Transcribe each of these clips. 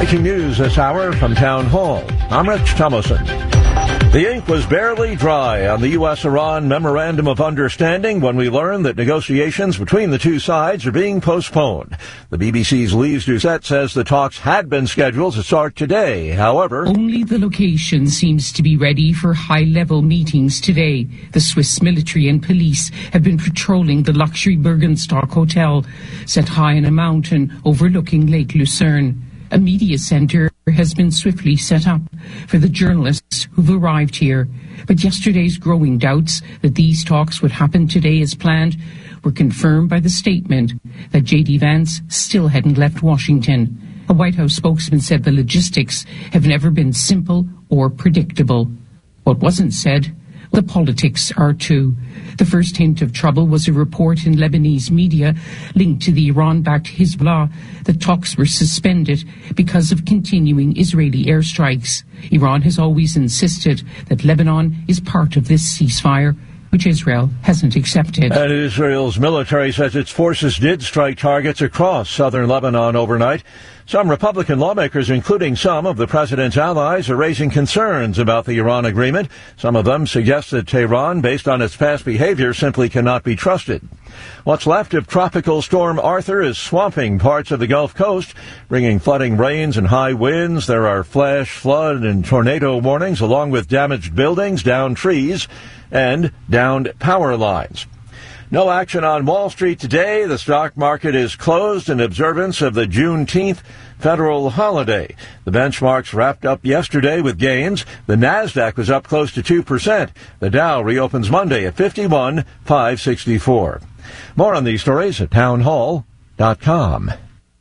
Breaking news this hour from Town Hall. I'm Rich Thomason. The ink was barely dry on the U.S.-Iran Memorandum of Understanding when we learned that negotiations between the two sides are being postponed. The BBC's Lise Doucette says the talks had been scheduled to start today. However, only the location seems to be ready for high-level meetings today. The Swiss military and police have been patrolling the luxury Bergenstock Hotel, set high on a mountain overlooking Lake Lucerne. A media centre has been swiftly set up for the journalists who've arrived here. But yesterday's growing doubts that these talks would happen today as planned were confirmed by the statement that J.D. Vance still hadn't left Washington. A White House spokesman said the logistics have never been simple or predictable. What wasn't said, the politics are too. The first hint of trouble was a report in Lebanese media linked to the Iran-backed Hezbollah that talks were suspended because of continuing Israeli airstrikes. Iran has always insisted that Lebanon is part of this ceasefire, which Israel hasn't accepted. And Israel's military says its forces did strike targets across southern Lebanon overnight. Some Republican lawmakers, including some of the president's allies, are raising concerns about the Iran agreement. Some of them suggest that Tehran, based on its past behavior, simply cannot be trusted. What's left of Tropical Storm Arthur is swamping parts of the Gulf Coast, bringing flooding rains and high winds. There are flash, flood, and tornado warnings, along with damaged buildings, downed trees, and downed power lines. No action on Wall Street today. The stock market is closed in observance of the Juneteenth federal holiday. The benchmarks wrapped up yesterday with gains. The Nasdaq was up close to 2%. The Dow reopens Monday at 51,564. More on these stories at townhall.com.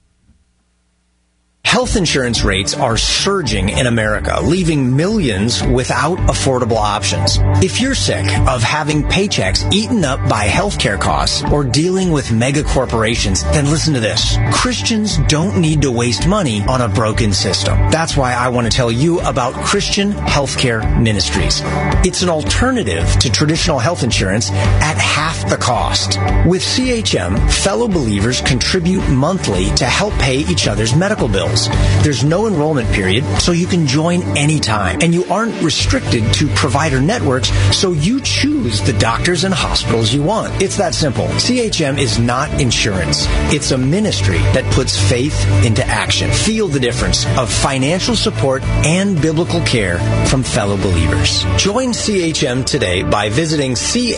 Health insurance rates are surging in America, leaving millions without affordable options. If you're sick of having paychecks eaten up by healthcare costs or dealing with mega corporations, then listen to this. Christians don't need to waste money on a broken system. That's why I want to tell you about Christian Healthcare Ministries. It's an alternative to traditional health insurance at half the cost. With CHM, fellow believers contribute monthly to help pay each other's medical bills. There's no enrollment period, so you can join anytime. And you aren't restricted to provider networks, so you choose the doctors and hospitals you want. It's that simple. CHM is not insurance. It's a ministry that puts faith into action. Feel the difference of financial support and biblical care from fellow believers. Join CHM today by visiting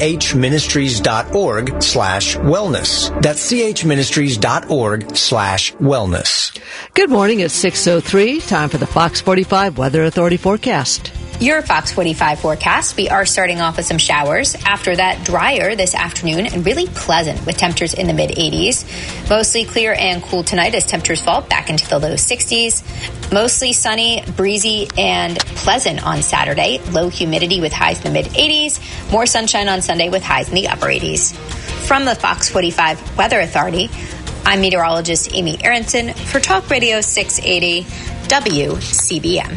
chministries.org/wellness. That's chministries.org/wellness. Good morning. It's 6:03. Time for the Fox 45 Weather Authority forecast. Your Fox 45 forecast. We are starting off with some showers. After that, drier this afternoon and really pleasant with temperatures in the mid-80s. Mostly clear and cool tonight as temperatures fall back into the low 60s. Mostly sunny, breezy, and pleasant on Saturday. Low humidity with highs in the mid-80s. More sunshine on Sunday with highs in the upper 80s. From the Fox 45 Weather Authority, I'm meteorologist Amy Aronson for Talk Radio 680 WCBM.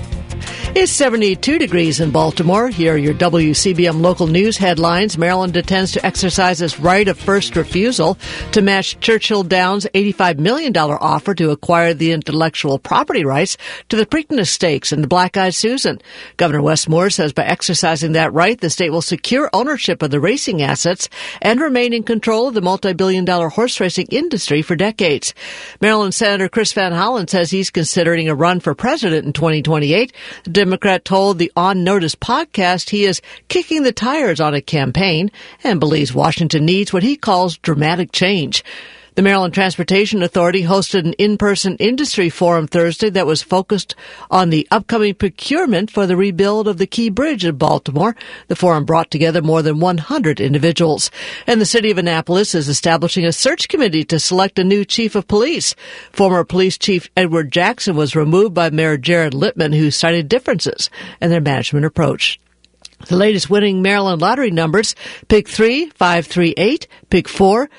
It's 72 degrees in Baltimore. Here are your WCBM local news headlines. Maryland intends to exercise its right of first refusal to match Churchill Downs' $85 million offer to acquire the intellectual property rights to the Preakness Stakes and the Black Eyed Susan. Governor Wes Moore says by exercising that right, the state will secure ownership of the racing assets and remain in control of the multi-billion-dollar horse racing industry for decades. Maryland Senator Chris Van Hollen says he's considering a run for president in 2028. The Democrat told the On Notice podcast he is kicking the tires on a campaign and believes Washington needs what he calls dramatic change. The Maryland Transportation Authority hosted an in-person industry forum Thursday that was focused on the upcoming procurement for the rebuild of the Key Bridge in Baltimore. The forum brought together more than 100 individuals. And the city of Annapolis is establishing a search committee to select a new chief of police. Former police chief Edward Jackson was removed by Mayor Jared Littman, who cited differences in their management approach. The latest winning Maryland lottery numbers: pick 3, 538, pick 4,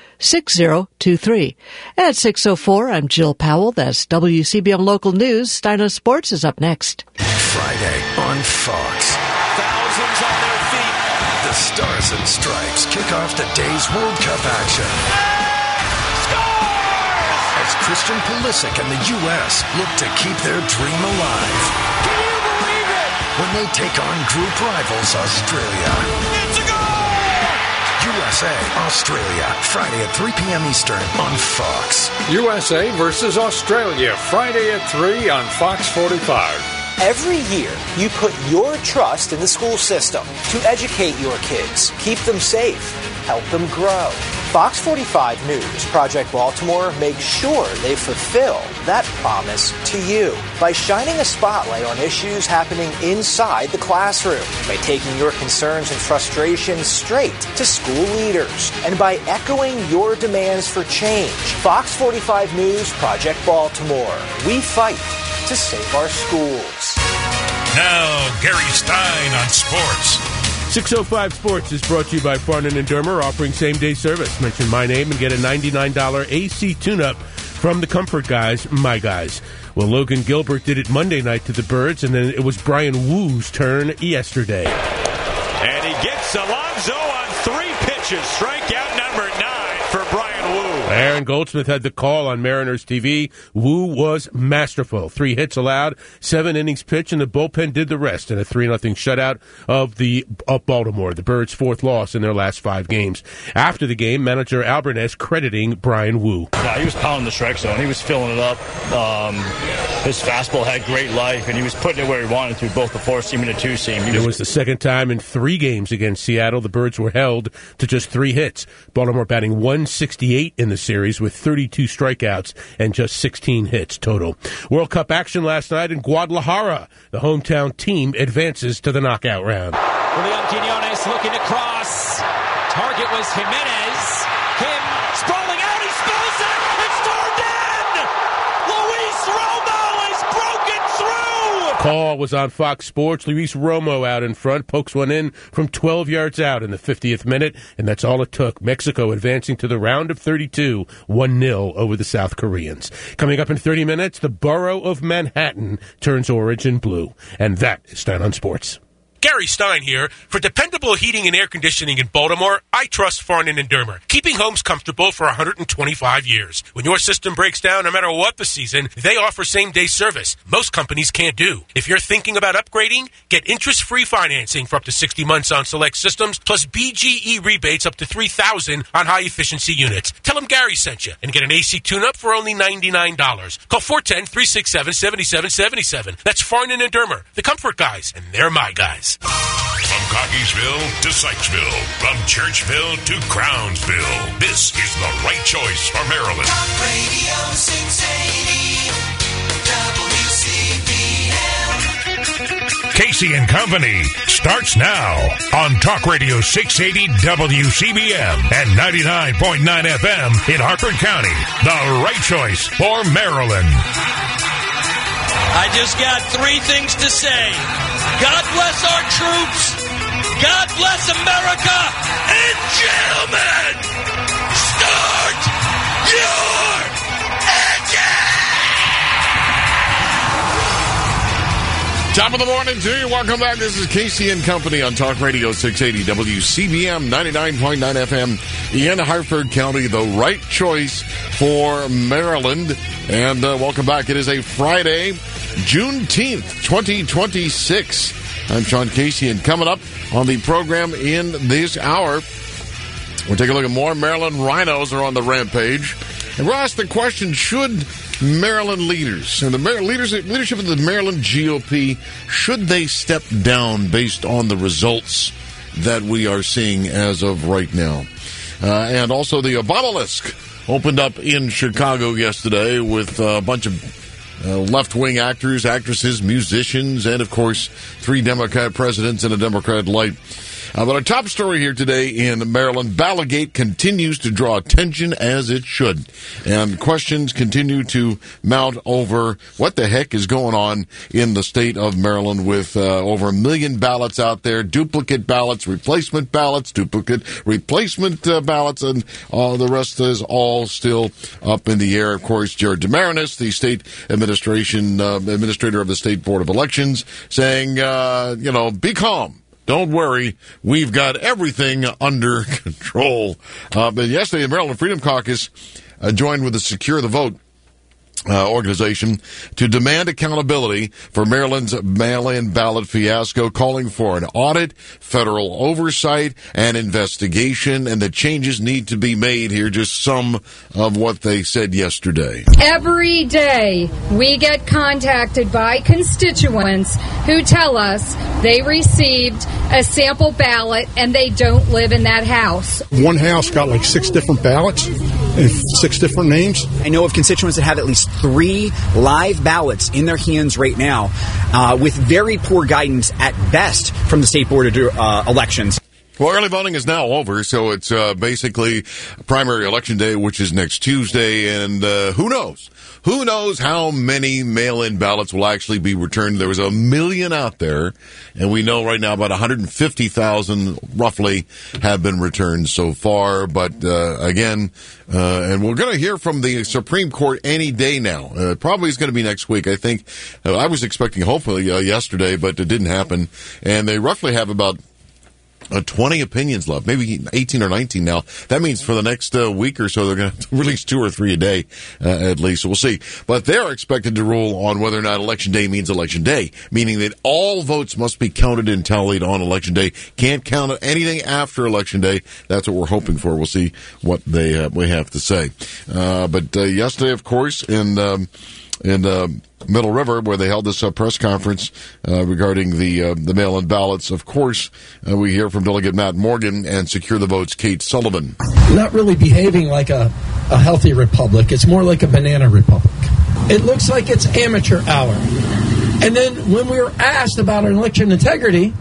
6023. At 6:04, I'm Jill Powell. That's WCBM Local News. Stein Sports is up next. Friday on Fox. Thousands on their feet. The Stars and Stripes kick off the day's World Cup action. Scores! As Christian Pulisic and the U.S. look to keep their dream alive. Can you believe it? When they take on group rivals Australia. It's a goal! USA, Australia, Friday at 3 p.m. Eastern on Fox. USA versus Australia, Friday at 3 on Fox 45. Every year, you put your trust in the school system to educate your kids, keep them safe, help them grow. Fox 45 News, Project Baltimore makes sure they fulfill that promise to you by shining a spotlight on issues happening inside the classroom, by taking your concerns and frustrations straight to school leaders, and by echoing your demands for change. Fox 45 News, Project Baltimore. We fight to save our schools. Now, Gary Stein on sports. 605 Sports is brought to you by Farnan and Dermer, offering same-day service. Mention my name and get a $99 AC tune-up from the Comfort Guys, my guys. Well, Logan Gilbert did it Monday night to the Birds, and then it was Brian Woo's turn yesterday. And he gets Alonso on 3 pitches. Strikeout number 9 for Brian Woo. Aaron Goldsmith had the call on Mariners TV. Woo was masterful. 3 hits allowed, 7 innings pitched, and the bullpen did the rest in a 3-0 shutout of Baltimore, the Birds' 4th loss in their last 5 games. After the game, manager Albernez crediting Brian Woo. Yeah, he was pounding the strike zone. He was filling it up. His fastball had great life, and he was putting it where he wanted to, both the 4-seam and the 2-seam. It was the second time in 3 games against Seattle the Birds were held to just 3 hits. Baltimore batting 168 in the series with 32 strikeouts and just 16 hits total. World Cup action last night in Guadalajara. The hometown team advances to the knockout round. Julian Quiñones looking to cross. Target was Jimenez. Kim sprawling out. He spills it. It's turned in. Luis Romo is broken through. Call was on Fox Sports. Luis Romo out in front, pokes one in from 12 yards out in the 50th minute, and that's all it took. Mexico advancing to the round of 32, 1-0 over the South Koreans. Coming up in 30 minutes, the borough of Manhattan turns orange and blue. And that is Stein on Sports. Gary Stein here. For dependable heating and air conditioning in Baltimore, I trust Farnan and Dermer, keeping homes comfortable for 125 years. When your system breaks down, no matter what the season, they offer same-day service. Most companies can't do. If you're thinking about upgrading, get interest-free financing for up to 60 months on select systems, plus BGE rebates up to $3,000 on high-efficiency units. Tell them Gary sent you and get an AC tune-up for only $99. Call 410-367-7777. That's Farnan and Dermer, the Comfort Guys, and they're my guys. From Cockeysville to Sykesville, from Churchville to Crownsville, this is the right choice for Maryland. Talk Radio 680 WCBM. Casey and Company starts now on Talk Radio 680 WCBM and 99.9 FM in Harford County. The right choice for Maryland. I just got 3 things to say. God bless our troops. God bless America. And gentlemen, start your engine. Top of the morning to you. Welcome back. This is Casey and Company on Talk Radio 680 WCBM 99.9 FM in Harford County. The right choice for Maryland. And welcome back. It is a Friday, Juneteenth, 2026. I'm Sean Casey, and coming up on the program in this hour, we'll take a look at more Maryland rhinos are on the rampage. And we'll ask the question, should Maryland leaders and the leadership of the Maryland GOP, should they step down based on the results that we are seeing as of right now? And also the Obamalisk opened up in Chicago yesterday with a bunch of left-wing actors, actresses, musicians, and, of course, 3 Democrat presidents and a Democrat light. But our top story here today in Maryland, Balagate continues to draw attention as it should. And questions continue to mount over what the heck is going on in the state of Maryland with over 1 million ballots out there, duplicate ballots, replacement ballots, duplicate replacement ballots, and the rest is all still up in the air. Of course, Jared Demarinis, the state administrator of the State Board of Elections, saying, be calm. Don't worry, we've got everything under control. But yesterday, the Maryland Freedom Caucus joined with the Secure the Vote organization to demand accountability for Maryland's mail-in ballot fiasco, calling for an audit, federal oversight, and investigation, and the changes need to be made. Here, just some of what they said yesterday. Every day, we get contacted by constituents who tell us they received a sample ballot and they don't live in that house. One house got like 6 different ballots and 6 different names. I know of constituents that have at least 3 live ballots in their hands right now with very poor guidance at best from the State Board of Elections. Well, early voting is now over, so it's basically primary election day, which is next Tuesday, and who knows? Who knows how many mail-in ballots will actually be returned? There was 1 million out there, and we know right now about 150,000 roughly have been returned so far. But again, and we're going to hear from the Supreme Court any day now. Probably is going to be next week. I think I was expecting hopefully yesterday, but it didn't happen. And they roughly have about 20 opinions left, maybe 18 or 19 now. That means for the next week or so, they're going to release 2 or 3 a day, at least. So we'll see. But they're expected to rule on whether or not Election Day means Election Day, meaning that all votes must be counted and tallied on Election Day. Can't count anything after Election Day. That's what we're hoping for. We'll see what they we have to say. But yesterday, of course, in Middle River, where they held this press conference regarding the mail-in ballots. Of course, we hear from Delegate Matt Morgan and Secure the Vote's Kate Sullivan. Not really behaving like a healthy republic. It's more like a banana republic. It looks like it's amateur hour. And then when we were asked about our election integrity,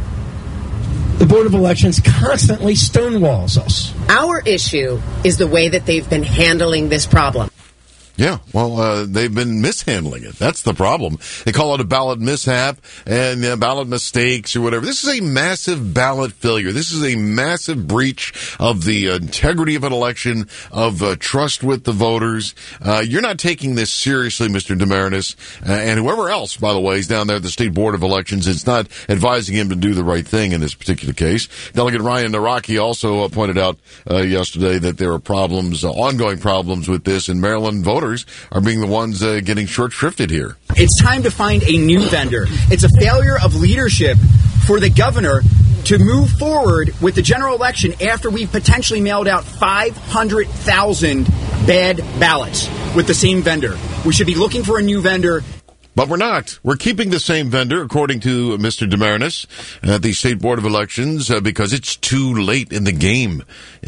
the Board of Elections constantly stonewalls us. Our issue is the way that they've been handling this problem. Yeah, well, they've been mishandling it. That's the problem. They call it a ballot mishap and ballot mistakes or whatever. This is a massive ballot failure. This is a massive breach of the integrity of an election, of trust with the voters. You're not taking this seriously, Mr. Demarinis, and whoever else, by the way, is down there at the State Board of Elections. It's not advising him to do the right thing in this particular case. Delegate Ryan Naraki also pointed out yesterday that there are problems, ongoing problems with this, and Maryland voters are being the ones getting short-shrifted here. It's time to find a new vendor. It's a failure of leadership for the governor to move forward with the general election after we've potentially mailed out 500,000 bad ballots with the same vendor. We should be looking for a new vendor. But we're not. We're keeping the same vendor, according to Mr. Demarinis at the State Board of Elections, because it's too late in the game.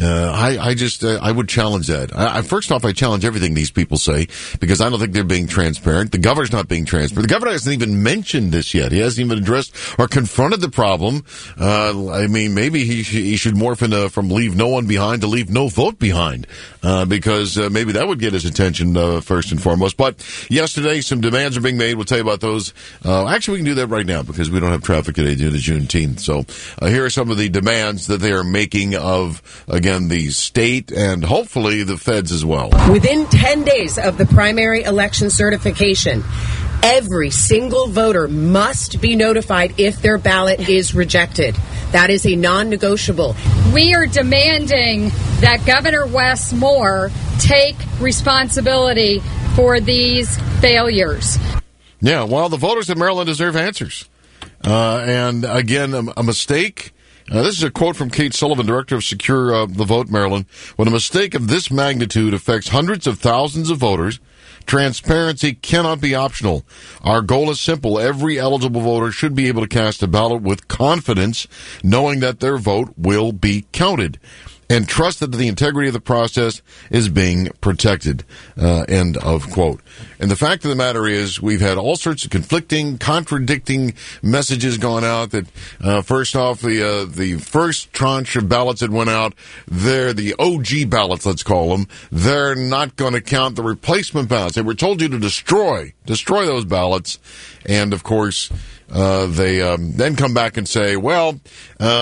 I would challenge that. First off, I challenge everything these people say, because I don't think they're being transparent. The governor's not being transparent. The governor hasn't even mentioned this yet. He hasn't even addressed or confronted the problem. Maybe he should morph from leave no one behind to leave no vote behind, because maybe that would get his attention first and foremost. But yesterday, some demands are being made. We'll tell you about those. Actually, we can do that right now because we don't have traffic today due to Juneteenth. So here are some of the demands that they are making of, again, the state and hopefully the feds as well. Within 10 days of the primary election certification, every single voter must be notified if their ballot is rejected. That is a non-negotiable. We are demanding that Governor Wes Moore take responsibility for these failures. Yeah, well, the voters of Maryland deserve answers. And again, a mistake. This is a quote from Kate Sullivan, director of Secure the Vote Maryland. When a mistake of this magnitude affects hundreds of thousands of voters, transparency cannot be optional. Our goal is simple. Every eligible voter should be able to cast a ballot with confidence, knowing that their vote will be counted, and trust that the integrity of the process is being protected. End of quote. And the fact of the matter is, we've had all sorts of conflicting, contradicting messages gone out. That first off, the first tranche of ballots that went out, they're the OG ballots, let's call them. They're not going to count the replacement ballots. They were told you to destroy those ballots, and of course, they then come back and say, well,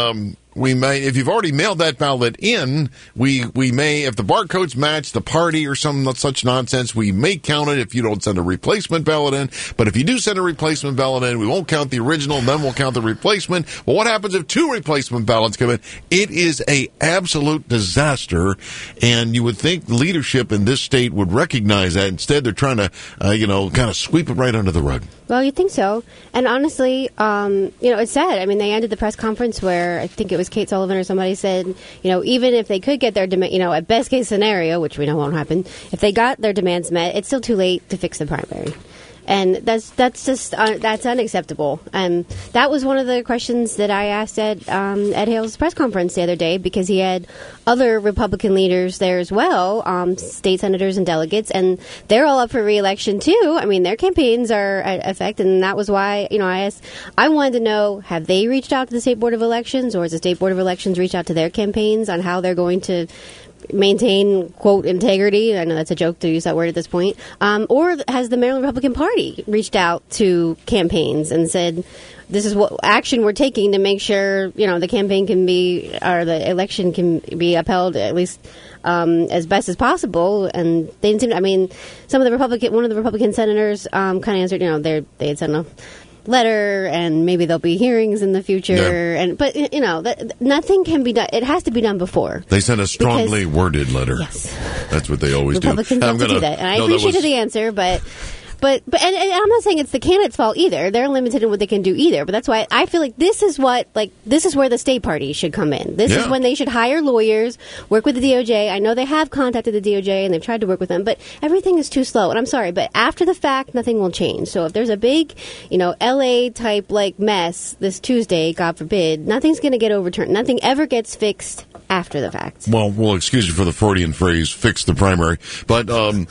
We may, if you've already mailed that ballot in, we may, if the barcodes match the party or some such nonsense, we may count it if you don't send a replacement ballot in. But if you do send a replacement ballot in, we won't count the original, then we'll count the replacement. Well, what happens if 2 replacement ballots come in? It is a absolute disaster, and you would think leadership in this state would recognize that. Instead, they're trying to, kind of sweep it right under the rug. Well, you'd think so. And honestly, it's sad. I mean, they ended the press conference where I think it was Kate Sullivan or somebody said, even if they could get their demand, at best case scenario, which we know won't happen, if they got their demands met, it's still too late to fix the primary. And that's unacceptable. And that was one of the questions that I asked at Ed Hale's press conference the other day, because he had other Republican leaders there as well, state senators and delegates, and they're all up for re-election too. I mean, their campaigns are at effect, and that was why, I asked, I wanted to know, have they reached out to the State Board of Elections, or has the State Board of Elections reached out to their campaigns on how they're going to maintain, quote, integrity? I know that's a joke to use that word at this point. Or has the Maryland Republican Party reached out to campaigns and said, this is what action we're taking to make sure, the campaign can be, or the election can be upheld at least as best as possible? And they didn't seem one of the Republican senators kind of answered, they had sent a letter, and maybe there'll be hearings in the future. Yeah. But nothing can be done. It has to be done before. They sent a strongly worded letter. Yes, that's what they always do. Republicans love to do that, and I appreciated the answer, but I'm not saying it's the candidate's fault either. They're limited in what they can do either. But that's why I feel like this is where the state party should come in. This is when they should hire lawyers, work with the DOJ. I know they have contacted the DOJ and they've tried to work with them, but everything is too slow. And I'm sorry, but after the fact, nothing will change. So if there's a big, LA type mess this Tuesday, God forbid, nothing's going to get overturned. Nothing ever gets fixed after the fact. Well, we'll excuse you for the Freudian phrase, fix the primary. But,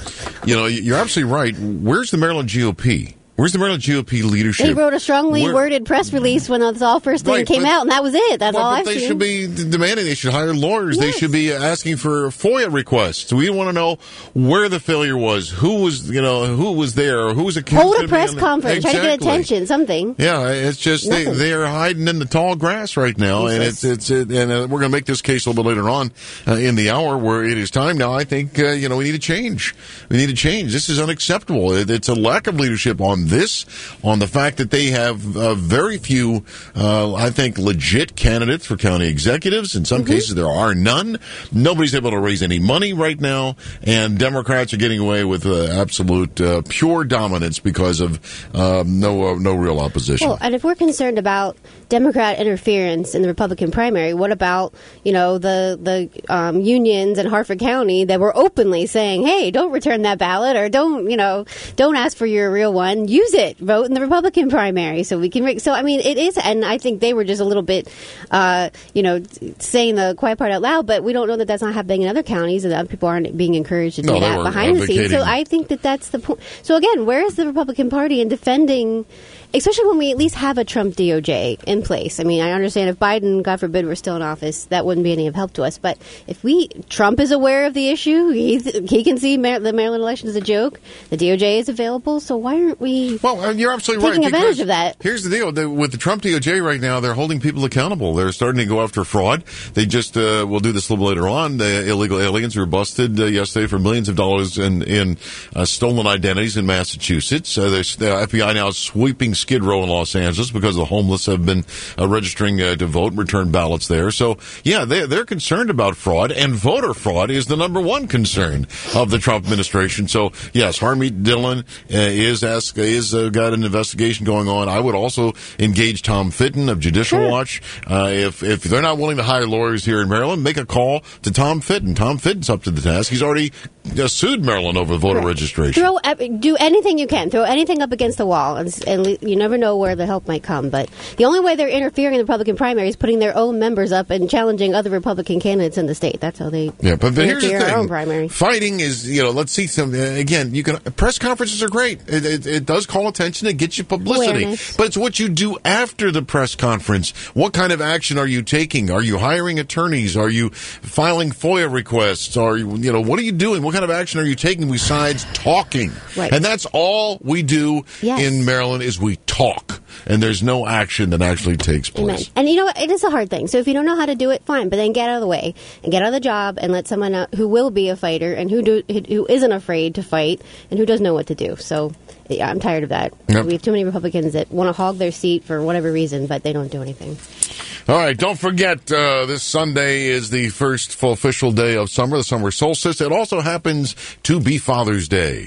you're absolutely right. Where's the Maryland GOP? Where's the Maryland GOP leadership? They wrote a strongly worded press release when this all first thing came out, and that was it. That's all I've seen. They should be demanding. They should hire lawyers. Yes. They should be asking for FOIA requests. We want to know where the failure was, who was there, who was accused. Hold a press conference. Try to get attention. Something. Yeah, it's just they are hiding in the tall grass right now, and we're going to make this case a little bit later on in the hour where it is time now. I think we need to change. We need to change. This is unacceptable. It's a lack of leadership on the fact that they have very few, I think, legit candidates for county executives. In some cases, there are none. Nobody's able to raise any money right now, and Democrats are getting away with absolute pure dominance because of no real opposition. Well, and if we're concerned about Democrat interference in the Republican primary, what about the unions in Harford County that were openly saying, "Hey, don't return that ballot," or don't ask for your real one. Use it. Vote in the Republican primary so we can. So it is, and I think they were just a little bit, saying the quiet part out loud. But we don't know that that's not happening in other counties, and other people aren't being encouraged to do that behind the scenes. So I think that's the point. So again, where is the Republican Party in defending? Especially when we at least have a Trump DOJ in place. I mean, I understand if Biden, God forbid, were still in office, that wouldn't be any of help to us. But if Trump is aware of the issue, he can see the Maryland election as a joke. The DOJ is available, so why aren't we? Well, you're absolutely taking advantage of that? Here's the deal: with the Trump DOJ right now, they're holding people accountable. They're starting to go after fraud. They just we'll do this a little later on. The illegal aliens were busted yesterday for millions of dollars in stolen identities in Massachusetts. The FBI now is sweeping Skid Row in Los Angeles because the homeless have been registering to vote and return ballots there. So, yeah, they're concerned about fraud, and voter fraud is the number one concern of the Trump administration. So, yes, Harmeet Dillon is got an investigation going on. I would also engage Tom Fitton of Judicial Watch. If they're not willing to hire lawyers here in Maryland, make a call to Tom Fitton. Tom Fitton's up to the task. He's already sued Maryland over voter registration. Do anything you can. Throw anything up against the wall, and you never know where the help might come. But the only way they're interfering in the Republican primary is putting their own members up and challenging other Republican candidates in the state. That's how they but here's the thing. Our own primary. Fighting is, let's see some, again, press conferences are great. It does call attention. It gets you publicity. Awareness. But it's what you do after the press conference. What kind of action are you taking? Are you hiring attorneys? Are you filing FOIA requests? What are you doing? What kind of action are you taking besides talking? Right. And that's all we do in Maryland is we talk, and there's no action that actually takes place. Amen. And you know what? It is a hard thing. So if you don't know how to do it, fine. But then get out of the way and get out of the job and let someone who will be a fighter and who isn't afraid to fight and who does know what to do. So yeah, I'm tired of that. Yep. We have too many Republicans that want to hog their seat for whatever reason, but they don't do anything. All right, don't forget, this Sunday is the first full official day of summer, the summer solstice. It also happens to be Father's Day.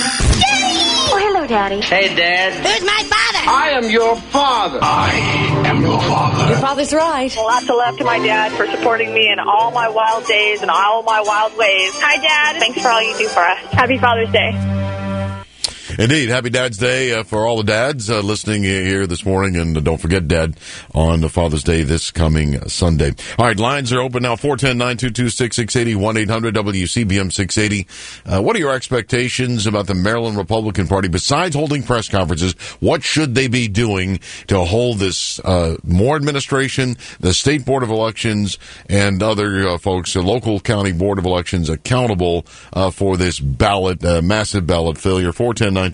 Oh, hello, Daddy. Hey, Dad. Who's my father? I am your father. I am your father. Your father's right. Lots of love to my dad for supporting me in all my wild days and all my wild ways. Hi, Dad. Thanks for all you do for us. Happy Father's Day. Indeed. Happy Dad's Day for all the dads listening here this morning. And don't forget, Dad, on Father's Day this coming Sunday. All right, lines are open now, 410-922-6680, 1-800-WCBM 680. What are your expectations about the Maryland Republican Party? Besides holding press conferences, what should they be doing to hold this more administration, the State Board of Elections, and other folks, the local county Board of Elections, accountable for this ballot, massive ballot failure? 410-922-6680,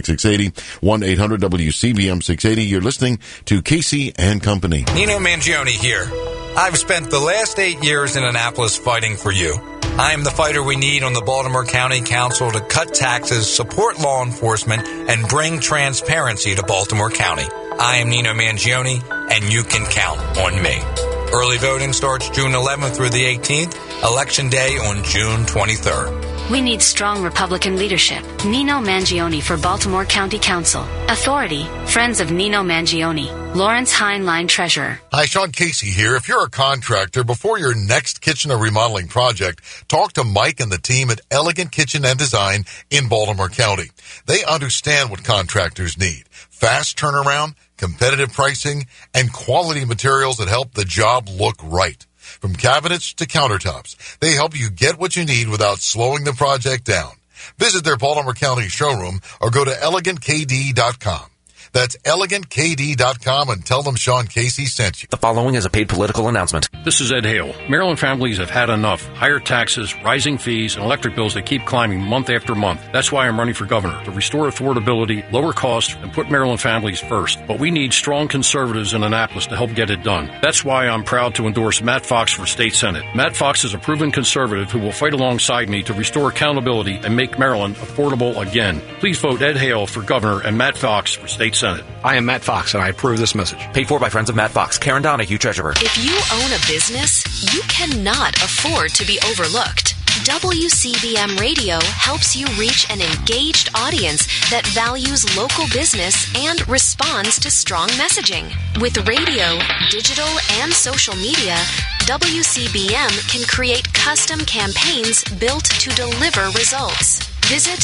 1-800-WCBM 680. You're listening to Casey and Company. Nino Mangione here. I've spent the last 8 years in Annapolis fighting for you. I am the fighter we need on the Baltimore County Council to cut taxes, support law enforcement, and bring transparency to Baltimore County. I am Nino Mangione, and you can count on me. Early voting starts June 11th through the 18th. Election Day on June 23rd. We need strong Republican leadership. Nino Mangione for Baltimore County Council. Authority, Friends of Nino Mangione. Lawrence Heinlein, Treasurer. Hi, Sean Casey here. If you're a contractor, before your next kitchen or remodeling project, talk to Mike and the team at Elegant Kitchen and Design in Baltimore County. They understand what contractors need. Fast turnaround, competitive pricing, and quality materials that help the job look right. From cabinets to countertops, they help you get what you need without slowing the project down. Visit their Baltimore County showroom or go to elegantkd.com. That's elegantkd.com and tell them Sean Casey sent you. The following is a paid political announcement. This is Ed Hale. Maryland families have had enough. Higher taxes, rising fees, and electric bills that keep climbing month after month. That's why I'm running for governor, to restore affordability, lower costs, and put Maryland families first. But we need strong conservatives in Annapolis to help get it done. That's why I'm proud to endorse Matt Fox for state senate. Matt Fox is a proven conservative who will fight alongside me to restore accountability and make Maryland affordable again. Please vote Ed Hale for governor and Matt Fox for state senate. I am Matt Fox, and I approve this message. Paid for by Friends of Matt Fox. Karen Donahue, Treasurer. If you own a business, you cannot afford to be overlooked. WCBM Radio helps you reach an engaged audience that values local business and responds to strong messaging. With radio, digital, and social media, WCBM can create custom campaigns built to deliver results. Visit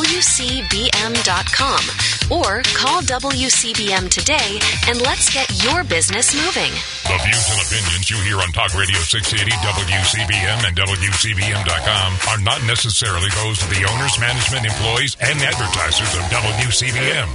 WCBM.com or call WCBM today and let's get your business moving. The views and opinions you hear on Talk Radio 680, WCBM, and WCBM.com are not necessarily those of the owners, management, employees, and advertisers of WCBM.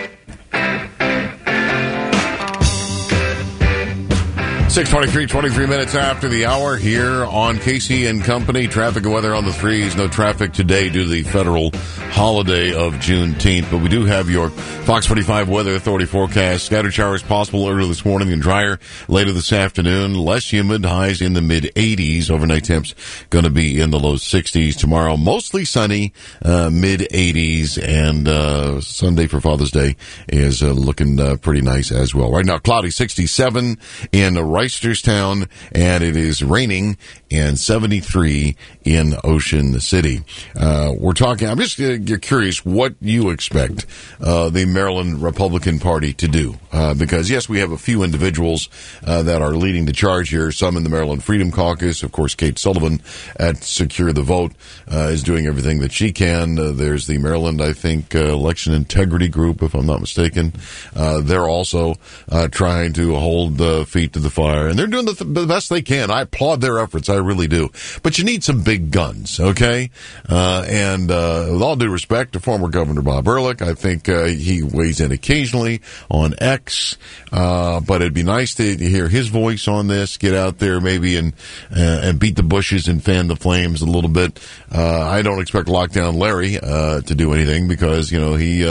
6:23, 23 minutes after the hour here on Casey and Company. Traffic and weather on the threes. No traffic today due to the federal holiday of Juneteenth. But we do have your Fox 45 Weather Authority forecast. Scattered showers possible early this morning and drier later this afternoon. Less humid, highs in the mid-80s. Overnight temps going to be in the low 60s tomorrow. Mostly sunny, mid-80s. And Sunday for Father's Day is looking pretty nice as well. Right now, cloudy, 67 in Reisterstown, and it is raining, and 73 in Ocean City. We're talking, I'm just curious what you expect the Maryland Republican Party to do. Because, yes, we have a few individuals that are leading the charge here. Some in the Maryland Freedom Caucus. Of course, Kate Sullivan at Secure the Vote is doing everything that she can. There's the Maryland, I think, Election Integrity Group, if I'm not mistaken. They're also trying to hold feet to the fire. And they're doing the best they can. I applaud their efforts. I really do. But you need some big guns, okay? And with all due respect to former Governor Bob Ehrlich, I think he weighs in occasionally on X. But it'd be nice to hear his voice on this. Get out there maybe and beat the bushes and fan the flames a little bit. I don't expect Lockdown Larry to do anything because, you know, he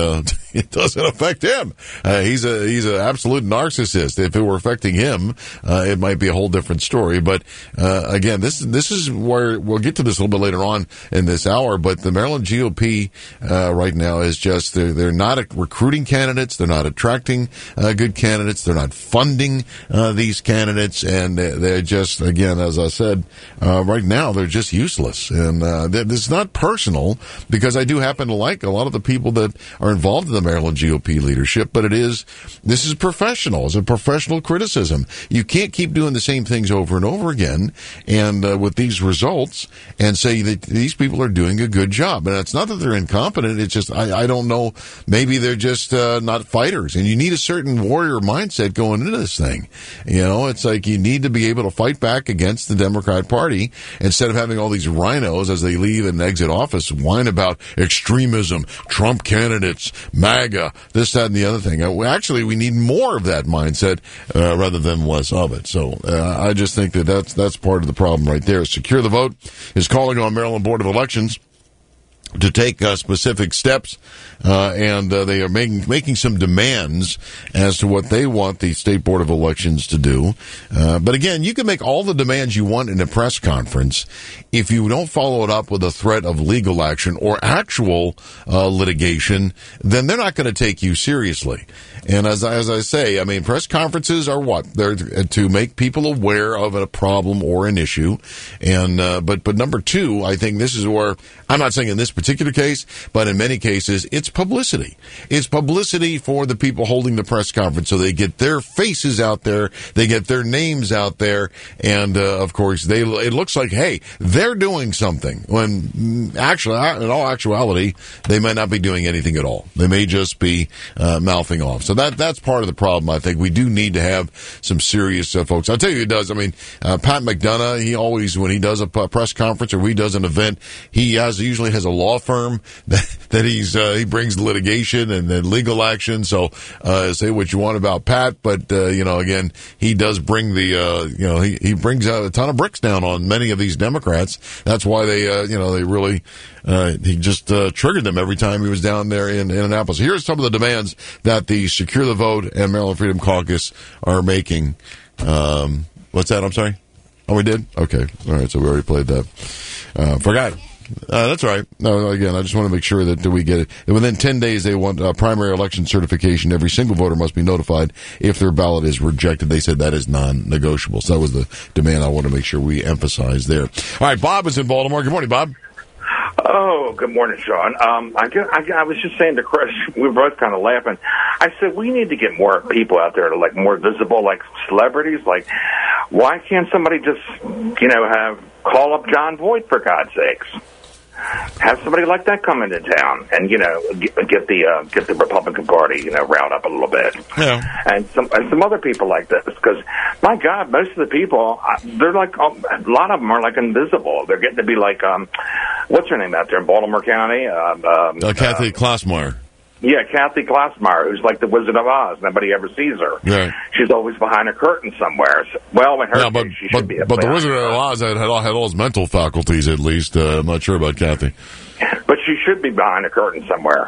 it doesn't affect him. He's an absolute narcissist. If it were affecting him, it might be a whole different story. But again, this is where we'll get to this a little bit later on in this hour. But the Maryland GOP right now is just they're not recruiting candidates. They're not attracting good candidates. They're not funding these candidates, and they're just, again, as I said, right now they're just useless. And it's not personal, because I do happen to like a lot of the people that are involved in the Maryland GOP leadership, but this is professional. It's a professional criticism. You can't keep doing the same things over and over again, and with these results, and say that these people are doing a good job. And it's not that they're incompetent. It's just I don't know. Maybe they're just not fighters, and you need a certain warrior mindset going into this thing. You know, it's like you need to be able to fight back against the Democrat Party instead of having all these rhinos as they leave and exit office whine about extremism, Trump candidates, MAGA, this, that, and the other thing. Actually, we need more of that mindset rather than less of it. So I just think that's part of the problem right there. Secure the Vote is calling on Maryland Board of Elections to take specific steps, and they are making some demands as to what they want the State Board of Elections to do. But again, you can make all the demands you want in a press conference. If you don't follow it up with a threat of legal action or actual litigation, then they're not going to take you seriously. And as I say, I mean, press conferences are what? They're to make people aware of a problem or an issue. And but number two, I think this is where, I'm not saying in this particular case, but in many cases, it's publicity. It's publicity for the people holding the press conference, so they get their faces out there, they get their names out there, and of course, it looks like, hey, they're doing something, when actually, in all actuality, they might not be doing anything at all. They may just be mouthing off. So that's part of the problem. I think we do need to have some serious folks. I'll tell you who does. I mean, Pat McDonough, he always, when he does a press conference or he does an event, he usually has a law firm that he brings litigation and then legal action. So say what you want about Pat, but again, he does bring he brings a ton of bricks down on many of these Democrats. That's why they really he just triggered them every time he was down there in Annapolis. Here's some of the demands that the Secure the Vote and Maryland Freedom Caucus are making. What's that? I'm sorry. Oh, we did? Okay. All right. So we already played that. Forgot. That's all right. No, again, I just want to make sure that we get it. Within 10 days, they want primary election certification. Every single voter must be notified if their ballot is rejected. They said that is non-negotiable. So that was the demand I want to make sure we emphasize there. All right, Bob is in Baltimore. Good morning, Bob. Oh, good morning, Sean. I was just saying to Chris, we were both kind of laughing. I said, we need to get more people out there, like more visible, like celebrities. Like, why can't somebody just, call up John Voight, for God's sakes? Have somebody like that come into town and get the Republican Party riled up a little bit, and some other people like this, because my God, most of the people they're like a lot of them are like invisible. They're getting to be like what's her name out there in Baltimore County? Kathy Klossmeyer. Yeah, Kathy Klossmeyer, who's like the Wizard of Oz. Nobody ever sees her. Right. She's always behind a curtain somewhere. Well, in her case, she should be. But the Wizard of Oz had all his mental faculties, at least. I'm not sure about Kathy. But she should be behind a curtain somewhere.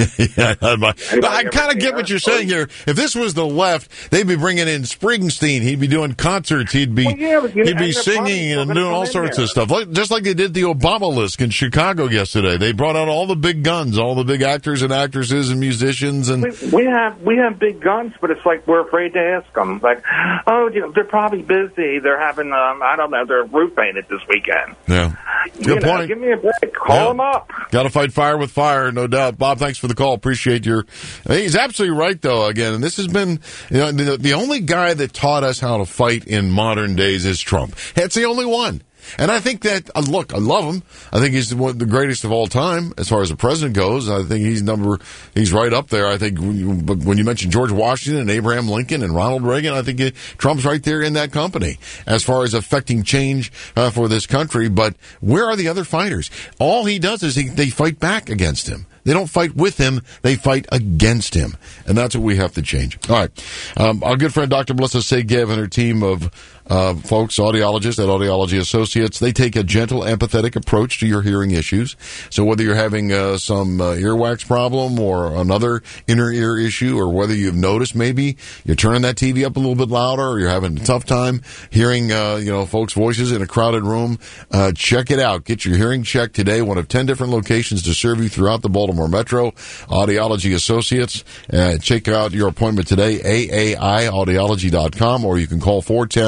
I kind of get what you're saying here. If this was the left, they'd be bringing in Springsteen. He'd be doing concerts. He'd be singing and doing all sorts of stuff, just like they did the Obama-lisk in Chicago yesterday. They brought out all the big guns, all the big actors and actresses and musicians. And we have big guns, but it's like we're afraid to ask them. Like, they're probably busy. They're having their roof painted this weekend. Yeah, good point. Give me a break. Call them up. Got to fight fire with fire, no doubt. Bob, thanks for the call. Appreciate he's absolutely right, though, again. And this has been, the only guy that taught us how to fight in modern days is Trump. That's the only one. And I think that, look, I love him. I think he's the greatest of all time as far as the president goes. I think he's right up there. I think when you mention George Washington and Abraham Lincoln and Ronald Reagan, I think Trump's right there in that company as far as affecting change for this country. But where are the other fighters? All he does is they fight back against him. They don't fight with him. They fight against him. And that's what we have to change. All right. Our good friend, Dr. Melissa Segev, and her team of folks, audiologists at Audiology Associates, they take a gentle, empathetic approach to your hearing issues. So whether you're having some earwax problem or another inner ear issue, or whether you've noticed maybe you're turning that TV up a little bit louder, or you're having a tough time hearing, folks' voices in a crowded room, check it out. Get your hearing checked today. One of 10 different locations to serve you throughout the Baltimore Metro. Audiology Associates. Check out your appointment today, aaiaudiology.com, or you can call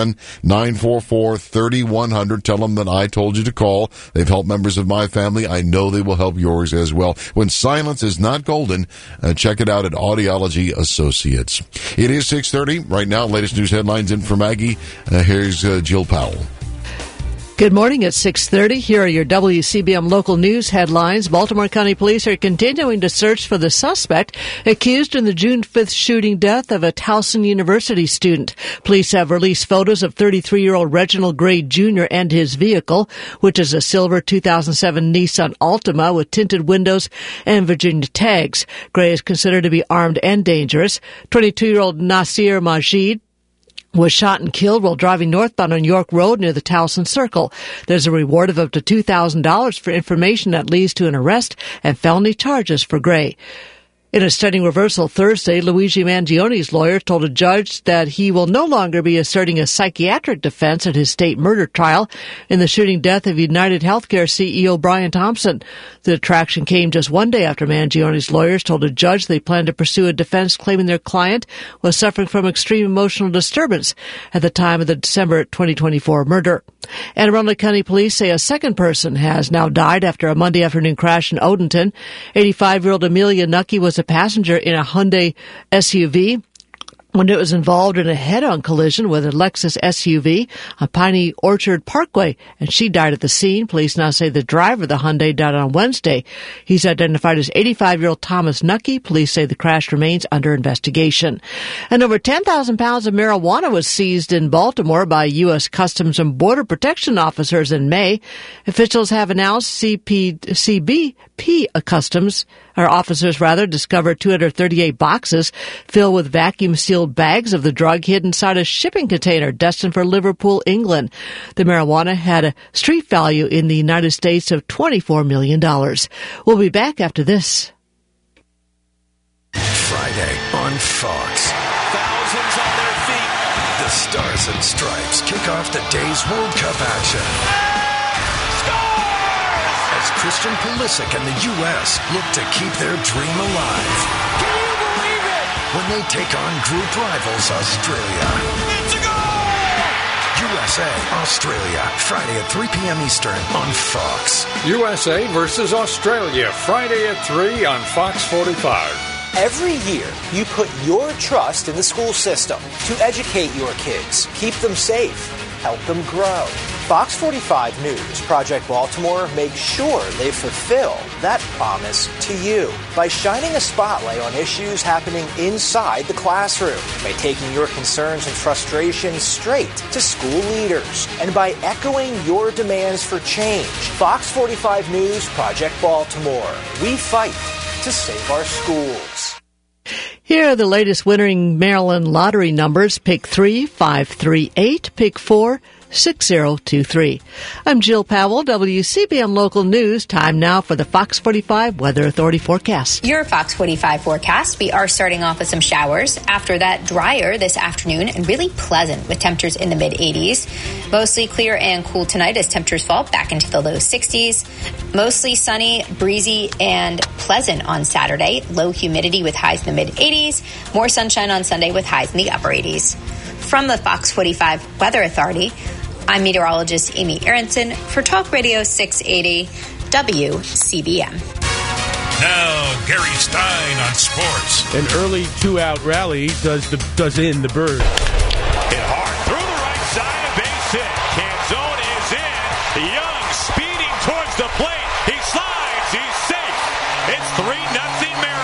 410-944-3100. Tell them that I told you to call. They've helped members of my family. I know they will help yours as well. When silence is not golden, check it out at Audiology Associates. It is 6:30 right now. Latest news headlines in for Maggie. Here's Jill Powell. Good morning at 6:30. Here are your WCBM local news headlines. Baltimore County Police are continuing to search for the suspect accused in the June 5th shooting death of a Towson University student. Police have released photos of 33-year-old Reginald Gray Jr. and his vehicle, which is a silver 2007 Nissan Altima with tinted windows and Virginia tags. Gray is considered to be armed and dangerous. 22-year-old Nasir Majid was shot and killed while driving northbound on York Road near the Towson Circle. There's a reward of up to $2,000 for information that leads to an arrest and felony charges for Gray. In a stunning reversal Thursday, Luigi Mangioni's lawyer told a judge that he will no longer be asserting a psychiatric defense at his state murder trial in the shooting death of United Healthcare CEO Brian Thompson. The detraction came just one day after Mangioni's lawyers told a judge they planned to pursue a defense claiming their client was suffering from extreme emotional disturbance at the time of the December 2024 murder. Anne Arundel County Police say a second person has now died after a Monday afternoon crash in Odenton. 85-year-old Amelia Nucky was a passenger in a Hyundai SUV when it was involved in a head-on collision with a Lexus SUV on Piney Orchard Parkway, and she died at the scene. Police now say the driver of the Hyundai died on Wednesday. He's identified as 85-year-old Thomas Nucky. Police say the crash remains under investigation. And over 10,000 pounds of marijuana was seized in Baltimore by U.S. Customs and Border Protection officers in May. Officials have announced CBP Customs officers discovered 238 boxes filled with vacuum-sealed bags of the drug hid inside a shipping container destined for Liverpool, England. The marijuana had a street value in the United States of $24 million. We'll be back after this. Friday on Fox. Thousands on their feet. The Stars and Stripes kick off the day's World Cup action. As Christian Pulisic and the U.S. look to keep their dream alive. Can you believe it? When they take on group rivals Australia. It's a goal! USA, Australia, Friday at 3 p.m. Eastern on Fox. USA versus Australia, Friday at 3 on Fox 45. Every year, you put your trust in the school system to educate your kids, keep them safe, help them grow. Fox 45 News, Project Baltimore makes sure they fulfill that promise to you by shining a spotlight on issues happening inside the classroom, by taking your concerns and frustrations straight to school leaders, and by echoing your demands for change. Fox 45 News, Project Baltimore. We fight to save our schools. Here are the latest winning Maryland lottery numbers. Pick 3, 538. Pick 4, 6023. I'm Jill Powell, WCBM Local News. Time now for the Fox 45 Weather Authority forecast. Your Fox 45 forecast. We are starting off with some showers. After that, drier this afternoon and really pleasant with temperatures in the mid-80s. Mostly clear and cool tonight as temperatures fall back into the low 60s. Mostly sunny, breezy, and pleasant on Saturday. Low humidity with highs in the mid-80s. More sunshine on Sunday with highs in the upper 80s. From the Fox 45 Weather Authority, I'm meteorologist Amy Aronson for Talk Radio 680 WCBM. Now, Gary Stein on sports. An early two-out rally does in the bird. Hit hard through the right side, a base hit. Canzone is in. Young speeding towards the plate. He slides. He's safe. It's 3-0 Mariners.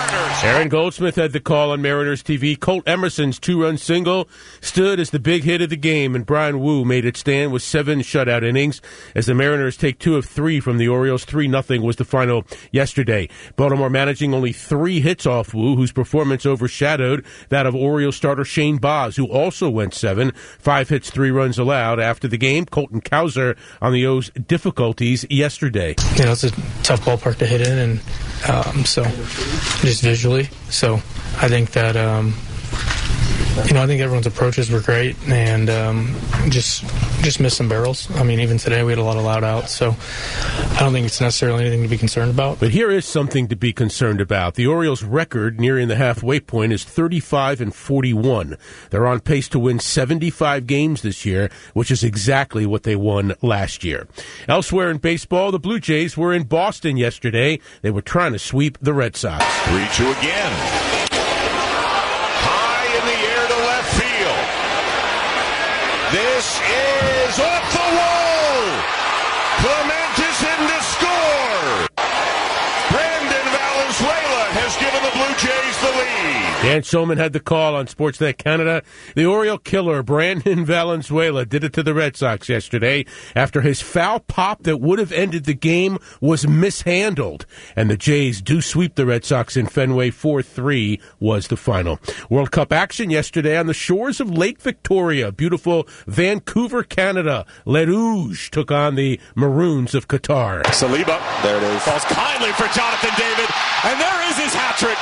Aaron Goldsmith had the call on Mariners TV. Colt Emerson's 2-run single stood as the big hit of the game, and Brian Wu made it stand with 7 shutout innings as the Mariners take 2 of 3 from the Orioles. 3-0 was the final yesterday. Baltimore managing only 3 hits off Wu, whose performance overshadowed that of Orioles starter Shane Baz, who also went 7, 5 hits, 3 runs allowed. After the game, Colton Cowser on the O's difficulties yesterday. It's a tough ballpark to hit in, and so just visually. So I think that, I think everyone's approaches were great, and just missed some barrels. I mean, even today we had a lot of loud outs, so I don't think it's necessarily anything to be concerned about. But here is something to be concerned about. The Orioles' record nearing the halfway point is 35-41. They're on pace to win 75 games this year, which is exactly what they won last year. Elsewhere in baseball, the Blue Jays were in Boston yesterday. They were trying to sweep the Red Sox. 3-2 again. This is off the wall. Clement is in to score. Brandon Valenzuela has given the Blue Jays the lead. Dan Shulman had the call on Sportsnet Canada. The Oriole killer, Brandon Valenzuela, did it to the Red Sox yesterday after his foul pop that would have ended the game was mishandled. And the Jays do sweep the Red Sox in Fenway. 4-3 was the final. World Cup action yesterday on the shores of Lake Victoria. Beautiful Vancouver, Canada. Les Rouges took on the Maroons of Qatar. Saliba, there it is. Falls kindly for Jonathan David, and there is his hat trick.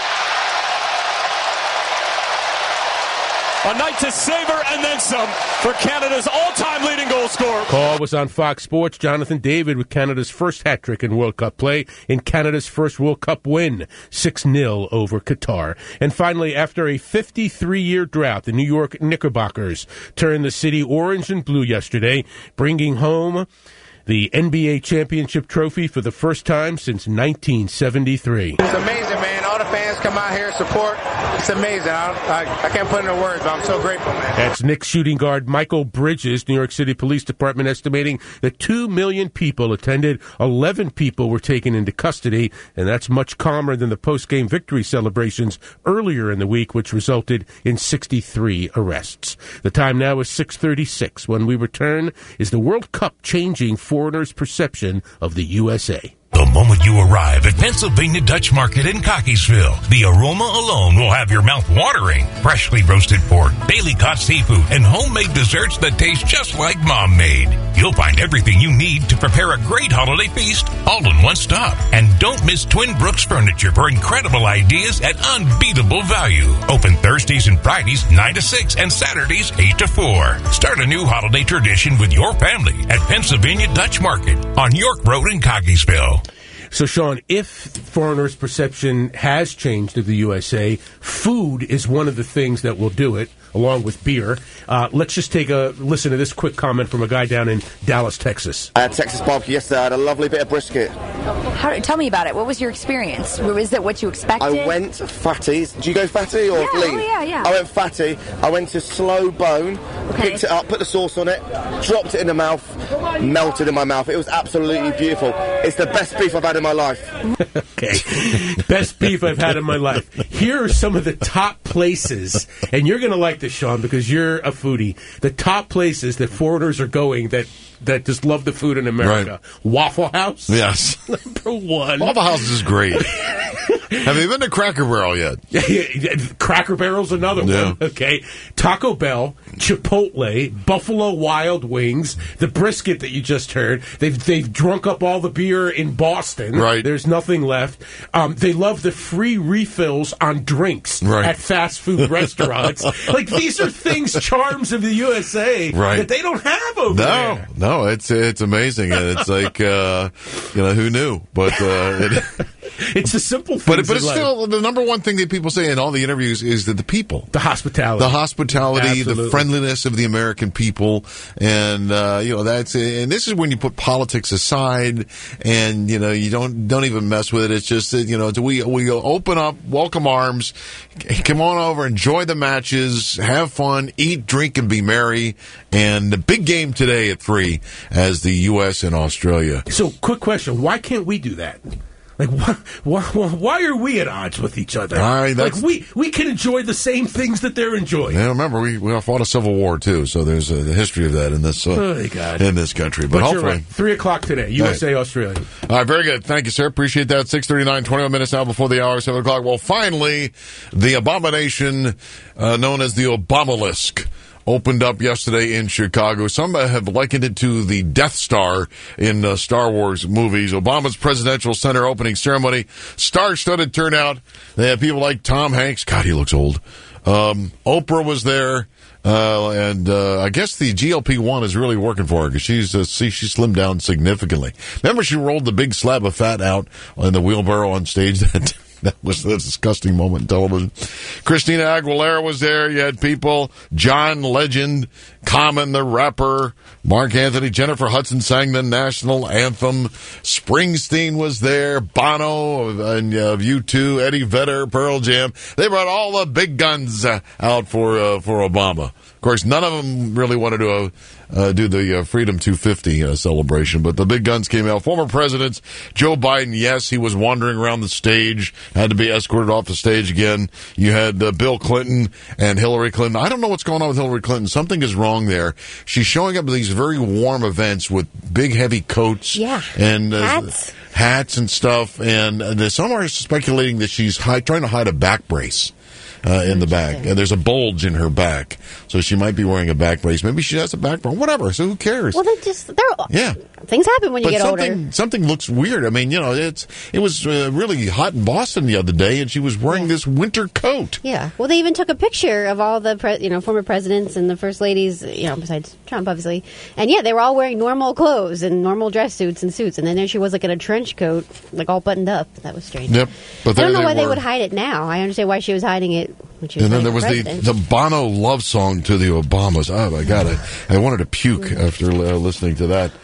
A night to savor and then some for Canada's all-time leading goal scorer. Call was on Fox Sports. Jonathan David with Canada's first hat-trick in World Cup play in Canada's first World Cup win, 6-0 over Qatar. And finally, after a 53-year drought, the New York Knickerbockers turned the city orange and blue yesterday, bringing home the NBA championship trophy for the first time since 1973. It's amazing, man. All the fans come out here, support. It's amazing. I can't put it into words, but I'm so grateful, man. That's Knicks shooting guard Michael Bridges. New York City Police Department estimating that 2 million people attended. 11 people were taken into custody, and that's much calmer than the post-game victory celebrations earlier in the week, which resulted in 63 arrests. The time now is 6:36. When we return, is the World Cup changing foreigners' perception of the USA? The moment you arrive at Pennsylvania Dutch Market in Cockeysville, the aroma alone will have your mouth watering. Freshly roasted pork, Bailey caught seafood, and homemade desserts that taste just like Mom made. You'll find everything you need to prepare a great holiday feast all in one stop. And don't miss Twin Brooks Furniture for incredible ideas at unbeatable value. Open Thursdays and Fridays 9 to 6 and Saturdays 8 to 4. Start a new holiday tradition with your family at Pennsylvania Dutch Market on York Road in Cockeysville. So, Sean, if foreigners' perception has changed of the USA, food is one of the things that will do it, along with beer. Let's just take a listen to this quick comment from a guy down in Dallas, Texas. I had Texas barbecue yesterday. I had a lovely bit of brisket. Tell me about it. What was your experience? Was it what you expected? I went fatty. Do you go fatty or lean? Yeah. I went fatty. I went to slow bone, picked it up, put the sauce on it, dropped it in the mouth, melted in my mouth. It was absolutely beautiful. It's the best beef I've had in my life. Okay. Best beef I've had in my life. Here are some of the top places, and you're going to like this, Sean, because you're a foodie. The top places that foreigners are going that just love the food in America. Right. Waffle House. Yes. Number one. Waffle House is great. Have you been to Cracker Barrel yet? Cracker Barrel's another one. Okay. Taco Bell, Chipotle, Buffalo Wild Wings, the brisket that you just heard. They've drunk up all the beer in Boston. Right. There's nothing left. They love the free refills on drinks at fast food restaurants. Like, these are charms of the USA that they don't have over there. No, it's amazing. And it's like, who knew? But it's the simple things. But it's still the number one thing that people say in all the interviews is that the people. The hospitality. Absolutely. The friendliness of the American people. And, and this is when you put politics aside and, you don't even mess with it. It's just that, we open up, welcome arms, come on over, enjoy the matches, have fun, eat, drink, and be merry. And the big game today at 3 as the U.S. and Australia. So, quick question. Why can't we do that? Like, why are we at odds with each other? Like, we can enjoy the same things that they're enjoying. Yeah, remember, we fought a civil war, too, so there's a history of that in this in this country. But hopefully... You're right. 3 o'clock today, USA, Australia. All right, very good. Thank you, sir. Appreciate that. 6:39, 21 minutes now before the hour, 7 o'clock. Well, finally, the abomination known as the Obamalisk opened up yesterday in Chicago. Some have likened it to the Death Star in Star Wars movies. Obama's presidential center opening ceremony, star-studded turnout. They had people like Tom Hanks. God, he looks old. Oprah was there. And I guess the GLP-1 is really working for her because she slimmed down significantly. Remember, she rolled the big slab of fat out in the wheelbarrow on stage. That was a disgusting moment in television. Christina Aguilera was there. You had people, John Legend, Common the rapper, Mark Anthony, Jennifer Hudson sang the national anthem. Springsteen was there, Bono and U2, Eddie Vedder, Pearl Jam. They brought all the big guns out for Obama. Of course, none of them really wanted to do the Freedom 250 celebration, but the big guns came out. Former presidents, Joe Biden, yes, he was wandering around the stage, had to be escorted off the stage again. You had Bill Clinton and Hillary Clinton. I don't know what's going on with Hillary Clinton. Something is wrong there. She's showing up at these very warm events with big, heavy coats and hats and stuff, and some are speculating that she's trying to hide a back brace. In the back. And there's a bulge in her back. So she might be wearing a back brace. Maybe she has a back brace. Whatever. So who cares? Well, things happen when you get older. Something looks weird. I mean, it was really hot in Boston the other day, and she was wearing this winter coat. Yeah. Well, they even took a picture of all the former presidents and the first ladies, besides Trump, obviously. And they were all wearing normal clothes and normal dress suits and suits. And then there she was, like, in a trench coat, like, all buttoned up. That was strange. Yep. But I don't know why they would hide it now. I understand why she was hiding it. And then there was the Bono love song to the Obamas. Oh, my God. I wanted to puke after listening to that.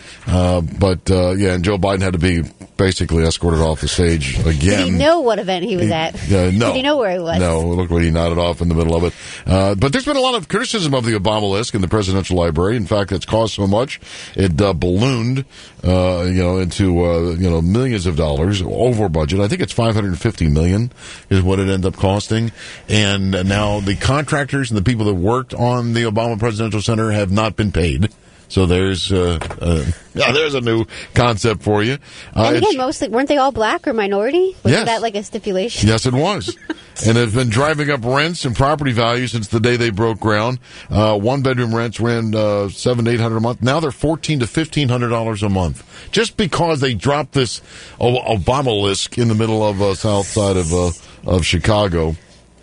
And Joe Biden had to be basically escorted off the stage again. Did he know what event he was at? No. Did he know where he was? No. Look what he nodded off in the middle of it. But there's been a lot of criticism of the Obamalisk in the presidential library. In fact, it's cost so much, it ballooned, into millions of dollars over budget. I think it's $550 million is what it ended up costing. And now the contractors and the people that worked on the Obama Presidential Center have not been paid. So there's a new concept for you. And again, mostly, weren't they all black or minority? Wasn't that like a stipulation? Yes, it was. And it's been driving up rents and property values since the day they broke ground. One-bedroom rents ran $700 to $800 a month. Now they're $1,400 to $1,500 a month. Just because they dropped this Obamalisk in the middle of south side of Chicago.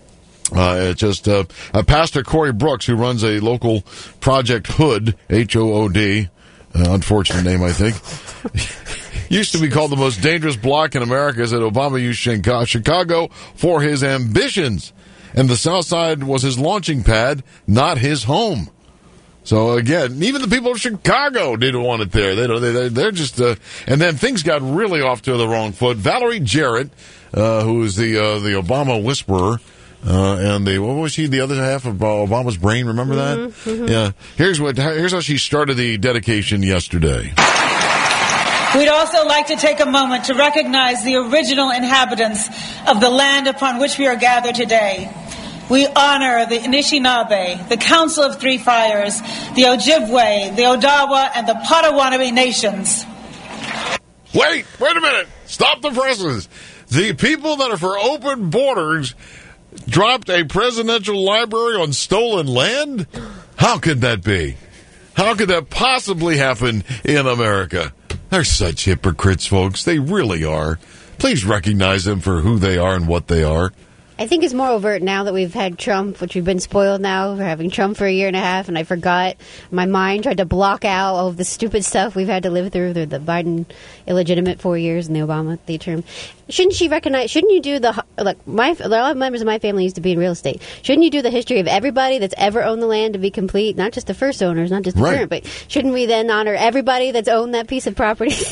Pastor Corey Brooks, who runs a local Project Hood, Hood, unfortunate name, I think, used to be called the most dangerous block in America, said Obama used Chicago for his ambitions. And the South Side was his launching pad, not his home. So again, even the people of Chicago didn't want it there. They're just, and then things got really off to the wrong foot. Valerie Jarrett, who is the Obama whisperer, and what was she? The other half of Obama's brain. Remember that? Mm-hmm. Yeah. Here's how she started the dedication yesterday. We'd also like to take a moment to recognize the original inhabitants of the land upon which we are gathered today. We honor the Anishinaabe, the Council of Three Fires, the Ojibwe, the Odawa, and the Potawatomi nations. Wait a minute. Stop the presses. The people that are for open borders dropped a presidential library on stolen land? How could that be? How could that possibly happen in America? They're such hypocrites, folks. They really are. Please recognize them for who they are and what they are. I think it's more overt now that we've had Trump, which we've been spoiled now for having Trump for a year and a half, and I forgot. My mind tried to block out all of the stupid stuff we've had to live through, the Biden illegitimate 4 years and the Obama term. Shouldn't you do a lot of members of my family used to be in real estate. Shouldn't you do the history of everybody that's ever owned the land to be complete? Not just the first owners, not just the current, but shouldn't we then honor everybody that's owned that piece of property?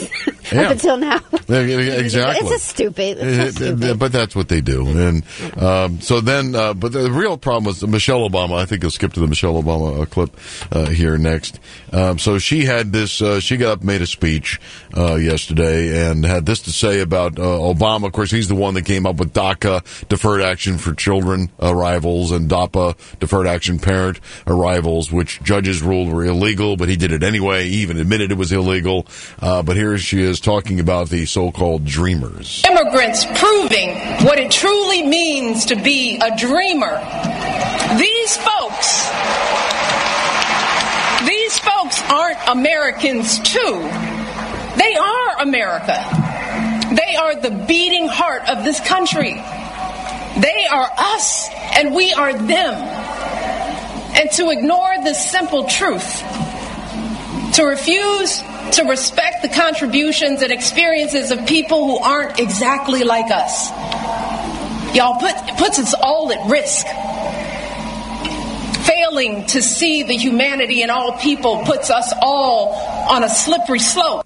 up until now. Exactly. It's stupid. But that's what they do. And so then, but the real problem was Michelle Obama. I think you'll skip to the Michelle Obama clip here next. So she had this, she got up, made a speech yesterday, and had this to say about Obama. Of course, he's the one that came up with DACA, Deferred Action for Children Arrivals, and DAPA, Deferred Action Parent Arrivals, which judges ruled were illegal, but he did it anyway. He even admitted it was illegal. But here she is talking about the so-called dreamers. Immigrants proving what it truly means to be a dreamer. These folks aren't Americans too. They are America. They are the beating heart of this country. They are us, and we are them. And to ignore this simple truth, to refuse to respect the contributions and experiences of people who aren't exactly like us, y'all, puts us all at risk. Failing to see the humanity in all people puts us all on a slippery slope.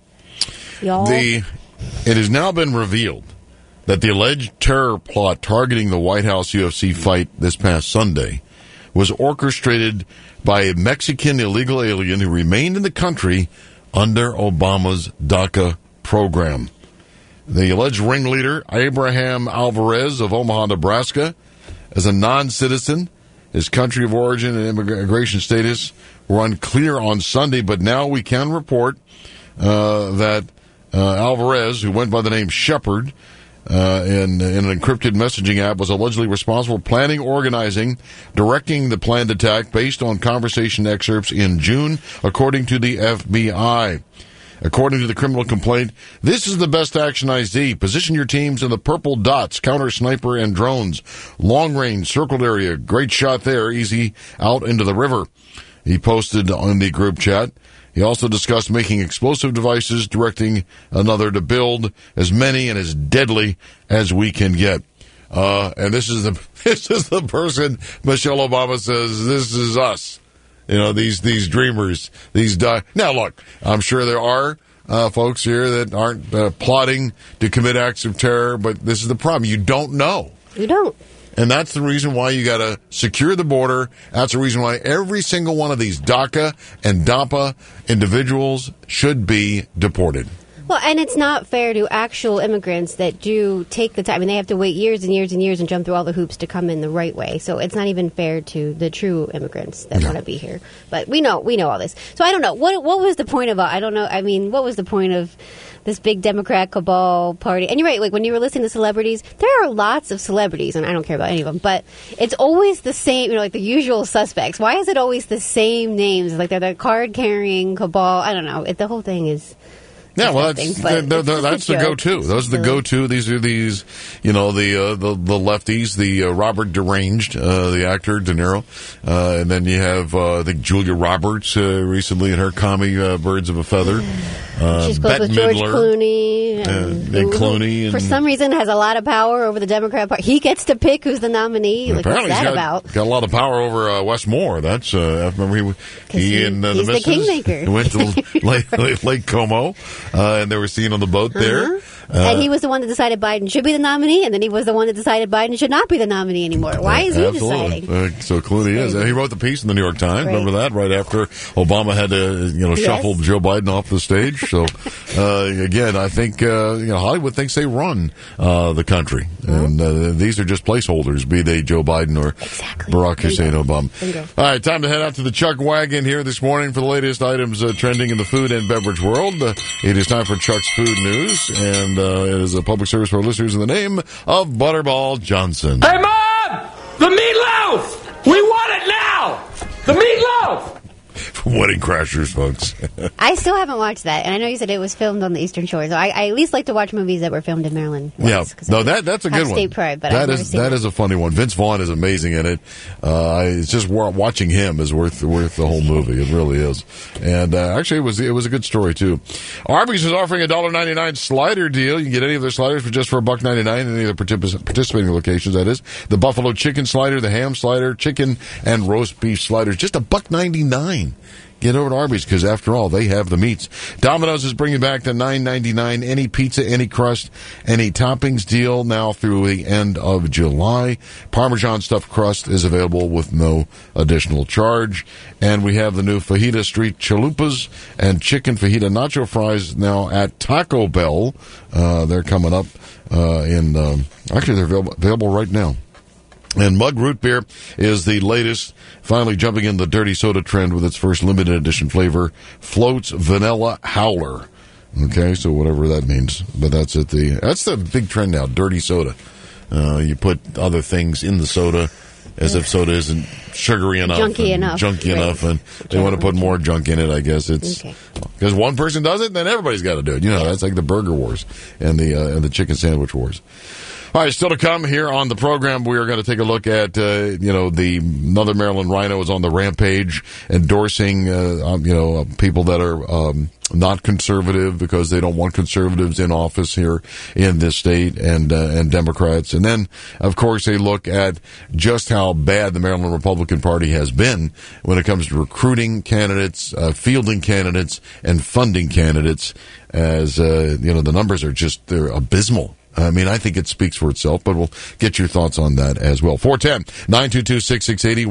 It has now been revealed that the alleged terror plot targeting the White House UFC fight this past Sunday was orchestrated by a Mexican illegal alien who remained in the country under Obama's DACA program. The alleged ringleader, Abraham Alvarez of Omaha, Nebraska, is a non-citizen. His country of origin and immigration status were unclear on Sunday, but now we can report that Alvarez, who went by the name Shepard, in an encrypted messaging app, was allegedly responsible for planning, organizing, directing the planned attack based on conversation excerpts in June, according to the FBI. According to the criminal complaint, this is the best action I see. Position your teams in the purple dots, counter sniper and drones. Long range, circled area, great shot there, easy out into the river. He posted on the group chat. He also discussed making explosive devices, directing another to build as many and as deadly as we can get. And this is the person Michelle Obama says, this is us. You know, these dreamers, Now, look, I'm sure there are folks here that aren't plotting to commit acts of terror, but this is the problem. You don't know. You don't. And that's the reason why you got to secure the border. That's the reason why every single one of these DACA and DAPA individuals should be deported. Well, and it's not fair to actual immigrants that do take the time. I mean, they have to wait years and years and years and jump through all the hoops to come in the right way. So it's not even fair to the true immigrants that want to be here. But we know all this. So I don't know. What was the point of I don't know. I mean, what was the point of this big Democrat cabal party? And you're right, like when you were listening to celebrities, there are lots of celebrities, and I don't care about any of them, but it's always the same, like the usual suspects. Why is it always the same names? Like they're the card-carrying cabal. I don't know. The whole thing is... Yeah, well, that's the go-to. Those are the go-to. These are the lefties, the Robert Deranged, the actor, De Niro. And then you have, I think, Julia Roberts recently in her comedy, Birds of a Feather. She's close Bette with George Midler, Clooney. And Clooney. For some reason, has a lot of power over the Democrat Party. He gets to pick who's the nominee. Like, what's that about? Got a lot of power over Wes Moore. That's, I remember he and the missus kingmaker. Went to Lake Como. And they were seen on the boat there. And he was the one that decided Biden should be the nominee, and then he was the one that decided Biden should not be the nominee anymore. Why is he deciding? So Clooney is. He wrote the piece in the New York Times. Right. Remember that? Right after Obama had to, shuffle Joe Biden off the stage. So, again, I think, Hollywood thinks they run the country. Mm-hmm. And these are just placeholders, be they Joe Biden or Barack Hussein Obama. Bingo. All right, time to head out to the Chuck Wagon here this morning for the latest items trending in the food and beverage world. It is time for Chuck's Food News, and it is a public service for our listeners in the name of Butterball Johnson. Hey, Mom! The meatloaf! We want it now! The meatloaf! Wedding Crashers, folks. I still haven't watched that, and I know you said it was filmed on the Eastern Shore, so I at least like to watch movies that were filmed in Maryland. That's a good one. State pride, but that is a funny one. Vince Vaughn is amazing in it. It's just watching him is worth the whole movie. It really is. And actually, it was a good story too. Arby's is offering a $1.99 slider deal. You can get any of their sliders for just $1.99 at any of the participating locations. That is the buffalo chicken slider, the ham slider, chicken and roast beef sliders, just $1.99. get over to Arby's, because after all, they have the meats. Domino's is bringing back the $9.99 any pizza, any crust, any toppings deal now through the end of July. Parmesan stuffed crust is available with no additional charge. And we have the new Fajita Street Chalupas and chicken fajita nacho fries now at Taco Bell. They're coming up actually, they're available right now. And Mug Root Beer is the latest, finally jumping in the dirty soda trend with its first limited edition flavor, Floats Vanilla Howler. Okay, so whatever that means. But that's the big trend now, dirty soda. You put other things in the soda as if soda isn't sugary enough. Junky enough, and they want to put more junk in it, I guess. It's because one person does it, then everybody's got to do it. That's like the burger wars and the chicken sandwich wars. All right, still to come here on the program, we are going to take a look at, another Maryland rhino is on the rampage, endorsing, people that are not conservative because they don't want conservatives in office here in this state, and Democrats. And then, of course, a look at just how bad the Maryland Republican Party has been when it comes to recruiting candidates, fielding candidates, and funding candidates, as, the numbers are they're abysmal. I mean, I think it speaks for itself, but we'll get your thoughts on that as well. 410-922-6680,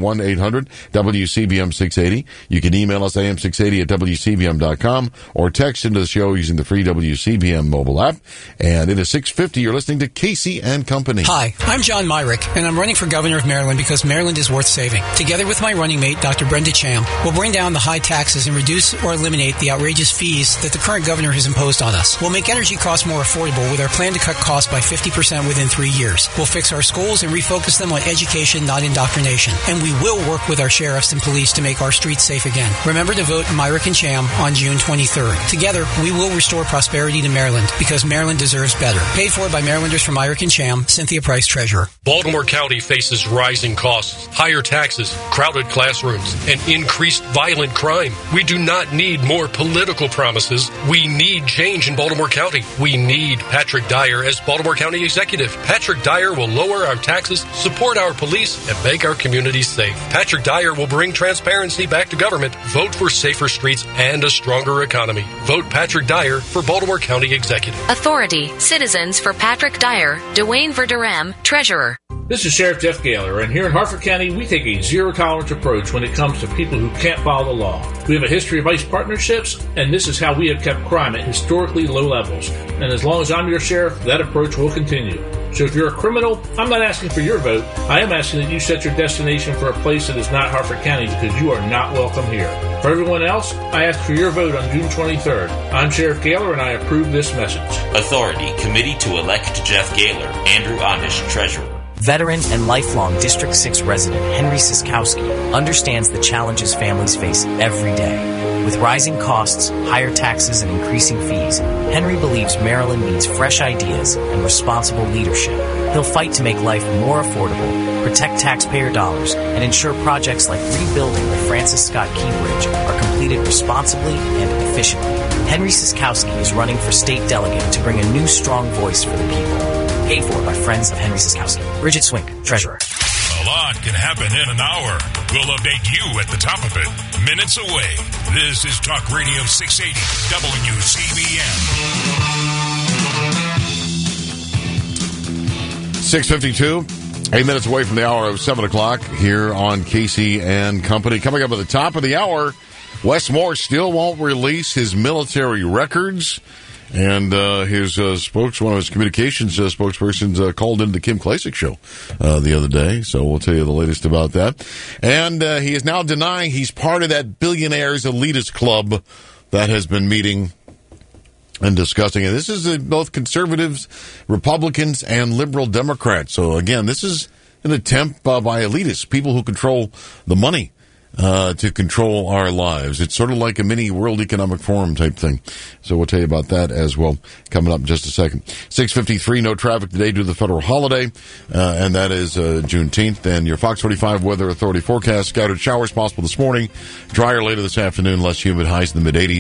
1-800-WCBM-680. You can email us am680 at WCBM.com or text into the show using the free WCBM mobile app. And it is 6:50. You're listening to Casey and Company. Hi, I'm John Myrick, and I'm running for governor of Maryland because Maryland is worth saving. Together with my running mate, Dr. Brenda Cham, we'll bring down the high taxes and reduce or eliminate the outrageous fees that the current governor has imposed on us. We'll make energy costs more affordable with our plan to cut costs by 50% within 3 years. We'll fix our schools and refocus them on education, not indoctrination. And we will work with our sheriffs and police to make our streets safe again. Remember to vote Myrick and Cham on June 23rd. Together, we will restore prosperity to Maryland because Maryland deserves better. Paid for by Marylanders from Myrick and Cham, Cynthia Price, Treasurer. Baltimore County faces rising costs, higher taxes, crowded classrooms, and increased violent crime. We do not need more political promises. We need change in Baltimore County. We need Patrick Dyer as Baltimore County Executive. Patrick Dyer will lower our taxes, support our police, and make our communities safe. Patrick Dyer will bring transparency back to government. Vote for safer streets and a stronger economy. Vote Patrick Dyer for Baltimore County Executive. Authority. Citizens for Patrick Dyer. Dwayne Verderam, Treasurer. This is Sheriff Jeff Gaylor, and here in Harford County, we take a zero-tolerance approach when it comes to people who can't follow the law. We have a history of ICE partnerships, and this is how we have kept crime at historically low levels. And as long as I'm your sheriff, that approach will continue. So if you're a criminal, I'm not asking for your vote. I am asking that you set your destination for a place that is not Harford County, because you are not welcome here. For everyone else, I ask for your vote on June 23rd. I'm Sheriff Gaylor, and I approve this message. Authority, Committee to elect Jeff Gaylor, Andrew Onish, Treasurer. Veteran and lifelong District 6 resident Henry Siskowski understands the challenges families face every day. With rising costs, higher taxes, and increasing fees, Henry believes Maryland needs fresh ideas and responsible leadership. He'll fight to make life more affordable, protect taxpayer dollars, and ensure projects like rebuilding the Francis Scott Key Bridge are completed responsibly and efficiently. Henry Siskowski is running for state delegate to bring a new strong voice for the people. Paid for by Friends of Henry Siskowski. Bridget Swink, Treasurer. A lot can happen in an hour. We'll update you at the top of it. Minutes away. This is Talk Radio 680 WCBM. 6:52. 8 minutes away from the hour of 7 o'clock here on Casey and Company. Coming up at the top of the hour, Wes Moore still won't release his military records. And his one of his communications spokespersons called into the Kim Klacik show the other day. So we'll tell you the latest about that. And he is now denying he's part of that billionaires elitist club that has been meeting and discussing it. This is both conservatives, Republicans, and liberal Democrats. So again, this is an attempt by elitists, people who control the money, to control our lives. It's sort of like a mini World Economic Forum type thing. So we'll tell you about that as well coming up in just a second. 6:53, no traffic today due to the federal holiday, and that is Juneteenth. And your Fox 45 Weather Authority forecast, scattered showers possible this morning, drier later this afternoon, less humid, highs in the mid-80s.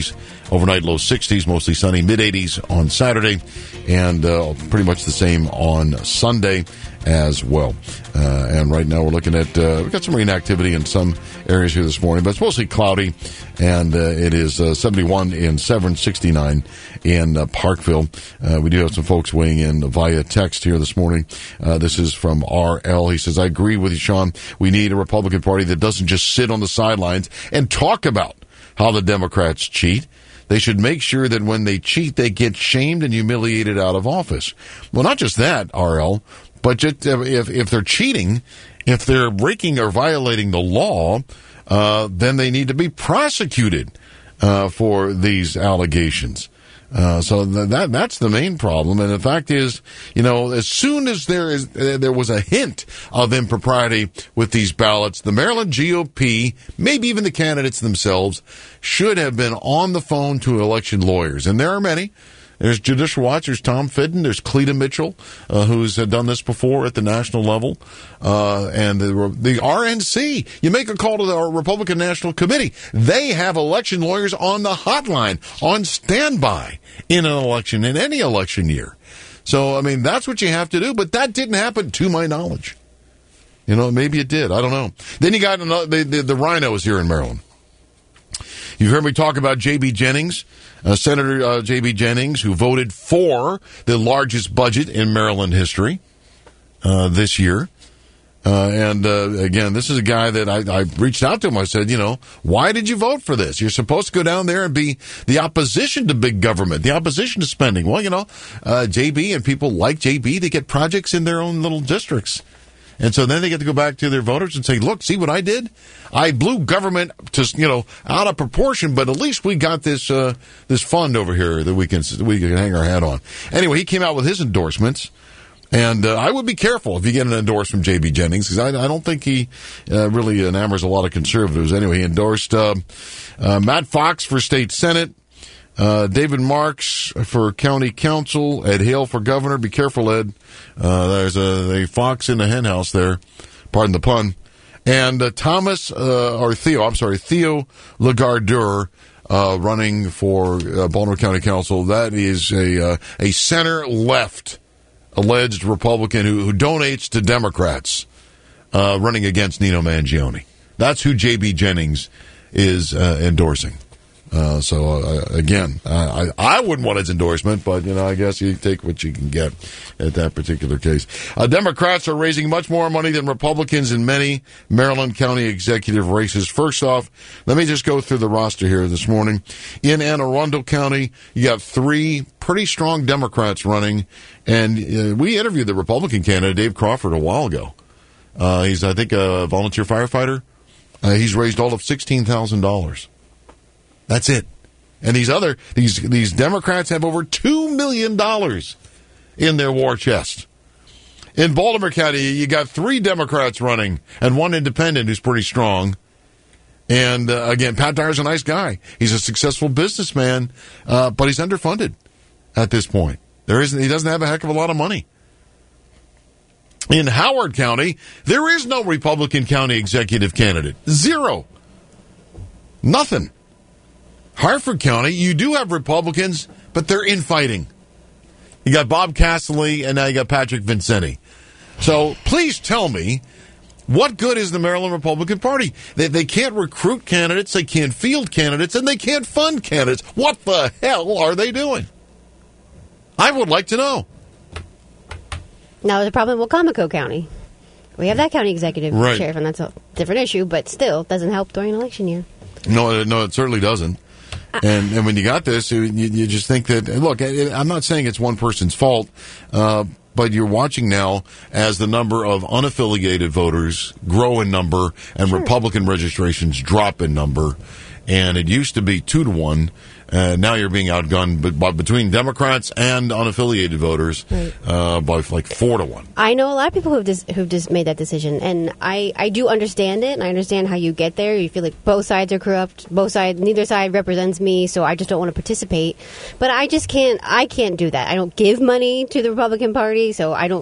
Overnight low 60s, mostly sunny, mid-80s on Saturday, and pretty much the same on Sunday as well. And right now we're looking at, we've got some rain activity in some areas here this morning, but it's mostly cloudy, and it is 71 in Severn, 69 in Parkville. We do have some folks weighing in via text here this morning. This is from RL. He says, I agree with you, Sean. We need a Republican Party that doesn't just sit on the sidelines and talk about how the Democrats cheat. They should make sure that when they cheat, they get shamed and humiliated out of office. Well, not just that, RL, but just if they're cheating, if they're breaking or violating the law, then they need to be prosecuted for these allegations. So that's the main problem. And the fact is, as soon as there was a hint of impropriety with these ballots, the Maryland GOP, maybe even the candidates themselves, should have been on the phone to election lawyers. And there are many. There's Judicial Watch, there's Tom Fitton, there's Cleta Mitchell, who's done this before at the national level, and the RNC. You make a call to the Republican National Committee. They have election lawyers on the hotline, on standby in an election, in any election year. So, that's what you have to do, but that didn't happen to my knowledge. Maybe it did. I don't know. Then you got the rhinos here in Maryland. You've heard me talk about J.B. Jennings, Senator J.B. Jennings, who voted for the largest budget in Maryland history this year. Again, this is a guy that I reached out to him. I said, why did you vote for this? You're supposed to go down there and be the opposition to big government, the opposition to spending. Well, J.B. and people like J.B., they get projects in their own little districts. And so then they get to go back to their voters and say, look, see what I did? I blew government to, out of proportion, but at least we got this fund over here that we can hang our hat on. Anyway, he came out with his endorsements. And I would be careful if you get an endorsement from J.B. Jennings, because I don't think he really enamors a lot of conservatives. Anyway, he endorsed Matt Fox for state senate, David Marks for county council, Ed Hale for governor. Be careful, Ed. There's a fox in the hen house there. Pardon the pun. And Theo Lagardeur, running for Baltimore County Council. That is a center-left alleged Republican who donates to Democrats, running against Nino Mangione. That's who J.B. Jennings is endorsing. Again, I wouldn't want his endorsement, but, I guess you take what you can get at that particular case. Democrats are raising much more money than Republicans in many Maryland County executive races. First off, let me just go through the roster here this morning. In Anne Arundel County, you got 3 pretty strong Democrats running, and we interviewed the Republican candidate, Dave Crawford, a while ago. He's, I think, a volunteer firefighter. He's raised all of $16,000. That's it. And these Democrats have over $2 million in their war chest. In Baltimore County, you got 3 Democrats running and 1 independent who's pretty strong. And again, Pat Dyer's a nice guy. He's a successful businessman, but he's underfunded at this point. He doesn't have a heck of a lot of money. In Howard County, there is no Republican county executive candidate. 0. Nothing. Harford County, you do have Republicans, but they're infighting. You got Bob Castley, and now you got Patrick Vincenti. So please tell me, what good is the Maryland Republican Party? They can't recruit candidates, they can't field candidates, and they can't fund candidates. What the hell are they doing? I would like to know. Now, there's a problem in Wacomico County. We have that county executive sheriff, and that's a different issue, but still, it doesn't help during an election year. No, it certainly doesn't. And when you got this, you just think that, look, I'm not saying it's one person's fault, but you're watching now as the number of unaffiliated voters grow in number and Republican registrations drop in number. And it used to be 2 to 1. Now you're being outgunned between Democrats and unaffiliated voters by like 4 to 1. I know a lot of people who've just made that decision, and I do understand it, and I understand how you get there. You feel like both sides are corrupt, neither side represents me, so I just don't want to participate. But I can't do that. I don't give money to the Republican Party, so I don't.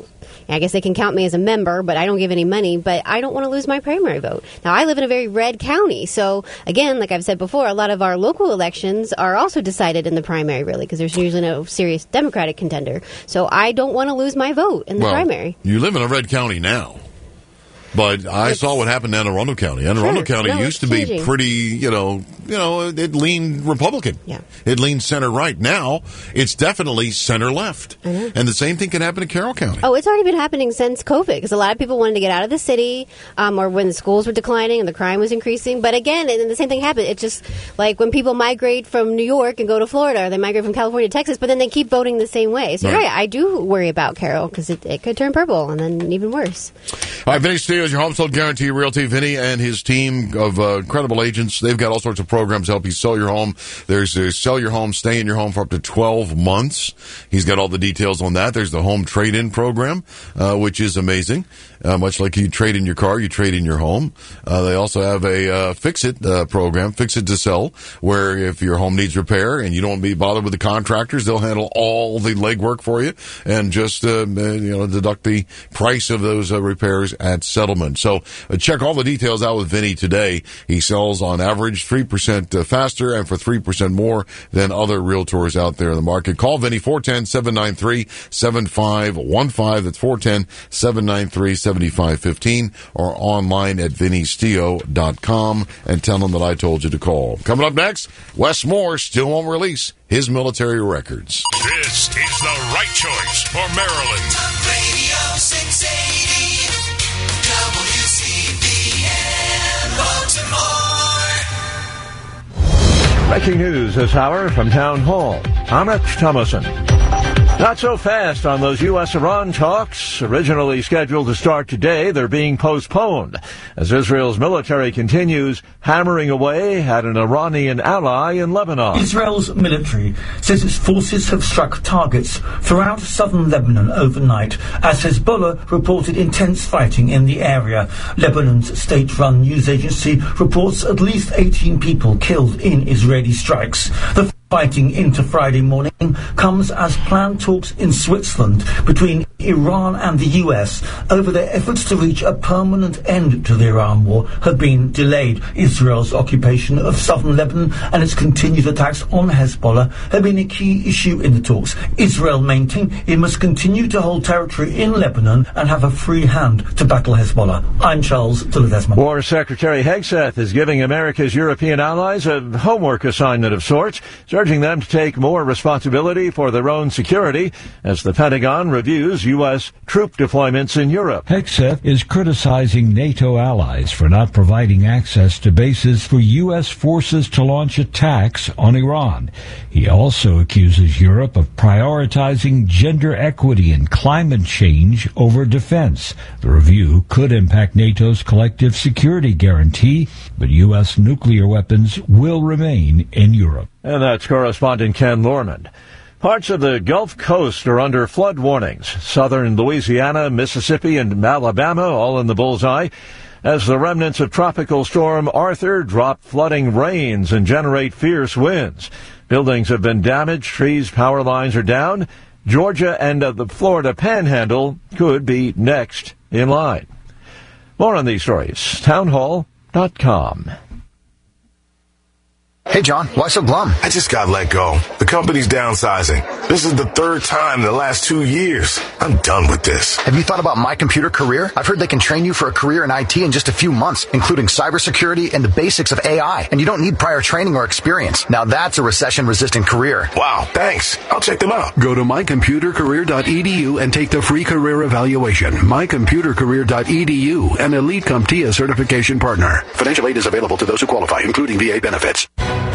I guess they can count me as a member, but I don't give any money, but I don't want to lose my primary vote. Now, I live in a very red county, so again, like I've said before, a lot of our local elections are also decided in the primary, really, because there's usually no serious Democratic contender. So I don't want to lose my vote in the primary. You live in a red county now. But I saw what happened in Anne Arundel County. Anne Arundel County used to be pretty, it leaned Republican. Yeah. It leaned center-right. Now, it's definitely center-left. And the same thing can happen in Carroll County. Oh, it's already been happening since COVID, because a lot of people wanted to get out of the city, or when the schools were declining and the crime was increasing. But again, and the same thing happened. It's just like when people migrate from New York and go to Florida, or they migrate from California to Texas, but then they keep voting the same way. So, right, I do worry about Carroll, because it could turn purple, and then even worse. All right, Vinny Steele is your home sold guarantee realty. Vinny and his team of incredible agents, they've got all sorts of programs to help you sell your home. There's sell your home, stay in your home for up to 12 months. He's got all the details on that. There's the home trade-in program, which is amazing. Much like you trade in your car, you trade in your home. They also have a fix-it program, fix-it to sell, where if your home needs repair and you don't be bothered with the contractors, they'll handle all the legwork for you and just deduct the price of those repairs at settlement. So check all the details out with Vinny today. He sells on average 3% faster and for 3% more than other realtors out there in the market. Call Vinny 410-793-7515. That's 410-793-7515 or online at VinnySteo.com and tell them that I told you to call. Coming up next, Wes Moore still won't release his military records. This is the right choice for Maryland. Radio 680 WCBM Baltimore. Breaking news this hour from Town Hall. I'm Rich Thomason. Not so fast on those U.S.-Iran talks. Originally scheduled to start today, they're being postponed as Israel's military continues hammering away at an Iranian ally in Lebanon. Israel's military says its forces have struck targets throughout southern Lebanon overnight as Hezbollah reported intense fighting in the area. Lebanon's state-run news agency reports at least 18 people killed in Israeli strikes. The fighting into Friday morning comes as planned talks in Switzerland between Iran and the US over their efforts to reach a permanent end to the Iran war have been delayed. Israel's occupation of southern Lebanon and its continued attacks on Hezbollah have been a key issue in the talks. Israel maintained it must continue to hold territory in Lebanon and have a free hand to battle Hezbollah. I'm Charles Tillett-Esmond. War Secretary Hegseth is giving America's European allies a homework assignment of sorts, urging them to take more responsibility for their own security as the Pentagon reviews U.S. troop deployments in Europe. Hegseth is criticizing NATO allies for not providing access to bases for U.S. forces to launch attacks on Iran. He also accuses Europe of prioritizing gender equity and climate change over defense. The review could impact NATO's collective security guarantee, but U.S. nuclear weapons will remain in Europe. And that's correspondent Ken Lorman. Parts of the Gulf Coast are under flood warnings. Southern Louisiana, Mississippi, and Alabama all in the bullseye as the remnants of Tropical Storm Arthur drop flooding rains and generate fierce winds. Buildings have been damaged, trees, power lines are down. Georgia and the Florida Panhandle could be next in line. More on these stories, townhall.com. Hey, John, why so glum? I just got let go. The company's downsizing. This is the third time in the last 2 years. I'm done with this. Have you thought about My Computer Career? I've heard they can train you for a career in IT in just a few months, including cybersecurity and the basics of AI. And you don't need prior training or experience. Now that's a recession-resistant career. Wow, thanks. I'll check them out. Go to mycomputercareer.edu and take the free career evaluation. mycomputercareer.edu, an Elite CompTIA certification partner. Financial aid is available to those who qualify, including VA benefits.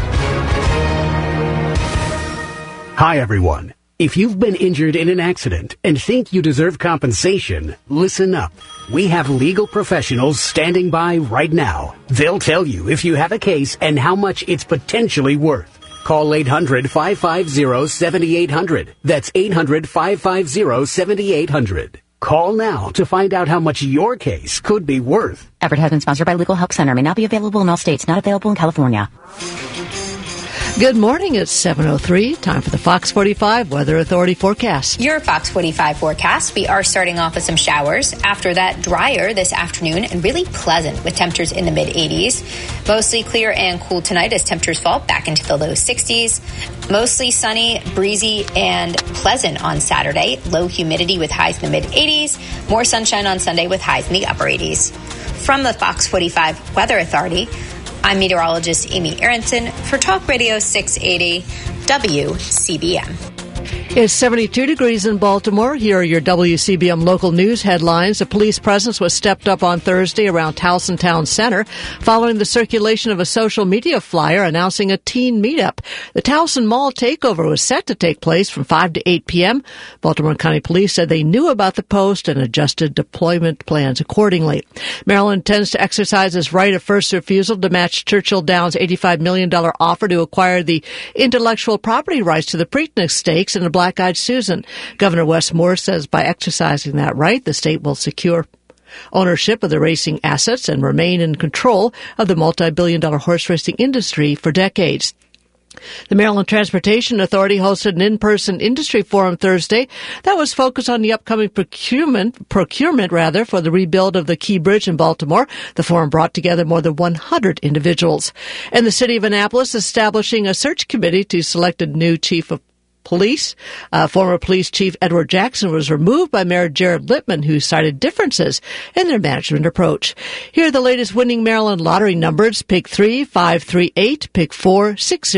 Hi, everyone. If you've been injured in an accident and think you deserve compensation, listen up. We have legal professionals standing by right now. They'll tell you if you have a case and how much it's potentially worth. Call 800-550-7800. That's 800-550-7800. Call now to find out how much your case could be worth. Effort has been sponsored by Legal Help Center. May not be available in all states. Not available in California. Good morning. It's 7:03. Time for the Fox 45 Weather Authority forecast. Your Fox 45 forecast. We are starting off with some showers. After that, drier this afternoon and really pleasant with temperatures in the mid-80s. Mostly clear and cool tonight as temperatures fall back into the low 60s. Mostly sunny, breezy, and pleasant on Saturday. Low humidity with highs in the mid-80s. More sunshine on Sunday with highs in the upper 80s. From the Fox 45 Weather Authority, I'm meteorologist Amy Aronson for Talk Radio 680 WCBM. It's 72 degrees in Baltimore. Here are your WCBM local news headlines. A police presence was stepped up on Thursday around Towson Town Center following the circulation of a social media flyer announcing a teen meetup. The Towson Mall takeover was set to take place from 5 to 8 p.m. Baltimore County Police said they knew about the post and adjusted deployment plans accordingly. Maryland intends to exercise its right of first refusal to match Churchill Downs' $85 million offer to acquire the intellectual property rights to the Preakness Stakes and the Black-Eyed Susan. Governor Wes Moore says by exercising that right, the state will secure ownership of the racing assets and remain in control of the multi-billion-dollar horse racing industry for decades. The Maryland Transportation Authority hosted an in-person industry forum Thursday that was focused on the upcoming procurement for the rebuild of the Key Bridge in Baltimore. The forum brought together more than 100 individuals. And the city of Annapolis establishing a search committee to select a new chief of police. Former police chief Edward Jackson was removed by Mayor Jared Littman, who cited differences in their management approach. Here are the latest winning Maryland lottery numbers. Pick 3, 538, pick 4,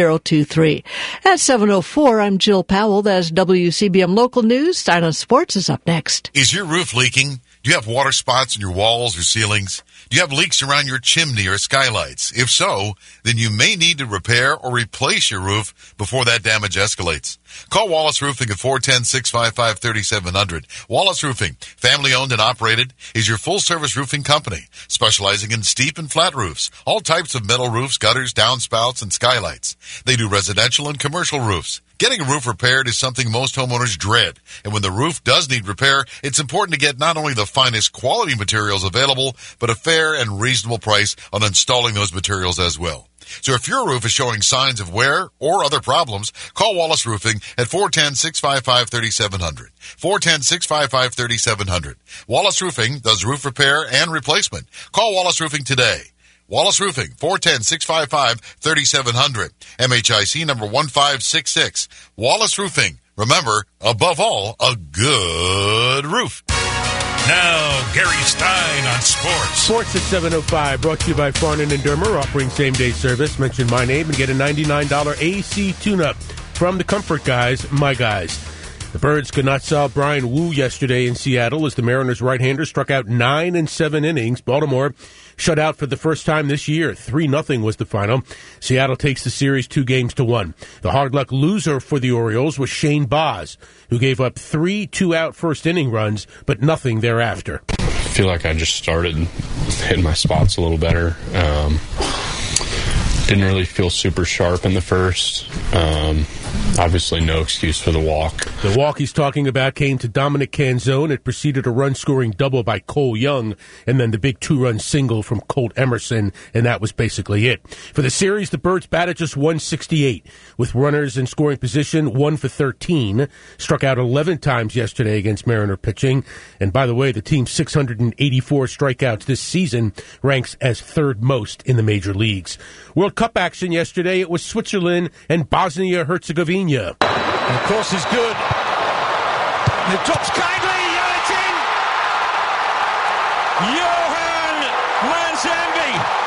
6023. At 7:04, I'm Jill Powell. That's WCBM Local News. Silent Sports is up next. Is your roof leaking? Do you have water spots in your walls or ceilings? Do you have leaks around your chimney or skylights? If so, then you may need to repair or replace your roof before that damage escalates. Call Wallace Roofing at 410-655-3700. Wallace Roofing, family-owned and operated, is your full-service roofing company, specializing in steep and flat roofs, all types of metal roofs, gutters, downspouts, and skylights. They do residential and commercial roofs. Getting a roof repaired is something most homeowners dread, and when the roof does need repair, it's important to get not only the finest quality materials available, but a fair and reasonable price on installing those materials as well. So if your roof is showing signs of wear or other problems, call Wallace Roofing at 410-655-3700. 410-655-3700. Wallace Roofing does roof repair and replacement. Call Wallace Roofing today. Wallace Roofing, 410-655-3700. MHIC number 1566. Wallace Roofing. Remember, above all, a good roof. Now, Gary Stein on sports. Sports at 7:05, brought to you by Farnan and Dermer, offering same-day service. Mention my name and get a $99 AC tune-up from the Comfort Guys, my guys. The Birds could not solve Brian Wu yesterday in Seattle as the Mariners' right-hander struck out 9 in 7 innings. Baltimore shut out for the first time this year. 3-0 was the final. Seattle takes the series 2-1. The hard-luck loser for the Orioles was Shane Baz, who gave up 3 two-out first-inning runs, but nothing thereafter. I feel like I just started hitting my spots a little better. Didn't really feel super sharp in the first. Obviously, no excuse for the walk. The walk he's talking about came to Dominic Canzone. It preceded a run-scoring double by Cole Young, and then the big 2-run single from Colt Emerson, and that was basically it. For the series, the Birds batted just .168, with runners in scoring position 1 for 13. Struck out 11 times yesterday against Mariner pitching. And by the way, the team's 684 strikeouts this season ranks as third most in the major leagues. World Cup action yesterday, it was Switzerland and Bosnia-Herzegovina. The cross is good. The drops kindly. It's in. Johan Manzambi.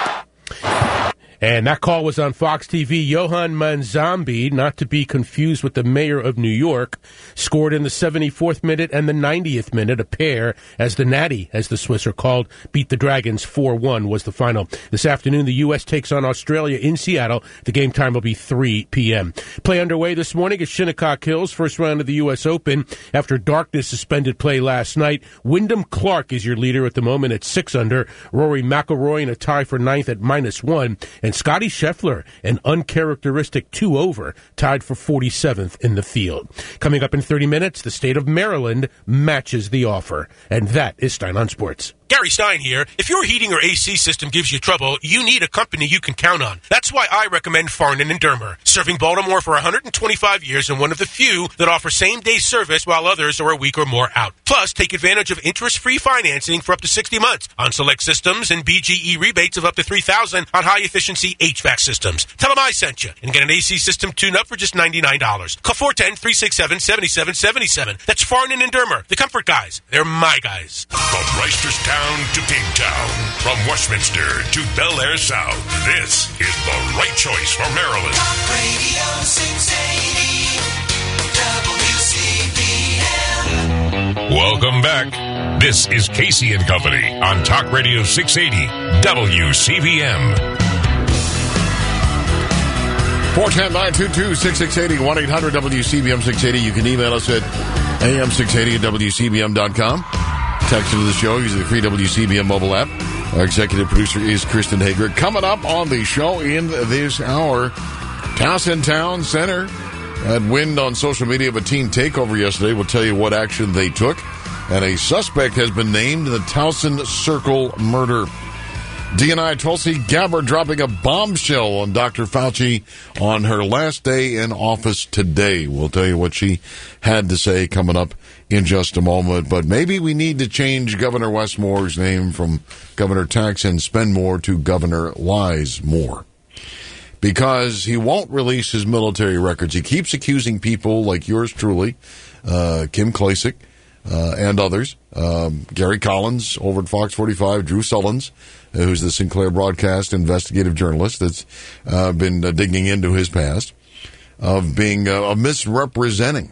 And that call was on Fox TV. Johan Manzambi, not to be confused with the mayor of New York, scored in the 74th minute and the 90th minute, a pair, as the Natty, as the Swiss are called, beat the Dragons 4-1 was the final. This afternoon, the U.S. takes on Australia in Seattle. The game time will be 3 p.m. Play underway this morning at Shinnecock Hills, first round of the U.S. Open. After darkness suspended play last night, Wyndham Clark is your leader at the moment at 6 under. Rory McIlroy in a tie for ninth at -1. And Scotty Scheffler, an uncharacteristic 2-over, tied for 47th in the field. Coming up in 30 minutes, the state of Maryland matches the offer. And that is Stein on Sports. Gary Stein here. If your heating or AC system gives you trouble, you need a company you can count on. That's why I recommend Farnan and Dermer. Serving Baltimore for 125 years and one of the few that offer same-day service while others are a week or more out. Plus, take advantage of interest-free financing for up to 60 months on select systems and BGE rebates of up to $3,000 on high-efficiency HVAC systems. Tell them I sent you and get an AC system tune-up for just $99. Call 410-367-7777. That's Farnan and Dermer, the comfort guys. They're my guys. From Reisterstown to Pigtown, from Westminster to Bel Air South, this is the right choice for Maryland. Talk Radio 680 WCBM. Welcome back. This is Casey and Company on Talk Radio 680 WCBM. 410-922-6680, 1-800-WCBM-680. You can email us at am680 at WCBM.com. Text into the show using the free WCBM mobile app. Our executive producer is Kristen Hager. Coming up on the show in this hour, Towson Town Center had wind on social media of a teen takeover yesterday. We'll tell you what action they took. And a suspect has been named in the Towson Circle murder. DNI Tulsi Gabbard dropping a bombshell on Dr. Fauci on her last day in office today. We'll tell you what she had to say coming up in just a moment. But maybe we need to change Governor Westmore's name from Governor Tax and Spend More to Governor Lies More, because he won't release his military records. He keeps accusing people like yours truly, Kim Klacik, and others, Gary Collins over at Fox 45, Drew Sullins, who's the Sinclair Broadcast investigative journalist that's been digging into his past, of being of misrepresenting,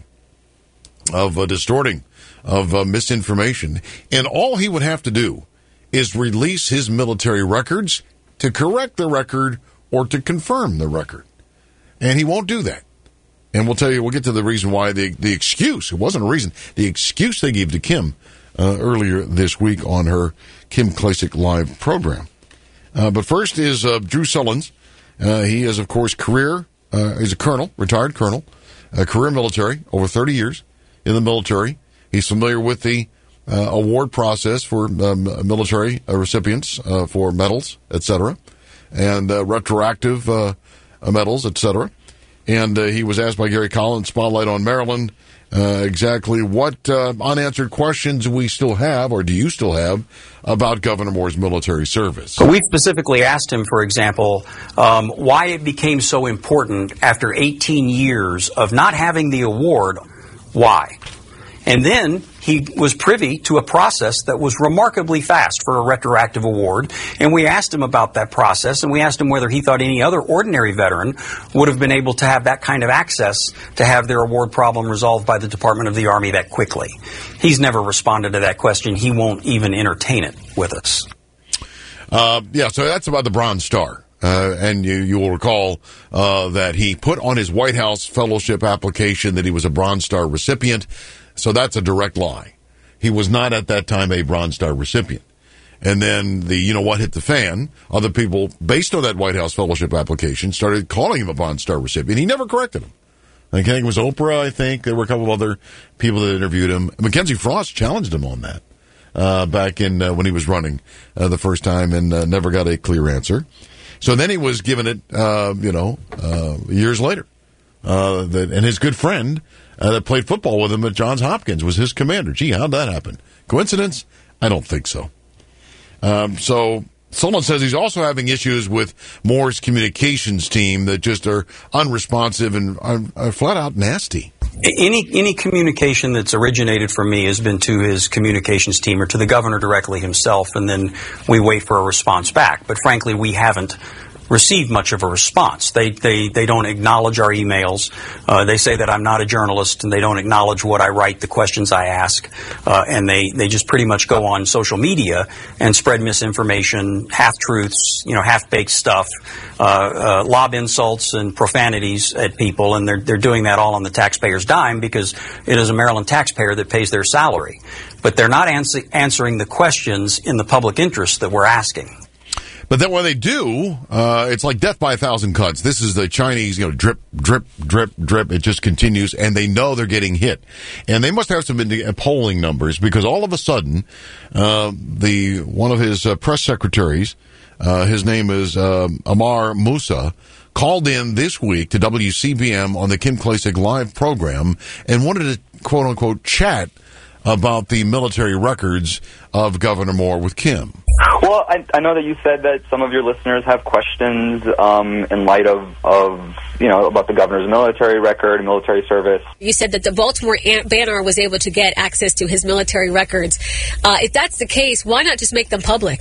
of distorting, of misinformation. And all he would have to do is release his military records to correct the record or to confirm the record. And he won't do that. And we'll tell you, we'll get to the reason why, the excuse, it wasn't a reason, the excuse they gave to Kim earlier this week on her Kim Klacik Live program. But first is Drew Sullins. He is, of course, he's a colonel, retired colonel, career military, over 30 years in the military. He's familiar with the award process for military recipients for medals, etc., and retroactive medals, etc. And he was asked by Gary Collins, Spotlight on Maryland, exactly what unanswered questions we still have, or do you still have, about Governor Moore's military service. We specifically asked him, for example, why it became so important after 18 years of not having the award. Why? And then he was privy to a process that was remarkably fast for a retroactive award, and we asked him about that process, and we asked him whether he thought any other ordinary veteran would have been able to have that kind of access to have their award problem resolved by the Department of the Army that quickly. He's never responded to that question. He won't even entertain it with us. So that's about the Bronze Star. And you will recall that he put on his White House fellowship application that he was a Bronze Star recipient. So that's a direct lie. He was not at that time a Bronze Star recipient. And then hit the fan. Other people, based on that White House fellowship application, started calling him a Bronze Star recipient. He never corrected him. I think it was Oprah, I think. There were a couple of other people that interviewed him. Mackenzie Frost challenged him on that back in when he was running the first time and never got a clear answer. So then he was given it, years later. And his good friend that played football with him at Johns Hopkins was his commander. Gee, how'd that happen? Coincidence? I don't think so. So someone says he's also having issues with Moore's communications team that just are unresponsive and are flat out nasty. Any communication that's originated from me has been to his communications team or to the governor directly himself, and then we wait for a response back. But frankly, we haven't received much of a response. They don't acknowledge our emails. They say that I'm not a journalist, and they don't acknowledge what I write, the questions I ask, and they just pretty much go on social media and spread misinformation, half-truths, half-baked stuff, lob insults and profanities at people, and they're doing that all on the taxpayer's dime because it is a Maryland taxpayer that pays their salary. But they're not answering the questions in the public interest that we're asking. But then when they do, it's like death by 1,000 cuts. This is the Chinese, drip, drip, drip, drip. It just continues, and they know they're getting hit. And they must have some polling numbers, because all of a sudden, one of his press secretaries, his name is Amar Musa, called in this week to WCBM on the Kim Klacik Live program and wanted to, quote-unquote, chat about the military records of Governor Moore with Kim. Well, I know that you said that some of your listeners have questions in light of about the governor's military record, military service. You said that the Baltimore Banner was able to get access to his military records. If that's the case, why not just make them public?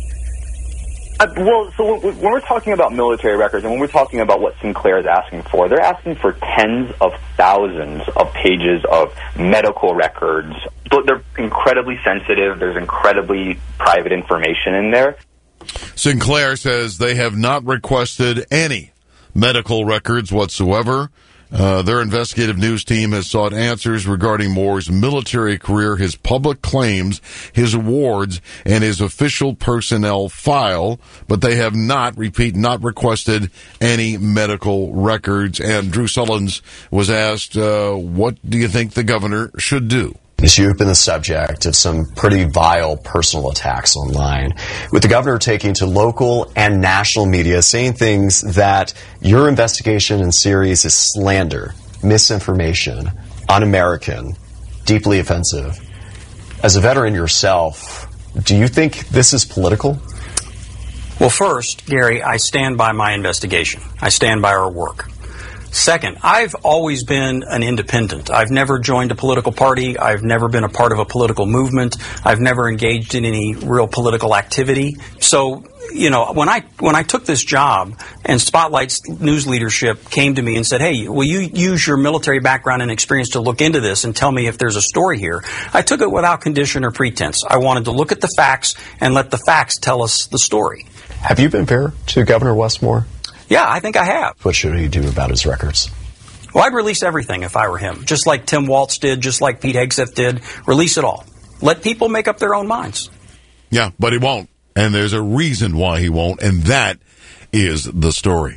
So when we're talking about military records, and when we're talking about what Sinclair is asking for, they're asking for tens of thousands of pages of medical records. But they're incredibly sensitive. There's incredibly private information in there. Sinclair says they have not requested any medical records whatsoever. Their investigative news team has sought answers regarding Moore's military career, his public claims, his awards, and his official personnel file, but they have not requested any medical records. And Drew Sullins was asked, what do you think the governor should do? You've been the subject of some pretty vile personal attacks online, with the governor taking to local and national media saying things that your investigation and series is slander, misinformation, un-American, deeply offensive. As a veteran yourself, do you think this is political? Well, first, Gary, I stand by my investigation. I stand by our work. Second, I've always been an independent. I've never joined a political party. I've never been a part of a political movement. I've never engaged in any real political activity. So, when I took this job and Spotlight's news leadership came to me and said, hey, will you use your military background and experience to look into this and tell me if there's a story here? I took it without condition or pretense. I wanted to look at the facts and let the facts tell us the story. Have you been fair to Governor Wes Moore? Yeah, I think I have. What should he do about his records? Well, I'd release everything if I were him. Just like Tim Waltz did, just like Pete Hegseth did. Release it all. Let people make up their own minds. Yeah, but he won't. And there's a reason why he won't, and that is the story.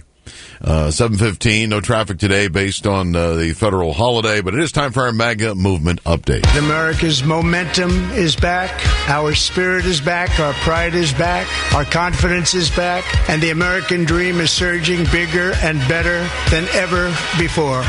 7:15, no traffic today based on the federal holiday, but it is time for our MAGA movement update. America's momentum is back. Our spirit is back. Our pride is back. Our confidence is back. And the American dream is surging bigger and better than ever before.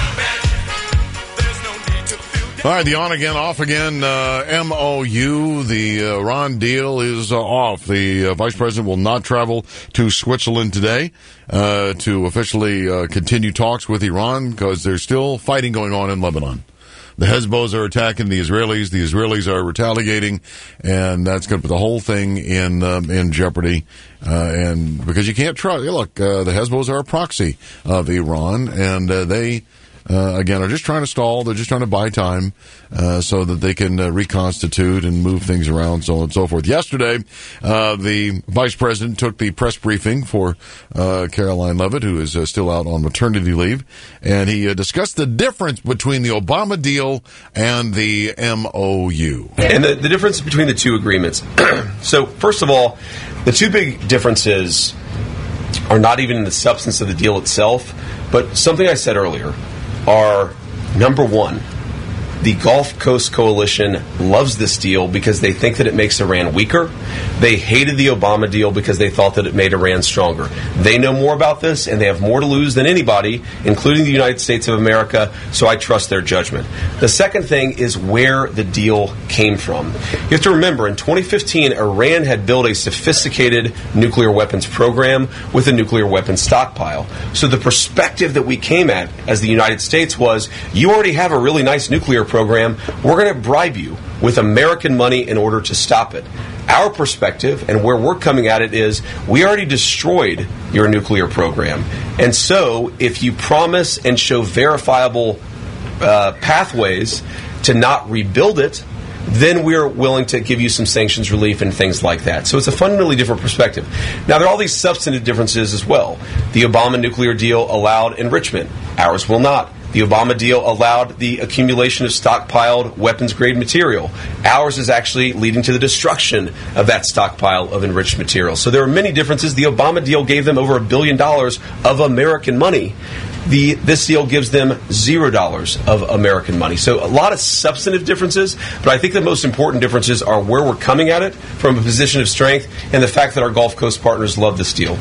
All right, the on-again, off-again MOU, the Iran deal is off. The vice president will not travel to Switzerland today to officially continue talks with Iran because there's still fighting going on in Lebanon. The Hezbollah are attacking the Israelis. The Israelis are retaliating, and that's going to put the whole thing in jeopardy. And because you can't trust, look, the Hezbollah are a proxy of Iran, and they. Again, are just trying to stall. They're just trying to buy time so that they can reconstitute and move things around, so on and so forth. Yesterday, the vice president took the press briefing for Caroline Leavitt, who is still out on maternity leave, and he discussed the difference between the Obama deal and the MOU. And the difference between the two agreements. So, first of all, the two big differences are not even in the substance of the deal itself, but something I said earlier are, number one, the Gulf Coast Coalition loves this deal because they think that it makes Iran weaker. They hated the Obama deal because they thought that it made Iran stronger. They know more about this, and they have more to lose than anybody, including the United States of America, so I trust their judgment. The second thing is where the deal came from. You have to remember, in 2015, Iran had built a sophisticated nuclear weapons program with a nuclear weapons stockpile. So the perspective that we came at as the United States was, you already have a really nice nuclear program. We're going to bribe you with American money in order to stop it. Our perspective and where we're coming at it is, we already destroyed your nuclear program. And so if you promise and show verifiable pathways to not rebuild it, then we're willing to give you some sanctions relief and things like that. So it's a fundamentally different perspective. Now, there are all these substantive differences as well. The Obama nuclear deal allowed enrichment. Ours will not. The Obama deal allowed the accumulation of stockpiled weapons-grade material. Ours is actually leading to the destruction of that stockpile of enriched material. So there are many differences. The Obama deal gave them over $1 billion of American money. This deal gives them $0 of American money. So a lot of substantive differences, but I think the most important differences are where we're coming at it from a position of strength and the fact that our Gulf Coast partners love this deal.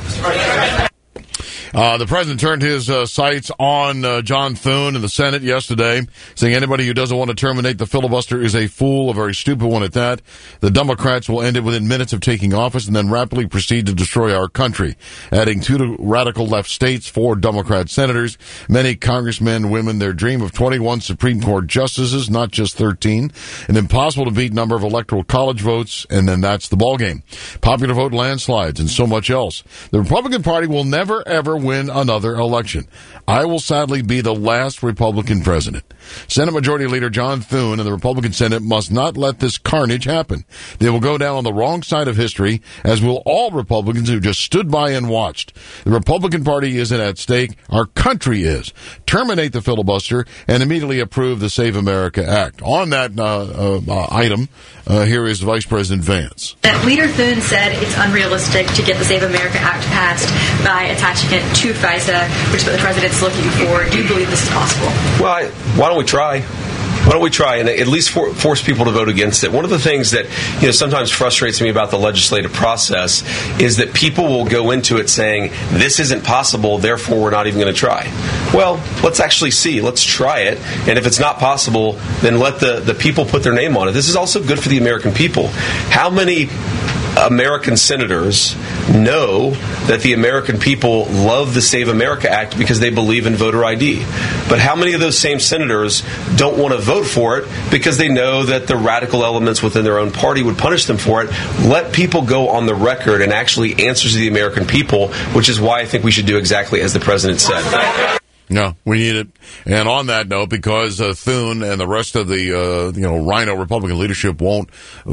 The president turned his sights on John Thune in the Senate yesterday, saying anybody who doesn't want to terminate the filibuster is a fool, a very stupid one at that. The Democrats will end it within minutes of taking office and then rapidly proceed to destroy our country. Adding 2 radical left states, 4 Democrat senators, many congressmen, women, their dream of 21 Supreme Court justices, not just 13, an impossible to beat number of electoral college votes, and then that's the ballgame. Popular vote landslides and so much else. The Republican Party will never, ever win another election. I will sadly be the last Republican president. Senate Majority Leader John Thune and the Republican Senate must not let this carnage happen. They will go down on the wrong side of history, as will all Republicans who just stood by and watched. The Republican Party isn't at stake. Our country is. Terminate the filibuster and immediately approve the Save America Act. On that item, here is Vice President Vance. That Leader Thune said it's unrealistic to get the Save America Act passed by attaching it to FISA, which is what the president's looking for. Do you believe this is possible? Well, why don't we try? Why don't we try and at least force people to vote against it? One of the things that sometimes frustrates me about the legislative process is that people will go into it saying, this isn't possible, therefore we're not even going to try. Well, let's actually see. Let's try it. And if it's not possible, then let the people put their name on it. This is also good for the American people. How many American senators know that the American people love the Save America Act because they believe in voter ID? But how many of those same senators don't want to vote for it because they know that the radical elements within their own party would punish them for it? Let people go on the record and actually answer to the American people, which is why I think we should do exactly as the president said. No, we need it. And on that note, because Thune and the rest of the Rhino Republican leadership won't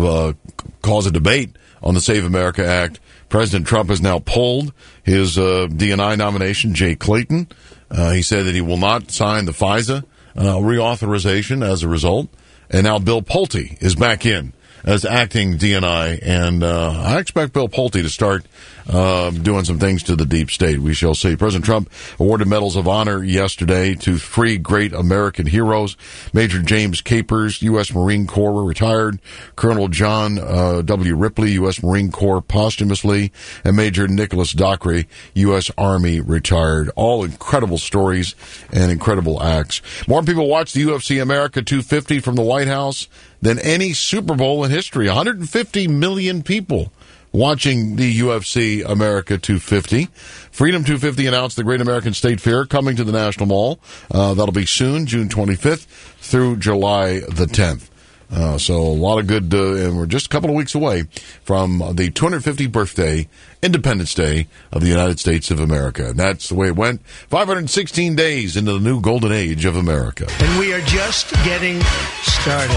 cause a debate on the Save America Act, President Trump has now pulled his DNI nomination, Jay Clayton. He said that he will not sign the FISA reauthorization as a result. And now Bill Pulte is back in as acting DNI, and I expect Bill Pulte to start doing some things to the deep state. We shall see. President Trump awarded medals of honor yesterday to 3 great American heroes. Major James Capers, U.S. Marine Corps, retired. Colonel John W. Ripley, U.S. Marine Corps, posthumously. And Major Nicholas Dockery, U.S. Army, retired. All incredible stories and incredible acts. More people watch the UFC America 250 from the White House than any Super Bowl in history. 150 million people watching the UFC America 250. Freedom 250 announced the Great American State Fair coming to the National Mall. That'll be soon, June 25th through July the 10th. So a lot of good, and we're just a couple of weeks away from the 250th birthday, Independence Day of the United States of America. And that's the way it went. 516 days into the new golden age of America. And we are just getting started.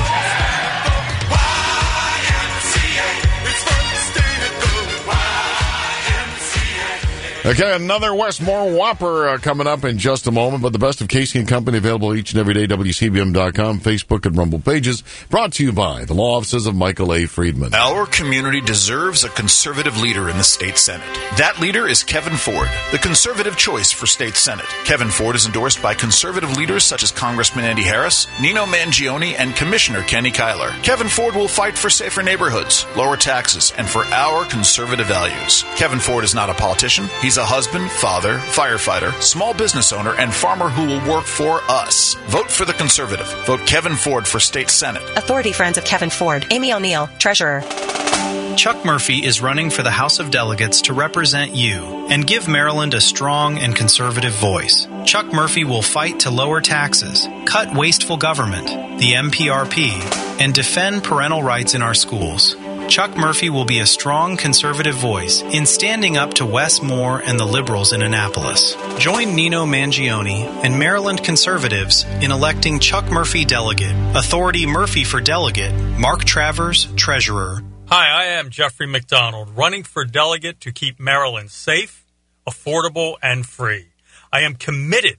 Okay, another Westmore Whopper coming up in just a moment, but the best of Casey and Company available each and every day, WCBM.com, Facebook, and Rumble pages, brought to you by the law offices of Michael A. Friedman. Our community deserves a conservative leader in the state Senate. That leader is Kevin Ford, the conservative choice for state Senate. Kevin Ford is endorsed by conservative leaders such as Congressman Andy Harris, Nino Mangione, and Commissioner Kenny Kyler. Kevin Ford will fight for safer neighborhoods, lower taxes, and for our conservative values. Kevin Ford is not a politician. He's a husband, father, firefighter, small business owner, and farmer who will work for us. Vote for the conservative. Vote Kevin Ford for state Senate. Authority Friends of Kevin Ford. Amy O'Neill, Treasurer. Chuck Murphy is running for the House of Delegates to represent you and give Maryland a strong and conservative voice. Chuck Murphy will fight to lower taxes, cut wasteful government, the MPRP, and defend parental rights in our schools. Chuck Murphy will be a strong conservative voice in standing up to Wes Moore and the liberals in Annapolis. Join Nino Mangione and Maryland conservatives in electing Chuck Murphy delegate, Authority Murphy for delegate, Mark Travers, treasurer. Hi, I am Jeffrey McDonald, running for delegate to keep Maryland safe, affordable, and free. I am committed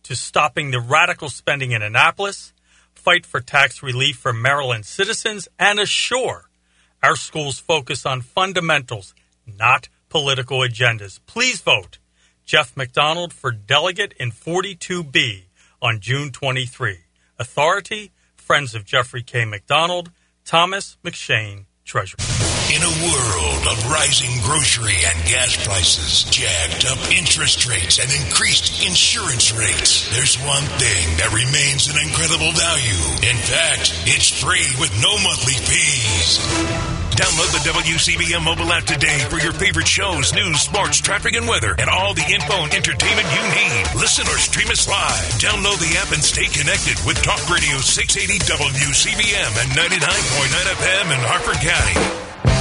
to stopping the radical spending in Annapolis, fight for tax relief for Maryland citizens, and assure our schools focus on fundamentals, not political agendas. Please vote Jeff McDonald for delegate in 42B on June 23. Authority, Friends of Jeffrey K. McDonald, Thomas McShane, Treasurer. In a world of rising grocery and gas prices, jacked up interest rates, and increased insurance rates, there's one thing that remains an incredible value. In fact, it's free with no monthly fees. Download the WCBM mobile app today for your favorite shows, news, sports, traffic, and weather, and all the info and entertainment you need. Listen or stream us live. Download the app and stay connected with Talk Radio 680 WCBM and 99.9 FM in Harford County.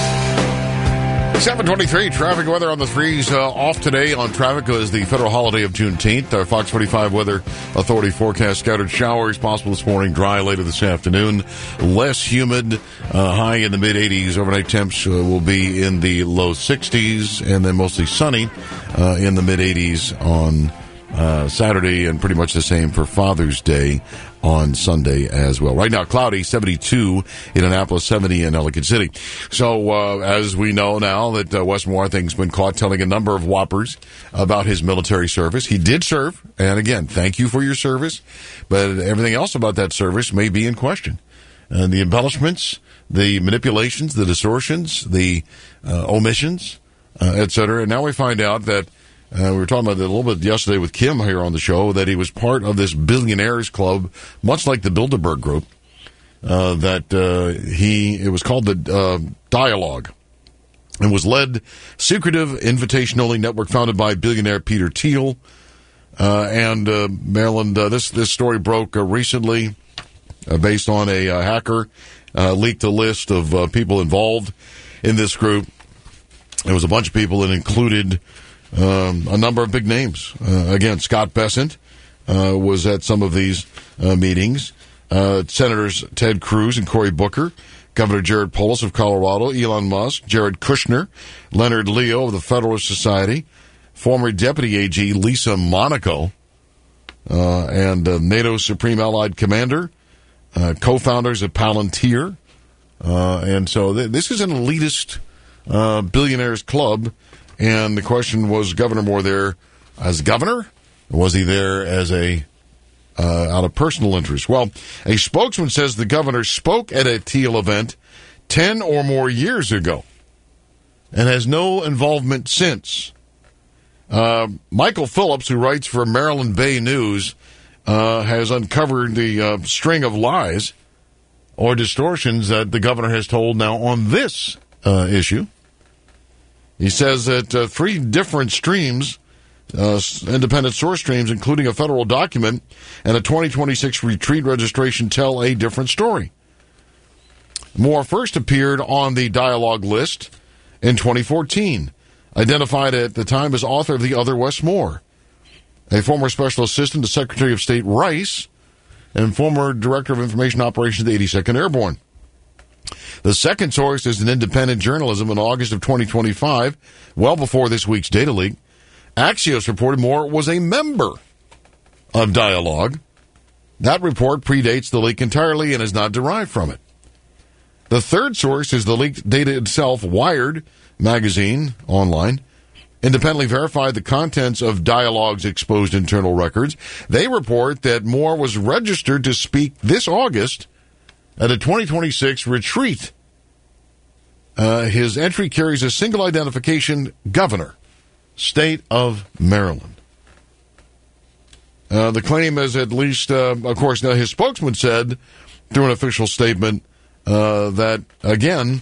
7:23, traffic weather on the threes. Off today on traffic is the federal holiday of Juneteenth. Our Fox 45 Weather Authority forecast scattered showers possible this morning, dry later this afternoon. Less humid, high in the mid-80s. Overnight temps will be in the low 60s, and then mostly sunny in the mid-80s on Saturday, and pretty much the same for Father's Day on Sunday as well. Right now, cloudy, 72 in Annapolis, 70 in Ellicott City. So, as we know now that Wes Moorthing's been caught telling a number of whoppers about his military service. He did serve, and again, thank you for your service, but everything else about that service may be in question. The embellishments, the manipulations, the distortions, the omissions, etc. And now we find out that we were talking about it a little bit yesterday with Kim here on the show, that he was part of this billionaires club, much like the Bilderberg Group, it was called the Dialogue. It was led, secretive, invitation-only network founded by billionaire Peter Thiel. And Maryland, this story broke recently based on a hacker leaked a list of people involved in this group. There was a bunch of people that included a number of big names. Again, Scott Bessent was at some of these meetings. Senators Ted Cruz and Cory Booker, Governor Jared Polis of Colorado, Elon Musk, Jared Kushner, Leonard Leo of the Federalist Society, former Deputy AG Lisa Monaco, and NATO's Supreme Allied Commander, co-founders of Palantir. And so this is an elitist billionaires club. And the question was, Governor Moore there as governor? Or was he there as out of personal interest? Well, a spokesman says the governor spoke at a Thiel event 10 or more years ago and has no involvement since. Michael Phillips, who writes for Maryland Bay News, has uncovered the string of lies or distortions that the governor has told now on this issue. He says that 3 different streams, independent source streams, including a federal document and a 2026 retreat registration, tell a different story. Moore first appeared on the dialogue list in 2014, identified at the time as author of The Other Wes Moore, a former special assistant to Secretary of State Rice and former director of information operations at the 82nd Airborne. The second source is an independent journalism in August of 2025, well before this week's data leak. Axios reported Moore was a member of Dialogue. That report predates the leak entirely and is not derived from it. The third source is the leaked data itself. Wired magazine, online, independently verified the contents of Dialogue's exposed internal records. They report that Moore was registered to speak this August at a 2026 retreat. His entry carries a single identification: Governor, State of Maryland. The claim is at least, of course, now his spokesman said through an official statement that, again,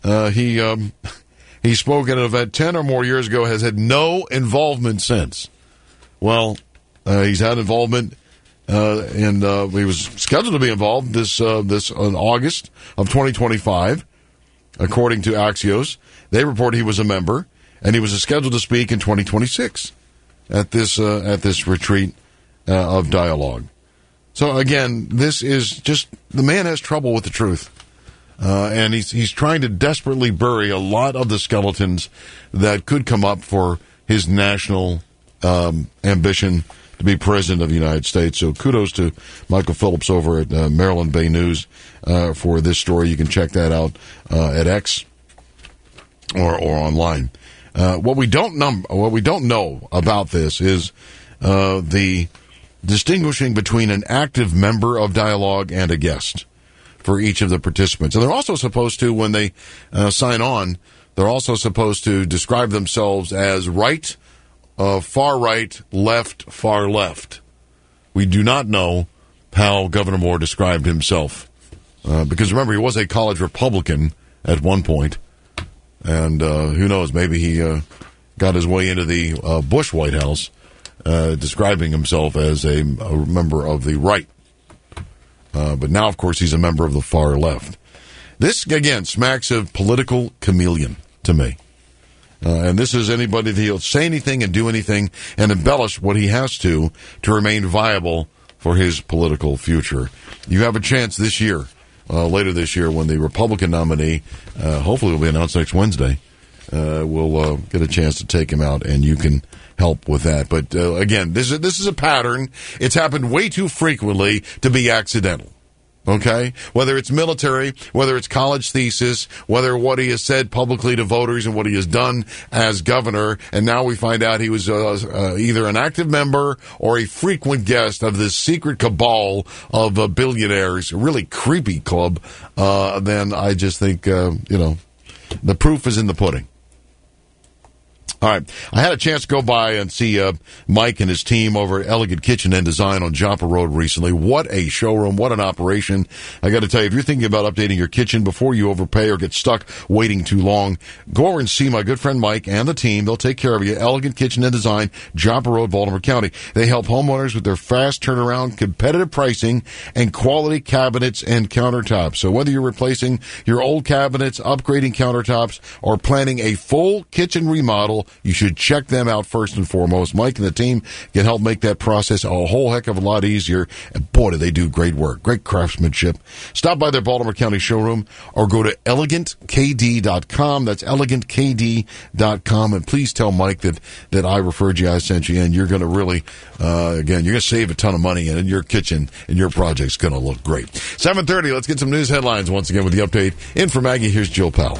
he spoke at an event 10 or more years ago, has had no involvement since. Well, he's had involvement, and he was scheduled to be involved this in August of 2025, according to Axios. They report he was a member, and he was scheduled to speak in 2026 at this retreat of Dialogue. So again, this is just, the man has trouble with the truth. And he's trying to desperately bury a lot of the skeletons that could come up for his national ambition to be president of the United States. So kudos to Michael Phillips over at Maryland Bay News for this story. You can check that out at X or online. What we don't know about this is the distinguishing between an active member of dialogue and a guest for each of the participants. And they're also supposed to, when they sign on, they're also supposed to describe themselves as right, far right, left, far left. We do not know how Governor Moore described himself. Because remember, he was a college Republican at one point. And who knows, maybe he got his way into the Bush White House, describing himself as a member of the right. But now, of course, he's a member of the far left. This, again, smacks of political chameleon to me. And this is anybody that he'll say anything and do anything and embellish what he has to remain viable for his political future. You have a chance this year, later this year, when the Republican nominee, hopefully will be announced next Wednesday, we'll get a chance to take him out, and you can help with that. But again, this is a pattern. It's happened way too frequently to be accidental. Okay? Whether it's military, whether it's college thesis, whether what he has said publicly to voters and what he has done as governor, and now we find out he was either an active member or a frequent guest of this secret cabal of billionaires, a really creepy club, then I just think, the proof is in the pudding. All right. I had a chance to go by and see Mike and his team over at Elegant Kitchen and Design on Joppa Road recently. What a showroom. What an operation. I got to tell you, if you're thinking about updating your kitchen before you overpay or get stuck waiting too long, go over and see my good friend Mike and the team. They'll take care of you. Elegant Kitchen and Design, Joppa Road, Baltimore County. They help homeowners with their fast turnaround, competitive pricing, and quality cabinets and countertops. So whether you're replacing your old cabinets, upgrading countertops, or planning a full kitchen remodel, you should check them out first and foremost. Mike and the team can help make that process a whole heck of a lot easier. And boy, do they do great work. Great craftsmanship. Stop by their Baltimore County showroom or go to elegantkd.com. That's elegantkd.com. And please tell Mike that I referred you, I sent you in. You're going to really, you're going to save a ton of money, and your kitchen and your project's going to look great. 7:30, let's get some news headlines once again with the update. In for Maggie, here's Jill Powell.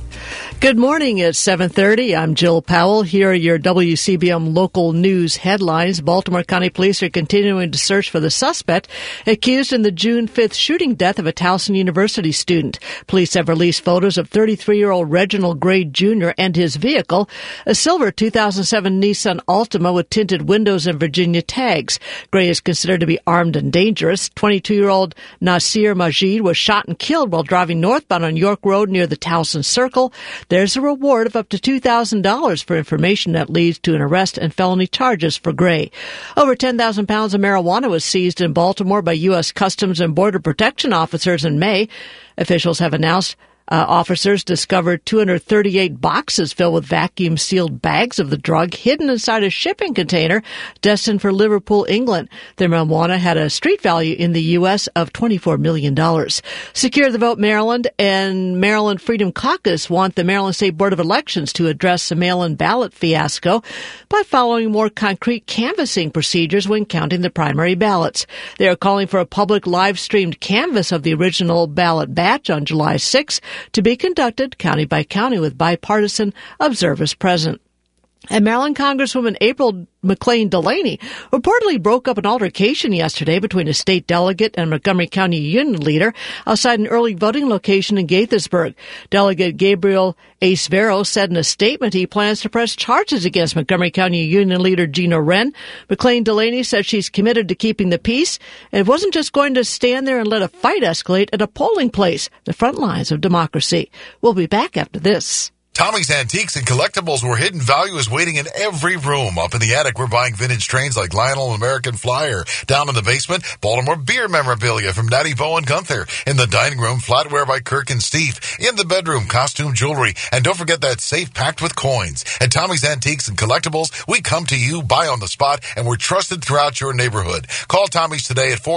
Good morning. It's 7:30. I'm Jill Powell. Here are your WCBM local news headlines. Baltimore County Police are continuing to search for the suspect accused in the June 5th shooting death of a Towson University student. Police have released photos of 33-year-old Reginald Gray Jr. and his vehicle, a silver 2007 Nissan Altima with tinted windows and Virginia tags. Gray is considered to be armed and dangerous. 22-year-old Nasir Majid was shot and killed while driving northbound on York Road near the Towson Circle. There's a reward of up to $2,000 for information that leads to an arrest and felony charges for Gray. Over 10,000 pounds of marijuana was seized in Baltimore by U.S. Customs and Border Protection officers in May. Officials have announced officers discovered 238 boxes filled with vacuum-sealed bags of the drug hidden inside a shipping container destined for Liverpool, England. The marijuana had a street value in the U.S. of $24 million. Secure the Vote Maryland and Maryland Freedom Caucus want the Maryland State Board of Elections to address the mail-in ballot fiasco by following more concrete canvassing procedures when counting the primary ballots. They are calling for a public live-streamed canvass of the original ballot batch on July 6th, to be conducted county by county with bipartisan observers present. And Maryland Congresswoman April McLean Delaney reportedly broke up an altercation yesterday between a state delegate and Montgomery County Union leader outside an early voting location in Gaithersburg. Delegate Gabriel Acevero said in a statement he plans to press charges against Montgomery County Union leader Gina Wren. McLean Delaney said she's committed to keeping the peace and wasn't just going to stand there and let a fight escalate at a polling place, the front lines of democracy. We'll be back after this. Tommy's Antiques and Collectibles, where hidden value is waiting in every room. Up in the attic, we're buying vintage trains like Lionel and American Flyer. Down in the basement, Baltimore beer memorabilia from Natty Bo and Gunther. In the dining room, flatware by Kirk and Steve. In the bedroom, costume jewelry. And don't forget that safe packed with coins. At Tommy's Antiques and Collectibles, we come to you, buy on the spot, and we're trusted throughout your neighborhood. Call Tommy's today at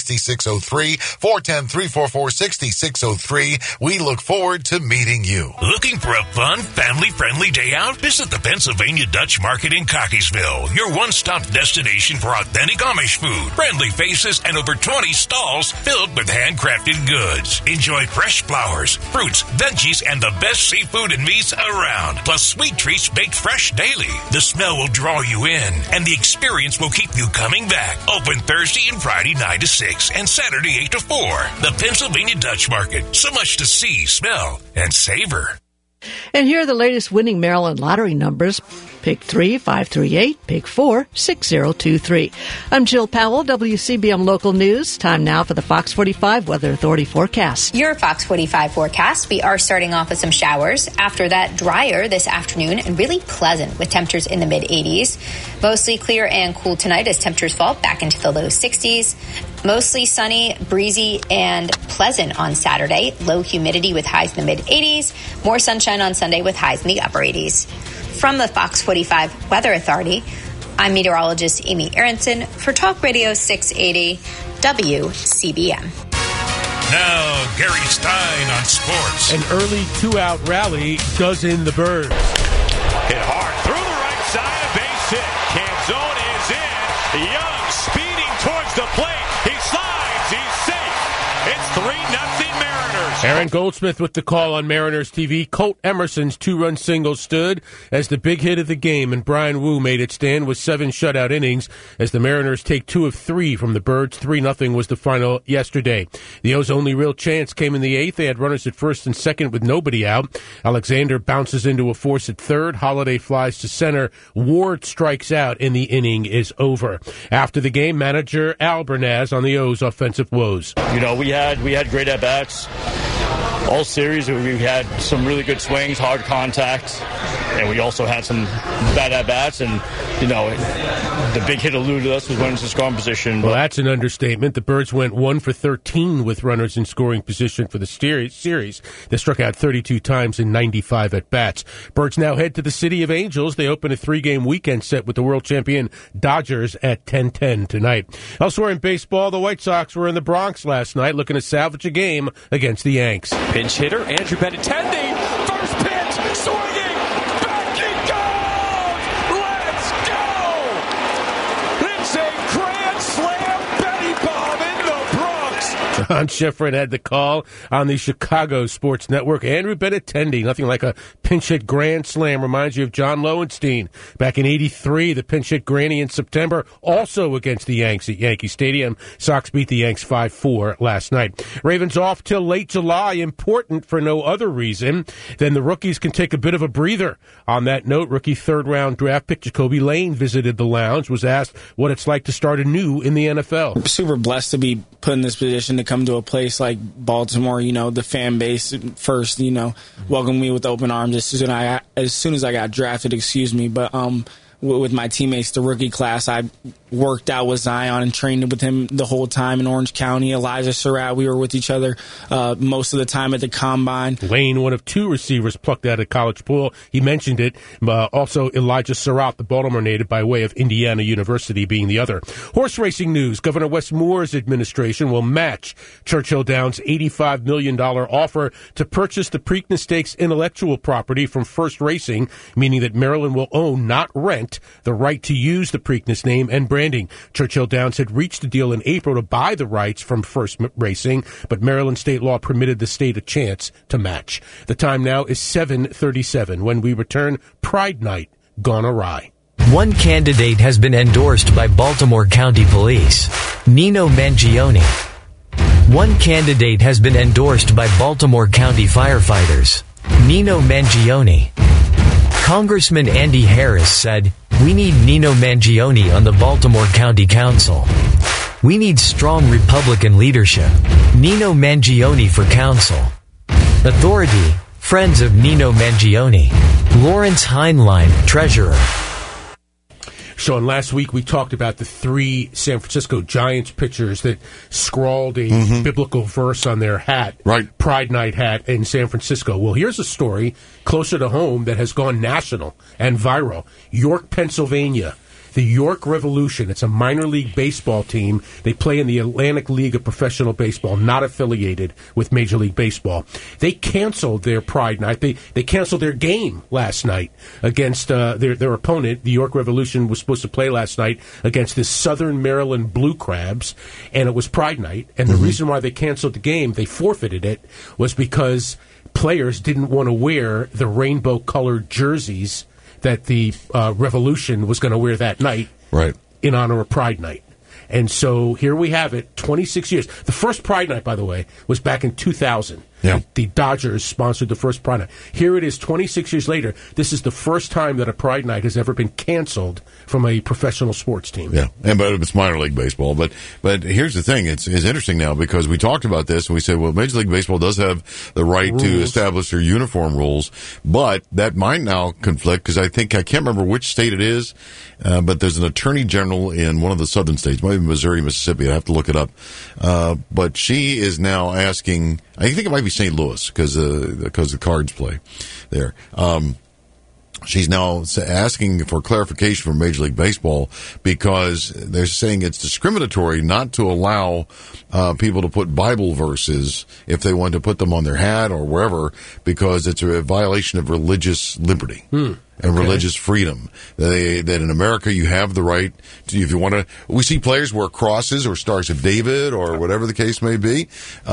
410-344-6603. 410-344-6603. We look forward to meeting you. Looking for a fun, family-friendly day out? Visit the Pennsylvania Dutch Market in Cockeysville, your one-stop destination for authentic Amish food, friendly faces, and over 20 stalls filled with handcrafted goods. Enjoy fresh flowers, fruits, veggies, and the best seafood and meats around, plus sweet treats baked fresh daily. The smell will draw you in, and the experience will keep you coming back. Open Thursday and Friday 9 to 6 and Saturday 8 to 4. The Pennsylvania Dutch Market. So much to see, smell, and savor. And here are the latest winning Maryland lottery numbers. Pick 3, 538. Pick 4, 6023. I'm Jill Powell, WCBM Local News. Time now for the Fox 45 Weather Authority forecast. Your Fox 45 forecast. We are starting off with some showers. After that, drier this afternoon and really pleasant with temperatures in the mid-80s. Mostly clear and cool tonight as temperatures fall back into the low 60s. Mostly sunny, breezy, and pleasant on Saturday. Low humidity with highs in the mid-80s. More sunshine on Sunday with highs in the upper 80s. From the Fox 45 Weather Authority, I'm meteorologist Amy Aronson for Talk Radio 680 WCBM. Now, Gary Stein on sports. An early 2-out rally does in the Birds. Hit hard through the right side, base hit. Canzone is in. Young speeding towards the plate. He slides. He's safe. It's 3-0 Mariners. Aaron Goldsmith with the call on Mariners TV. Colt Emerson's 2-run single stood as the big hit of the game, and Brian Wu made it stand with 7 shutout innings as the Mariners take 2 of 3 from the Birds. 3-0 was the final yesterday. The O's only real chance came in the 8th. They had runners at first and second with nobody out. Alexander bounces into a force at third. Holiday flies to center. Ward strikes out, and the inning is over. After the game, manager Al Bernaz on the O's offensive woes. You know, we had great at-bats. All series, we had some really good swings, hard contact, and we also had some bad at-bats, and, you know, the big hit eluded us was when it's in scoring position. Well, that's an understatement. The Birds went 1 for 13 with runners in scoring position for the series. They struck out 32 times in 95 at-bats. Birds now head to the City of Angels. They open a 3-game weekend set with the world champion Dodgers at 10:10 tonight. Elsewhere in baseball, the White Sox were in the Bronx last night looking to salvage a game against the Yanks. Pinch hitter Andrew Benintendi, first pitch, swinging, back it goes! Let's go! It's a grand slam Betty Bomb in the Bronx. John Schifrin had the call on the Chicago Sports Network. Andrew Benintendi, nothing like a pinch hit grand slam, reminds you of John Lowenstein. Back in '83, the pinch hit granny in September, also against the Yanks at Yankee Stadium. Sox beat the Yanks 5-4 last night. Ravens off till late July, important for no other reason than the rookies can take a bit of a breather. On that note, rookie third-round draft pick Jacoby Lane visited the lounge, was asked what it's like to start anew in the NFL. I'm super blessed to be put in this position to come to a place like Baltimore. You know, the fan base first, you know, welcomed me with open arms as soon as I got drafted, But with my teammates, the rookie class, I worked out with Zion and trained with him the whole time in Orange County. Elijah Surratt, we were with each other most of the time at the Combine. Lane, one of 2 receivers plucked out of college pool. He mentioned it. Also, Elijah Surratt, the Baltimore native, by way of Indiana University being the other. Horse racing news. Governor Wes Moore's administration will match Churchill Downs' $85 million offer to purchase the Preakness Stakes intellectual property from First Racing, meaning that Maryland will own, not rent, the right to use the Preakness name and branding. Churchill Downs had reached a deal in April to buy the rights from First Racing, but Maryland state law permitted the state a chance to match. The time now is 7:37. When we return, Pride Night gone awry. One candidate has been endorsed by Baltimore County Police, Nino Mangione. One candidate has been endorsed by Baltimore County firefighters, Nino Mangione. Congressman Andy Harris said, "We need Nino Mangione on the Baltimore County Council. We need strong Republican leadership. Nino Mangione for council." Authority, Friends of Nino Mangione. Lawrence Heinlein, treasurer. Sean, last week we talked about the 3 San Francisco Giants pitchers that scrawled a biblical verse on their hat, Pride Night hat in San Francisco. Well, here's a story closer to home that has gone national and viral. York, Pennsylvania. The York Revolution, it's a minor league baseball team. They play in the Atlantic League of Professional Baseball, not affiliated with Major League Baseball. They canceled their Pride Night. They canceled their game last night against their opponent. The York Revolution was supposed to play last night against the Southern Maryland Blue Crabs, and it was Pride Night. And the reason why they canceled the game, they forfeited it, was because players didn't want to wear the rainbow-colored jerseys that the Revolution was going to wear that night in honor of Pride Night. And so here we have it, 26 years. The first Pride Night, by the way, was back in 2000. Yeah. The Dodgers sponsored the first Pride Night. Here it is 26 years later. This is the first time that a Pride Night has ever been canceled from a professional sports team. Yeah, but it's minor league baseball. But here's the thing. It's interesting now because we talked about this and we said, well, Major League Baseball does have the right to establish their uniform rules, but that might now conflict because I can't remember which state it is, but there's an attorney general in one of the southern states, maybe Missouri, Mississippi. I have to look it up. But she is now asking, I think it might be St. Louis because the Cards play there. She's now asking for clarification from Major League Baseball because they're saying it's discriminatory not to allow people to put Bible verses if they want to put them on their hat or wherever because it's a violation of religious liberty. And religious freedom. That in America you have the right to, if you want to, we see players wear crosses or Stars of David or whatever the case may be,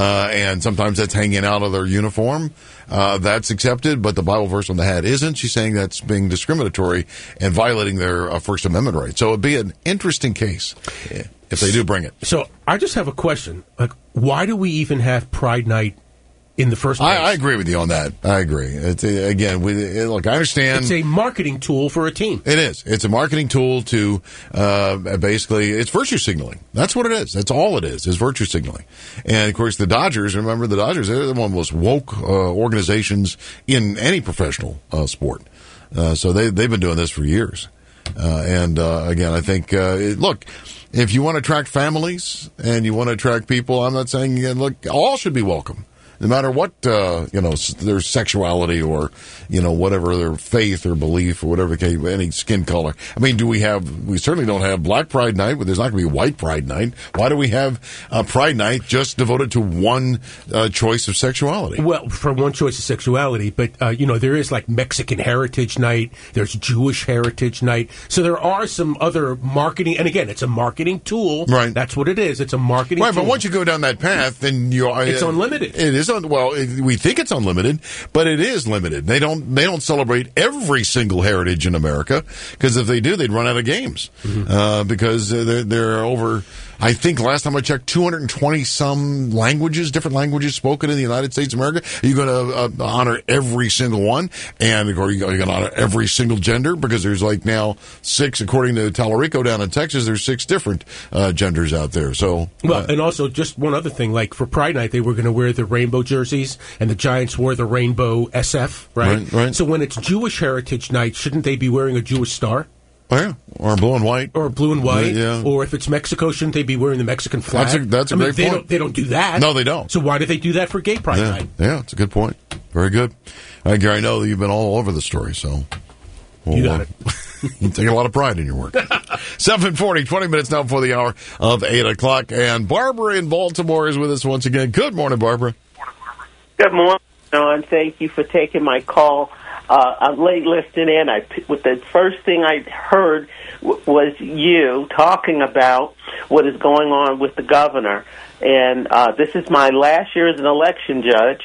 and sometimes that's hanging out of their uniform. That's accepted, but the Bible verse on the hat isn't. She's saying that's being discriminatory and violating their First Amendment rights. So it'd be an interesting case if they do bring it. So I just have a question. Like, why do we even have Pride Night in the first place? I agree with you on that. I agree. It's, again, look, I understand. It's a marketing tool for a team. It is. It's a marketing tool to basically, it's virtue signaling. That's what it is. That's all it is virtue signaling. And, of course, the Dodgers, remember the Dodgers, they're one of the most woke organizations in any professional sport. So they've been doing this for years. Again, I think, look, if you want to attract families and you want to attract people, I'm not saying, look, all should be welcome. No matter what, their sexuality or, whatever their faith or belief or whatever the case, any skin color. I mean, we certainly don't have Black Pride Night, but there's not going to be White Pride Night. Why do we have a Pride Night just devoted to one choice of sexuality? Well, for one choice of sexuality, but, there is like Mexican Heritage Night, there's Jewish Heritage Night. So there are some other marketing, and again, it's a marketing tool. Right. That's what it is. It's a marketing tool. Right, but once you go down that path, then it's unlimited. It is. We think it's unlimited, but it is limited. They don't celebrate every single heritage in America because if they do, they'd run out of games because they're over. I think last time I checked, 220 some different languages spoken in the United States of America. Are you going to honor every single one? And are you going to honor every single gender? Because there's like now 6, according to Tallarico down in Texas, there's 6 different genders out there. So, and also just one other thing, like for Pride Night, they were going to wear the rainbow jerseys, and the Giants wore the rainbow SF, right? Right. So when it's Jewish Heritage Night, shouldn't they be wearing a Jewish star? Oh, yeah. Or blue and white. Or blue and white. Yeah. Or if it's Mexico, shouldn't they be wearing the Mexican flag? That's a great point. They don't do that. No, they don't. So why do they do that for Gay Pride Night? Yeah, it's a good point. Very good. All right, Gary, I know that you've been all over the story, so... you got it. You take a lot of pride in your work. 7:40, 20 minutes now before the hour of 8 o'clock. And Barbara in Baltimore is with us once again. Good morning, Barbara. Good morning, John. Thank you for taking my call. I'm late listening in. The first thing I heard was you talking about what is going on with the governor. And this is my last year as an election judge,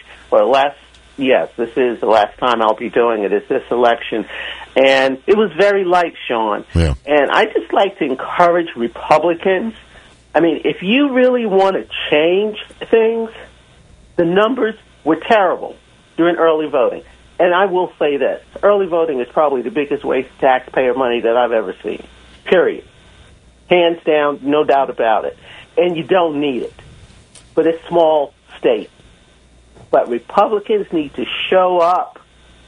this is the last time I'll be doing it, is this election. And it was very light, Sean. Yeah. And I just like to encourage Republicans. I mean, if you really want to change things, the numbers were terrible during early voting. And I will say this, early voting is probably the biggest waste of taxpayer money that I've ever seen, period. Hands down, no doubt about it. And you don't need it. But it's small state. But Republicans need to show up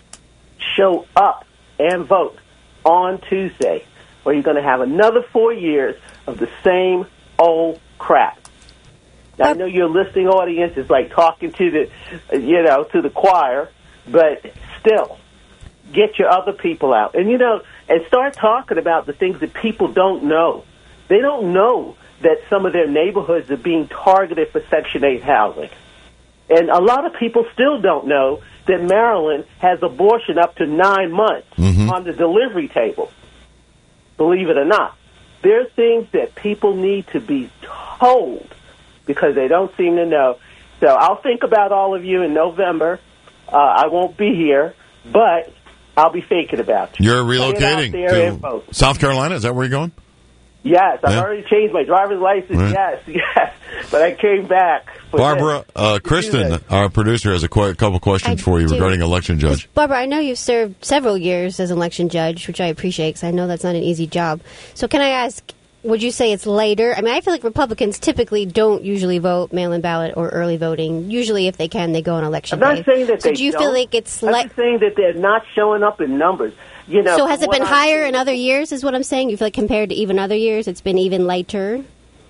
and vote on Tuesday, or you're going to have another 4 years of the same old crap. Now, I know your listening audience is like talking to the choir, but still, get your other people out. And, and start talking about the things that people don't know. They don't know that some of their neighborhoods are being targeted for Section 8 housing. And a lot of people still don't know that Maryland has abortion up to 9 months on the delivery table, believe it or not. There are things that people need to be told because they don't seem to know. So I'll think about all of you in November. I won't be here, but I'll be thinking about you. You're relocating to South Carolina? Is that where you're going? Yes, I've already changed my driver's license. Right. Yes. But I came back. Barbara, Kristen, our producer, has a couple questions for you regarding election judge. Barbara, I know you've served several years as election judge, which I appreciate because I know that's not an easy job. So can I ask, would you say it's later? I mean, I feel like Republicans typically don't usually vote mail-in ballot or early voting. Usually, if they can, they go on election day. I'm not saying that so they do you don't. feel like it's I'm just saying that they're not showing up in numbers. So has it been higher in other years, is what I'm saying? You feel like compared to even other years, it's been even lighter?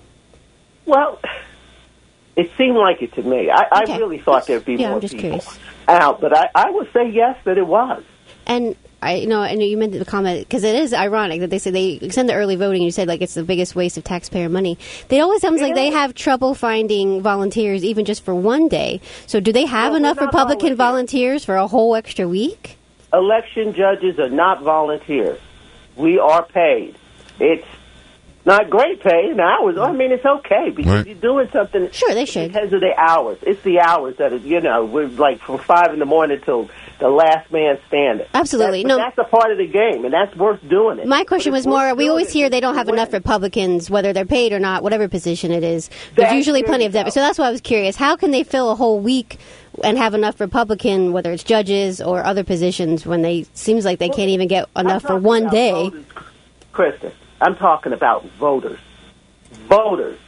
Well, it seemed like it to me. I really thought there'd be more people out, but I would say yes, that it was. And I know you meant the comment, because it is ironic that they say they extend the early voting, and you said like it's the biggest waste of taxpayer money. It always sounds like they have trouble finding volunteers even just for one day. So do they have enough Republican volunteers for a whole extra week? Election judges are not volunteers. We are paid. It's not great pay in hours. I mean, it's okay because you're doing something. Sure, they should. Because of the hours. It's the hours that, we're like from 5 in the morning till the last man standing. Absolutely. That's a part of the game, and that's worth doing it. My question was more, we always hear they don't have enough Republicans, whether they're paid or not, whatever position it is. There's usually plenty of Democrats. So that's why I was curious. How can they fill a whole week and have enough Republican, whether it's judges or other positions, when they seems like they can't even get enough for one day? Voters, Kristen, I'm talking about voters. Voters.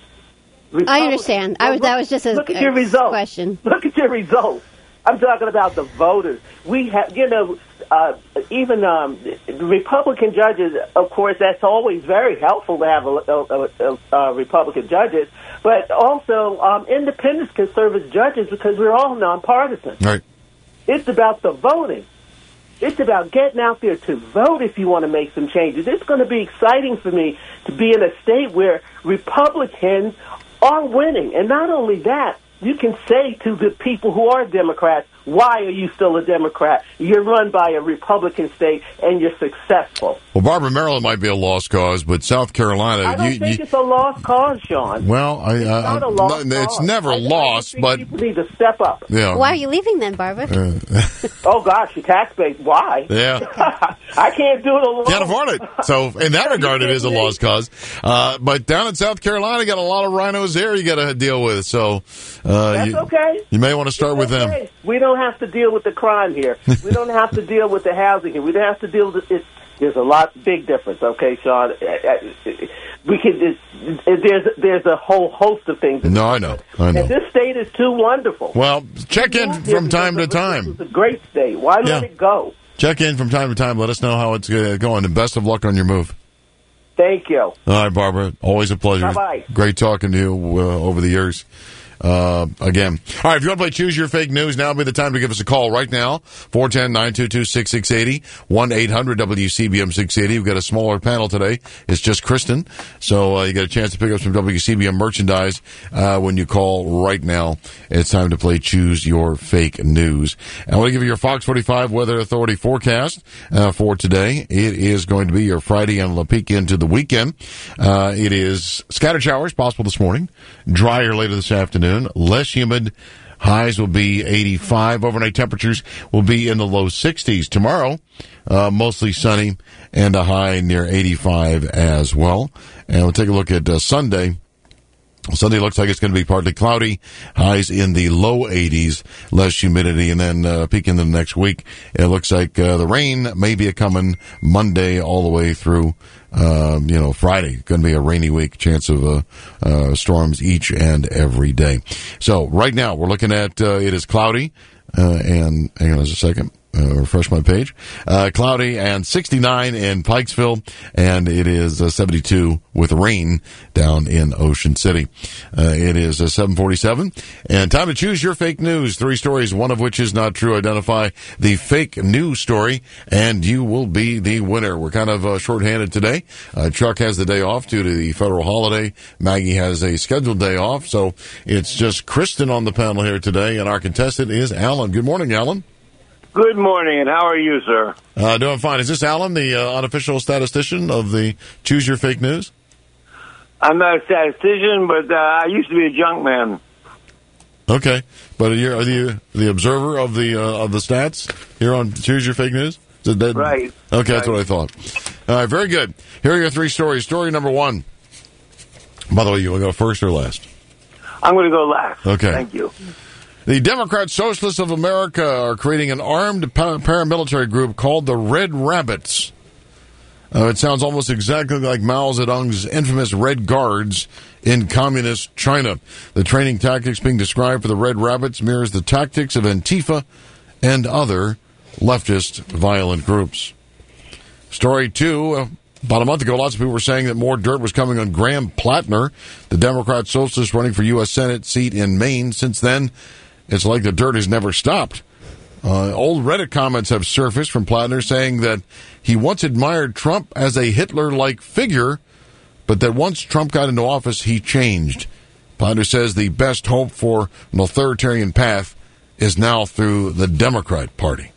I understand. That was just a look at your results. Question. Look at your results. I'm talking about the voters. We have, even Republican judges, of course, that's always very helpful to have Republican judges, but also independents can serve as judges because we're all nonpartisan. Right. It's about the voting. It's about getting out there to vote if you want to make some changes. It's going to be exciting for me to be in a state where Republicans are winning. And not only that, you can say to the people who are Democrats, why are you still a Democrat? You're run by a Republican state, and you're successful. Well, Barbara, Maryland might be a lost cause, but South Carolina... I don't think it's a lost cause, Sean. Well, it's not a lost cause. It's never lost, but... people need to step up. Yeah. Why are you leaving then, Barbara? Oh, gosh, your tax base. Why? Yeah. I can't do it alone. Can't afford it. So, in that regard, it is a lost cause. But down in South Carolina, you got a lot of rhinos there you got to deal with. So, that's okay. You may want to start with them. We don't have to deal with the crime here. We don't have to deal with the housing here. We don't have to deal with it. There's a big difference, okay, Sean? We can. There's a whole host of things. No, I know. And this state is too wonderful. Well, check in from time to time. It's a great state. Why let it go? Check in from time to time. Let us know how it's going, and best of luck on your move. Thank you. All right, Barbara. Always a pleasure. Bye-bye. Great talking to you over the years. Again. All right, if you want to play Choose Your Fake News, now would be the time to give us a call right now. 410-922-6680, 1-800-WCBM-680. We've got a smaller panel today. It's just Kristen. So you got a chance to pick up some WCBM merchandise when you call right now. It's time to play Choose Your Fake News. And I want to give you your Fox 45 Weather Authority forecast for today. It is going to be your Friday and a peek into the weekend. It is scattered showers possible this morning, drier later this afternoon. Less humid. Highs will be 85. Overnight temperatures will be in the low 60s. Tomorrow, mostly sunny and a high near 85 as well. And we'll take a look at Sunday. Sunday looks like it's going to be partly cloudy, highs in the low 80s, less humidity, and then peek into the next week. It looks like the rain may be coming Monday all the way through, Friday. Going to be a rainy week, chance of storms each and every day. So right now we're looking at it is cloudy, and hang on just a second. refresh my page. Cloudy and 69 in Pikesville, and it is 72 with rain down in Ocean City. It is 7:47, and time to choose your fake news. 3 stories, one of which is not true. Identify the fake news story, and you will be the winner. We're kind of shorthanded today. Chuck has the day off due to the federal holiday. Maggie has a scheduled day off, so it's just Kristen on the panel here today, and our contestant is Alan. Good morning, Alan. Good morning, and how are you, sir? Doing fine. Is this Alan, the unofficial statistician of the Choose Your Fake News? I'm not a statistician, but I used to be a junk man. Okay, but are you the observer of the stats here on Choose Your Fake News? Is it right. Okay, that's what I thought. All right, very good. Here are your 3 stories. Story number 1. By the way, you want to go first or last? I'm going to go last. Okay. Thank you. The Democrat Socialists of America are creating an armed paramilitary group called the Red Rabbits. It sounds almost exactly like Mao Zedong's infamous Red Guards in communist China. The training tactics being described for the Red Rabbits mirrors the tactics of Antifa and other leftist violent groups. Story 2. About a month ago, lots of people were saying that more dirt was coming on Graham Plattner, the Democrat Socialist running for U.S. Senate seat in Maine. Since then, it's like the dirt has never stopped. Old Reddit comments have surfaced from Plattner saying that he once admired Trump as a Hitler-like figure, but that once Trump got into office, he changed. Plattner says the best hope for an authoritarian path is now through the Democrat Party.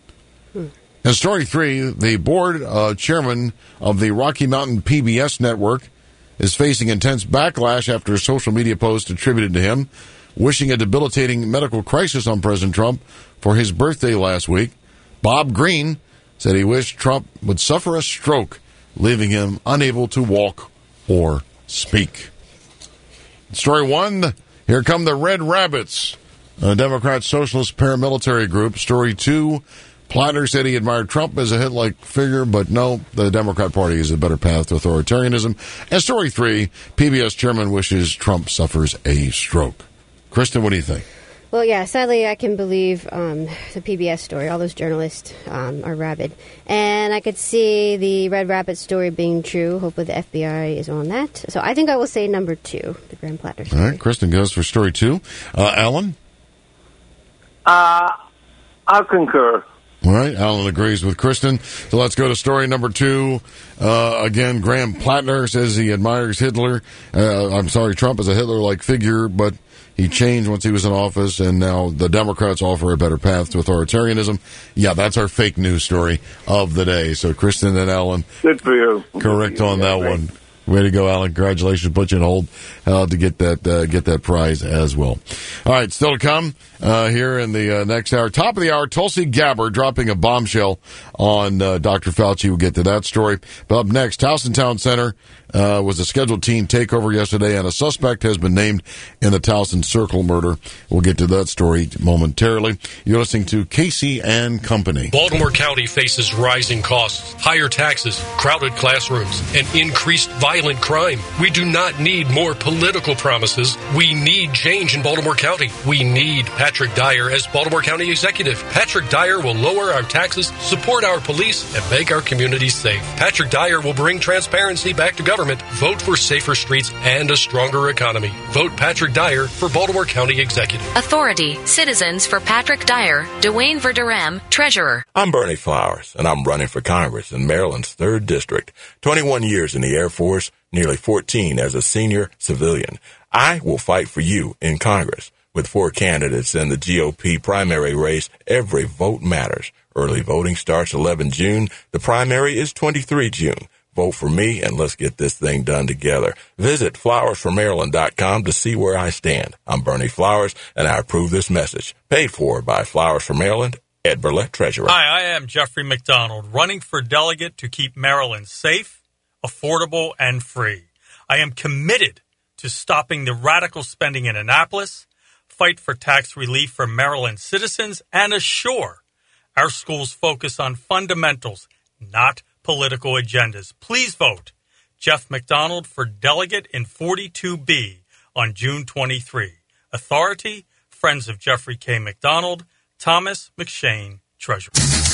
And story 3, the board chairman of the Rocky Mountain PBS network is facing intense backlash after a social media post attributed to him wishing a debilitating medical crisis on President Trump for his birthday last week. Bob Green said he wished Trump would suffer a stroke, leaving him unable to walk or speak. Story 1, here come the Red Rabbits, a Democrat Socialist paramilitary group. Story 2, Plattner said he admired Trump as a Hitler-like figure, but no, the Democrat Party is a better path to authoritarianism. And story 3, PBS chairman wishes Trump suffers a stroke. Kristen, what do you think? Well, yeah, sadly, I can believe the PBS story. All those journalists are rabid. And I could see the Red Rabbit story being true. Hopefully the FBI is on that. So I think I will say number 2, the Graham Plattner story. All right, Kristen goes for story 2. Alan? I'll concur. All right, Alan agrees with Kristen. So let's go to story number 2. Again, Graham Plattner says he admires Trump as a Hitler-like figure, but he changed once he was in office, and now the Democrats offer a better path to authoritarianism. Yeah, that's our fake news story of the day. So Kristen and Alan, good for you. Correct on that one. Way to go, Alan. Congratulations. Put you in hold to get that prize as well. All right, still to come here in the next hour. Top of the hour, Tulsi Gabbard dropping a bombshell on Dr. Fauci. We'll get to that story. But up next, Towson Town Center was a scheduled teen takeover yesterday, and a suspect has been named in the Towson Circle murder. We'll get to that story momentarily. You're listening to Casey and Company. Baltimore County faces rising costs, higher taxes, crowded classrooms, and increased violent crime. We do not need more political promises. We need change in Baltimore County. We need Patrick Dyer as Baltimore County Executive. Patrick Dyer will lower our taxes, support our police, and make our communities safe. Patrick Dyer will bring transparency back to government. Vote for safer streets and a stronger economy. Vote Patrick Dyer for Baltimore County Executive. Authority. Citizens for Patrick Dyer. Dwayne Verderame, Treasurer. I'm Bernie Flowers, and I'm running for Congress in Maryland's 3rd District. 21 years in the Air Force, nearly 14 as a senior civilian. I will fight for you in Congress. With 4 candidates in the GOP primary race, every vote matters. Early voting starts 11 June. The primary is 23 June. Vote for me, and let's get this thing done together. Visit flowersformaryland.com to see where I stand. I'm Bernie Flowers, and I approve this message. Paid for by Flowers for Maryland, Ed Burlett, Treasurer. Hi, I am Jeffrey McDonald, running for delegate to keep Maryland safe, affordable, and free. I am committed to stopping the radical spending in Annapolis, fight for tax relief for Maryland citizens, and assure our schools focus on fundamentals, not political agendas. Please vote Jeff McDonald for delegate in 42B on June 23. Authority, Friends of Jeffrey K. McDonald, Thomas McShane, treasurer.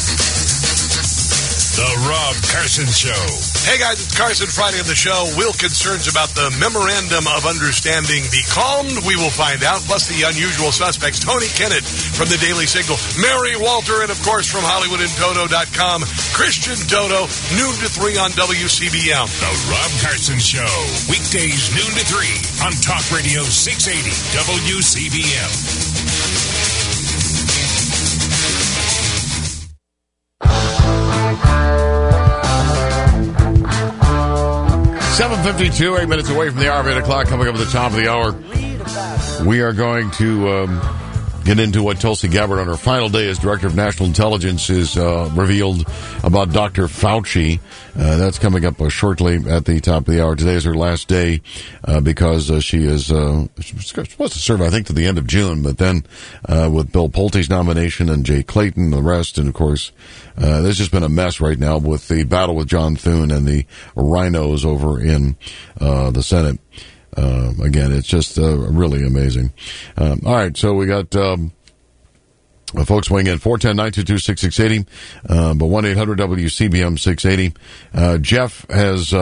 The Rob Carson Show. Hey guys, it's Carson Friday on the show. Will concerns about the Memorandum of Understanding be calmed? We will find out. Plus the unusual suspects, Tony Kennett from the Daily Signal, Mary Walter, and of course from HollywoodandToto.com, Christian Toto, noon to 3 on WCBM. The Rob Carson Show. Weekdays noon to 3 on Talk Radio 680 WCBM. 7:52, 8 minutes away from the hour of 8 o'clock, coming up at the top of the hour. We are going to get into what Tulsi Gabbard, on her final day as Director of National Intelligence, is revealed about Dr. Fauci. That's coming up shortly at the top of the hour. Today is her last day because she is supposed to serve, I think, to the end of June. But then with Bill Pulte's nomination and Jay Clayton and the rest, and of course, there's just been a mess right now with the battle with John Thune and the rhinos over in the Senate. Again, it's just really amazing. All right, so we got folks weighing in 410-922-6680, but 1-800-WCBM-680. Jeff has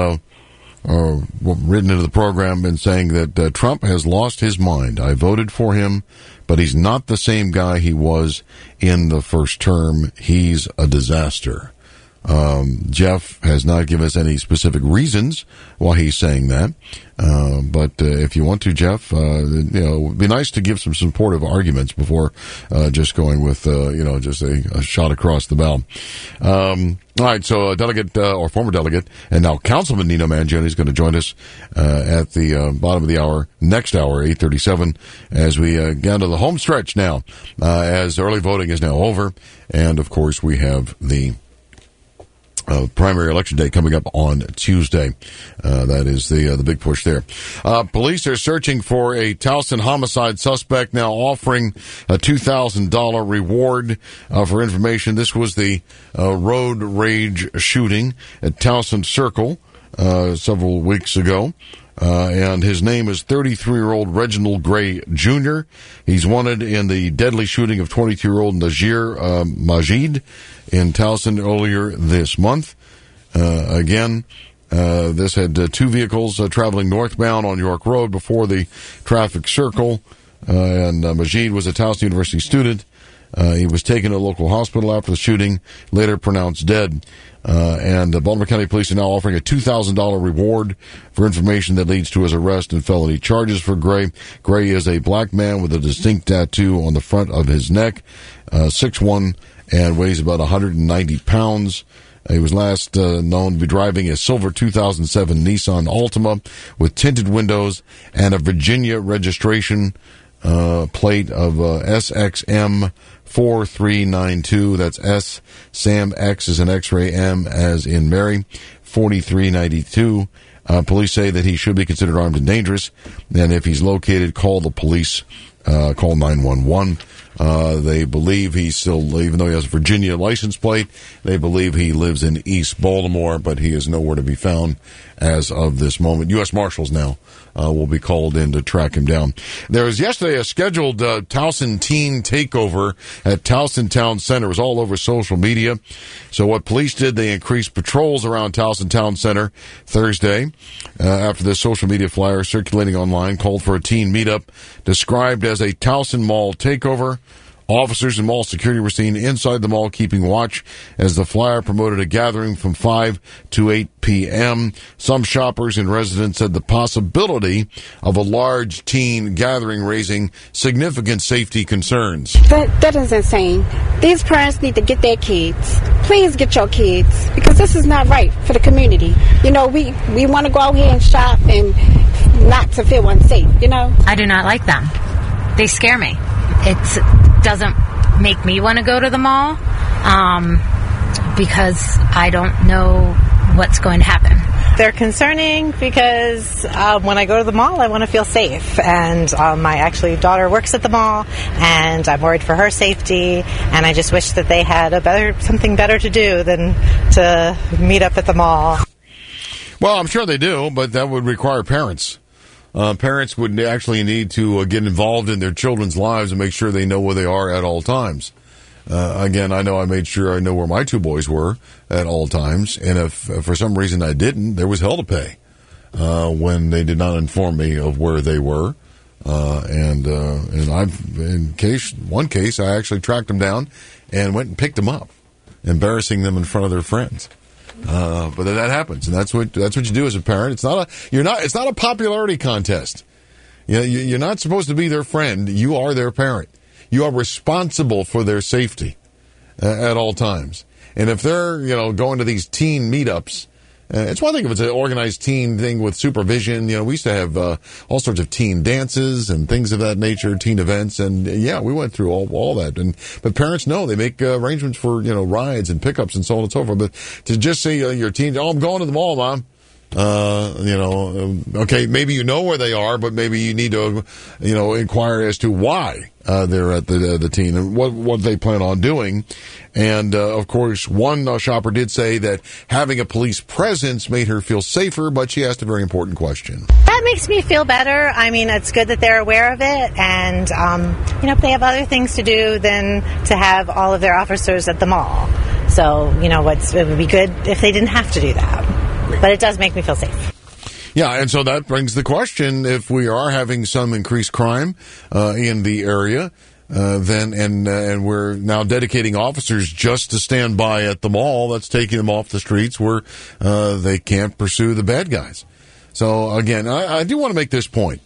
written into the program and saying that Trump has lost his mind. I voted for him, but he's not the same guy he was in the first term. He's a disaster. Jeff has not given us any specific reasons why he's saying that. But if you want to, Jeff, it'd be nice to give some supportive arguments before just going with, just a shot across the bow. All right, so delegate or former delegate and now Councilman Nino Mangione is going to join us at the bottom of the hour, next hour, 8:37, as we get into the home stretch now, as early voting is now over, and of course we have the primary election day coming up on Tuesday. That is the big push there. Police are searching for a Towson homicide suspect, now offering a $2,000 reward for information. This was the road rage shooting at Towson Circle several weeks ago. And his name is 33-year-old Reginald Gray Jr. He's wanted in the deadly shooting of 22-year-old Najir Majid in Towson earlier this month. This had two vehicles traveling northbound on York Road before the traffic circle, and Majid was a Towson University student. He was taken to a local hospital after the shooting, later pronounced dead. And the Baltimore County Police are now offering a $2,000 reward for information that leads to his arrest and felony charges for Gray. Gray is a black man with a distinct tattoo on the front of his neck, 6'1", and weighs about 190 pounds. He was last known to be driving a silver 2007 Nissan Altima with tinted windows and a Virginia registration plate of SXM 4392. That's S, Sam, X as in X-ray, M as in Mary, 4392. Police say that he should be considered armed and dangerous, and if he's located, call the police, call 911. They believe he's still, even though he has a Virginia license plate, they believe he lives in East Baltimore, but he is nowhere to be found as of this moment. U.S. Marshals now will be called in to track him down. There was yesterday a scheduled Towson teen takeover at Towson Town Center. It was all over social media. So what police did, they increased patrols around Towson Town Center Thursday after the social media flyer circulating online called for a teen meetup described as a Towson Mall takeover. Officers and mall security were seen inside the mall keeping watch as the flyer promoted a gathering from 5 to 8 p.m. Some shoppers and residents said the possibility of a large teen gathering raising significant safety concerns. That is insane. These parents need to get their kids. Please get your kids, because this is not right for the community. You know, we want to go out here and shop and not to feel unsafe, you know? I do not like them. They scare me. It doesn't make me want to go to the mall because I don't know what's going to happen. They're concerning because when I go to the mall, I want to feel safe. And my daughter works at the mall, and I'm worried for her safety. And I just wish that they had something better to do than to meet up at the mall. Well, I'm sure they do, but that would require parents. Parents would actually need to get involved in their children's lives and make sure they know where they are at all times. Again, I know I made sure I know where my two boys were at all times, and if for some reason I didn't, there was hell to pay when they did not inform me of where they were. And I've one case I actually tracked them down and went and picked them up, embarrassing them in front of their friends. But that happens, and that's what you do as a parent. It's not a popularity contest. You're not supposed to be their friend. You are their parent. You are responsible for their safety at all times. And if they're going to these teen meetups, it's one thing if it's an organized teen thing with supervision. We used to have all sorts of teen dances and things of that nature, teen events, and we went through all that. But parents know they make arrangements for rides and pickups and so on and so forth. But to just say your teen, I'm going to the mall, Mom. Okay, maybe you know where they are, but maybe you need to inquire as to why they're at the teen and what they plan on doing. And of course, one shopper did say that having a police presence made her feel safer, but she asked a very important question. That makes me feel better. I mean, it's good that they're aware of it, and if they have other things to do than to have all of their officers at the mall. So it would be good if they didn't have to do that. But it does make me feel safe. Yeah, and so that brings the question, if we are having some increased crime in the area, and we're now dedicating officers just to stand by at the mall, that's taking them off the streets where they can't pursue the bad guys. So, again, I do want to make this point.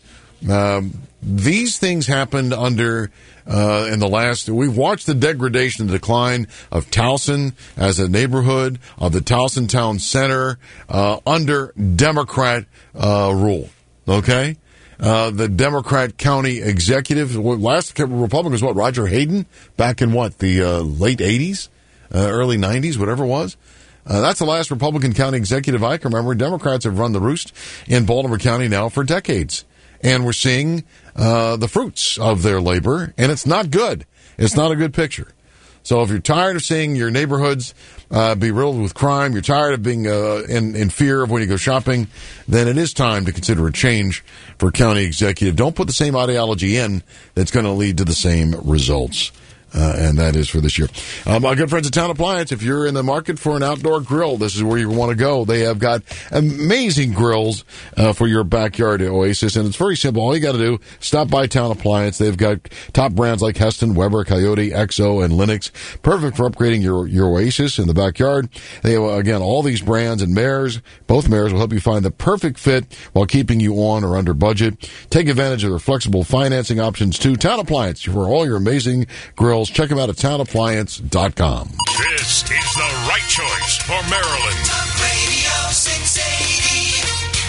These things happened under... we've watched the degradation, the decline of Towson as a neighborhood, of the Towson Town Center, under Democrat rule. Okay? The Democrat county executive, last Republican was Roger Hayden, back in the late 80s, early 90s, whatever it was. That's the last Republican county executive I can remember. Democrats have run the roost in Baltimore County now for decades. And we're seeing the fruits of their labor, and it's not good. It's not a good picture. So if you're tired of seeing your neighborhoods be riddled with crime, you're tired of being in fear of when you go shopping, then it is time to consider a change for county executive. Don't put the same ideology in that's going to lead to the same results. And that is for this year. My good friends at Town Appliance, if you're in the market for an outdoor grill, this is where you want to go. They have got amazing grills for your backyard oasis, and it's very simple. All you got to do, stop by Town Appliance. They've got top brands like Heston, Weber, Coyote, Exo, and Linux. Perfect for upgrading your oasis in the backyard. They have, again, all these brands and Mayors. Both Mayors will help you find the perfect fit while keeping you on or under budget. Take advantage of their flexible financing options, too. Town Appliance for all your amazing grills. Check them out at townappliance.com. This is the right choice for Maryland. Talk Radio 680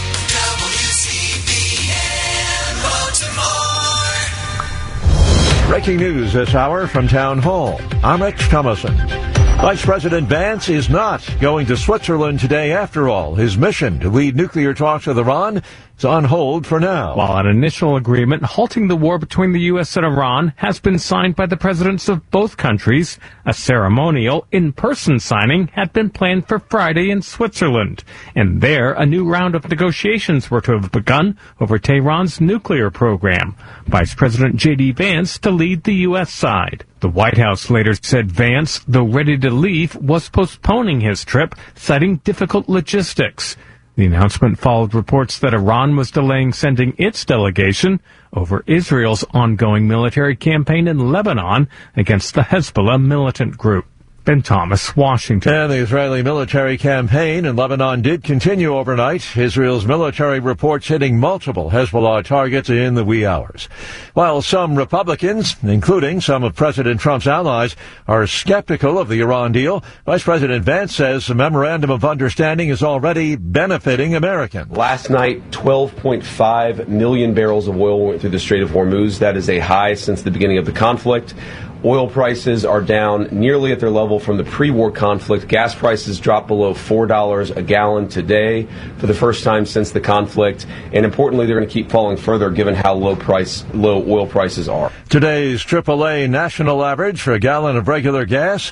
WCBN Baltimore. Breaking news this hour from Town Hall. I'm Rich Thomason. Vice President Vance is not going to Switzerland today after all. His mission to lead nuclear talks with Iran is on hold for now. While an initial agreement halting the war between the U.S. and Iran has been signed by the presidents of both countries, a ceremonial in-person signing had been planned for Friday in Switzerland. And there, a new round of negotiations were to have begun over Tehran's nuclear program. Vice President J.D. Vance to lead the U.S. side. The White House later said Vance, though ready to leave, was postponing his trip, citing difficult logistics. The announcement followed reports that Iran was delaying sending its delegation over Israel's ongoing military campaign in Lebanon against the Hezbollah militant group. Ben Thomas, Washington. And the Israeli military campaign in Lebanon did continue overnight. Israel's military reports hitting multiple Hezbollah targets in the wee hours. While some Republicans, including some of President Trump's allies, are skeptical of the Iran deal, Vice President Vance says the memorandum of understanding is already benefiting Americans. Last night, 12.5 million barrels of oil went through the Strait of Hormuz. That is a high since the beginning of the conflict. Oil prices are down nearly at their level from the pre-war conflict. Gas prices dropped below $4 a gallon today for the first time since the conflict. And importantly, they're going to keep falling further given how low oil prices are. Today's AAA national average for a gallon of regular gas,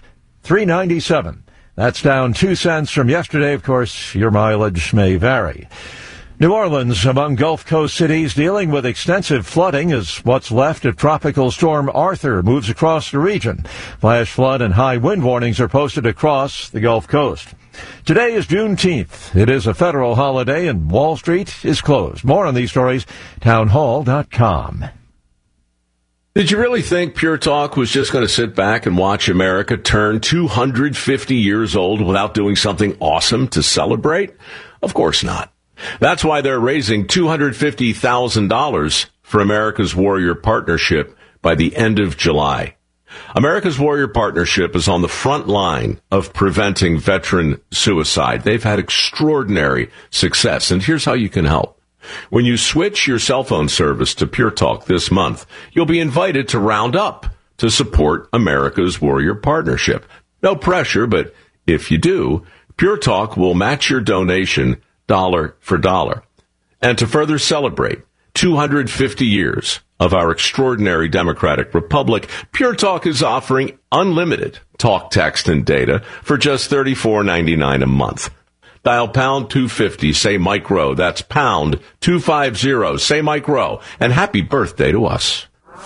$3.97. That's down 2 cents from yesterday. Of course, your mileage may vary. New Orleans, among Gulf Coast cities dealing with extensive flooding as what's left of Tropical Storm Arthur moves across the region. Flash flood and high wind warnings are posted across the Gulf Coast. Today is Juneteenth. It is a federal holiday and Wall Street is closed. More on these stories, townhall.com. Did you really think Pure Talk was just going to sit back and watch America turn 250 years old without doing something awesome to celebrate? Of course not. That's why they're raising $250,000 for America's Warrior Partnership by the end of July. America's Warrior Partnership is on the front line of preventing veteran suicide. They've had extraordinary success, and here's how you can help. When you switch your cell phone service to Pure Talk this month, you'll be invited to round up to support America's Warrior Partnership. No pressure, but if you do, Pure Talk will match your donation dollar for dollar. And to further celebrate 250 years of our extraordinary democratic republic, Pure Talk is offering unlimited talk, text, and data for just $34.99 a month. Dial pound 250, say Mike Rowe. That's pound 250, say Mike Rowe. And happy birthday to us.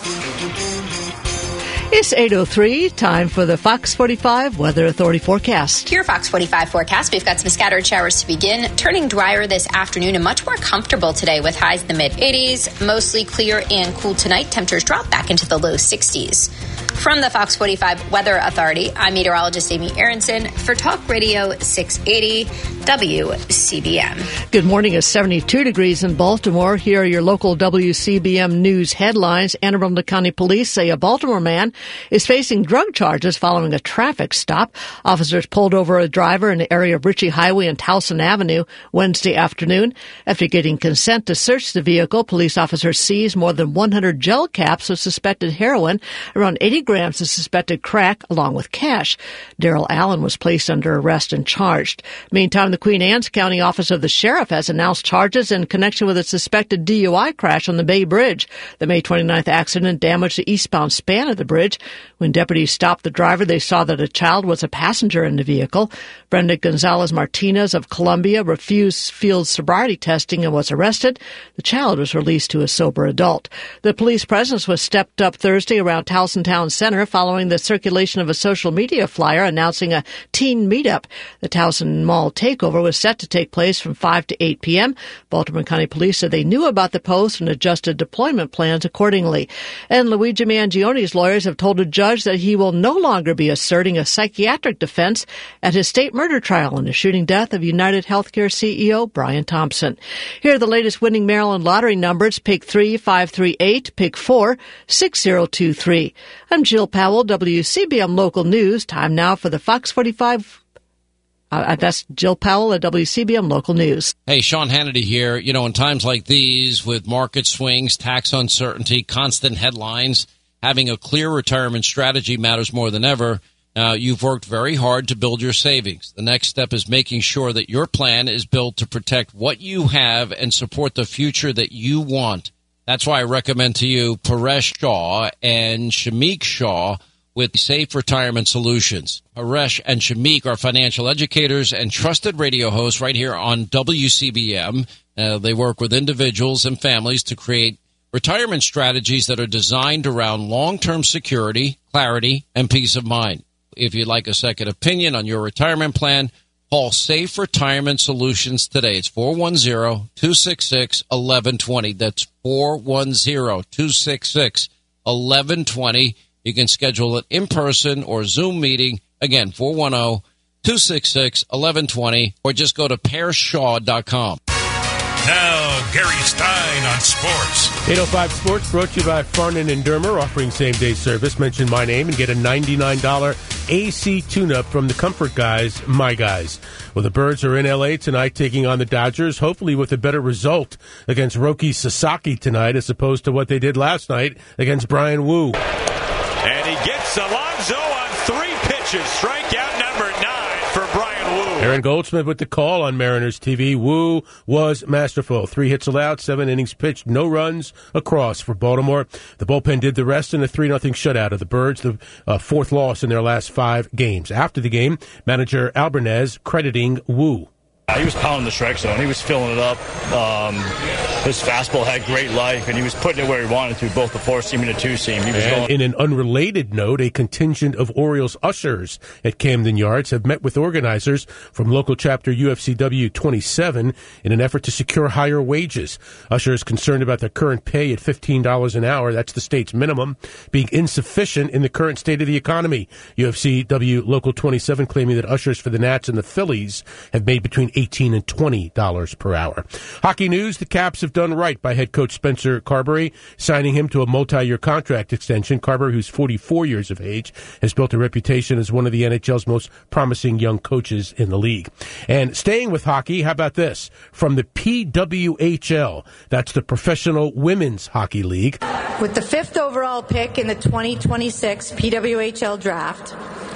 It's 8:03, time for the Fox 45 Weather Authority forecast. Your Fox 45 forecast, we've got some scattered showers to begin, turning drier this afternoon and much more comfortable today with highs in the mid-80s, mostly clear and cool tonight. Temperatures drop back into the low 60s. From the Fox 45 Weather Authority, I'm meteorologist Amy Aronson for Talk Radio 680 WCBM. Good morning. It's 72 degrees in Baltimore. Here are your local WCBM news headlines. Anne Arundel County Police say a Baltimore man is facing drug charges following a traffic stop. Officers pulled over a driver in the area of Ritchie Highway and Towson Avenue Wednesday afternoon. After getting consent to search the vehicle, police officers seized more than 100 gel caps of suspected heroin, around 80 grams of suspected crack, along with cash. Daryl Allen was placed under arrest and charged. Meantime, the Queen Anne's County Office of the Sheriff has announced charges in connection with a suspected DUI crash on the Bay Bridge. The May 29th accident damaged the eastbound span of the bridge. When deputies stopped the driver, they saw that a child was a passenger in the vehicle. Brenda Gonzalez Martinez of Columbia refused field sobriety testing and was arrested. The child was released to a sober adult. The police presence was stepped up Thursday around Towson Town Center following the circulation of a social media flyer announcing a teen meetup. The Towson Mall takeover was set to take place from 5 to 8 p.m. Baltimore County Police said they knew about the post and adjusted deployment plans accordingly. And Luigi Mangione's lawyers have told a judge that he will no longer be asserting a psychiatric defense at his state murder trial in the shooting death of United Healthcare CEO Brian Thompson. Here are the latest winning Maryland lottery numbers. Pick 3, 538, pick 4, 6023. I'm Jill Powell, WCBM Local News. Time now for the Fox 45. That's Jill Powell at WCBM Local News. Hey, Sean Hannity here. You know, in times like these, with market swings, tax uncertainty, constant headlines, having a clear retirement strategy matters more than ever. Now, you've worked very hard to build your savings. The next step is making sure that your plan is built to protect what you have and support the future that you want. That's why I recommend to you Paresh Shaw and Shamik Shaw with Safe Retirement Solutions. Paresh and Shamik are financial educators and trusted radio hosts right here on WCBM. They work with individuals and families to create retirement strategies that are designed around long-term security, clarity, and peace of mind. If you'd like a second opinion on your retirement plan, call Safe Retirement Solutions today. It's 410-266-1120. That's 410-266-1120. You can schedule an in-person or Zoom meeting. Again, 410-266-1120, or just go to PairShaw.com. Now, Gary Stein on sports. 805 Sports brought to you by Farnan and Dermer, offering same-day service. Mention my name and get a $99 AC tune-up from the Comfort Guys, my guys. Well, the Birds are in L.A. tonight taking on the Dodgers, hopefully with a better result against Roki Sasaki tonight as opposed to what they did last night against Brian Wu. And he gets Alonso on 3 pitches. Strikeout number 9 for Brian Wu. Aaron Goldsmith with the call on Mariners TV. Wu was masterful. 3 hits allowed, 7 innings pitched, no runs across for Baltimore. The bullpen did the rest in a 3-0 shutout of the Birds, the 4th loss in their last 5 games. After the game, manager Albernez crediting Wu. He was pounding the strike zone. He was filling it up. His fastball had great life, and he was putting it where he wanted to, both the 4-seam and the 2-seam. He was going. In an unrelated note, a contingent of Orioles ushers at Camden Yards have met with organizers from local chapter UFCW 27 in an effort to secure higher wages. Ushers concerned about their current pay at $15 an hour, that's the state's minimum, being insufficient in the current state of the economy. UFCW Local 27 claiming that ushers for the Nats and the Phillies have made between $18 and $20 per hour. Hockey news, the Caps have done right by head coach Spencer Carberry, signing him to a multi-year contract extension. Carberry, who's 44 years of age, has built a reputation as one of the NHL's most promising young coaches in the league. And staying with hockey, how about this? From the PWHL, that's the Professional Women's Hockey League. With the 5th overall pick in the 2026 PWHL draft,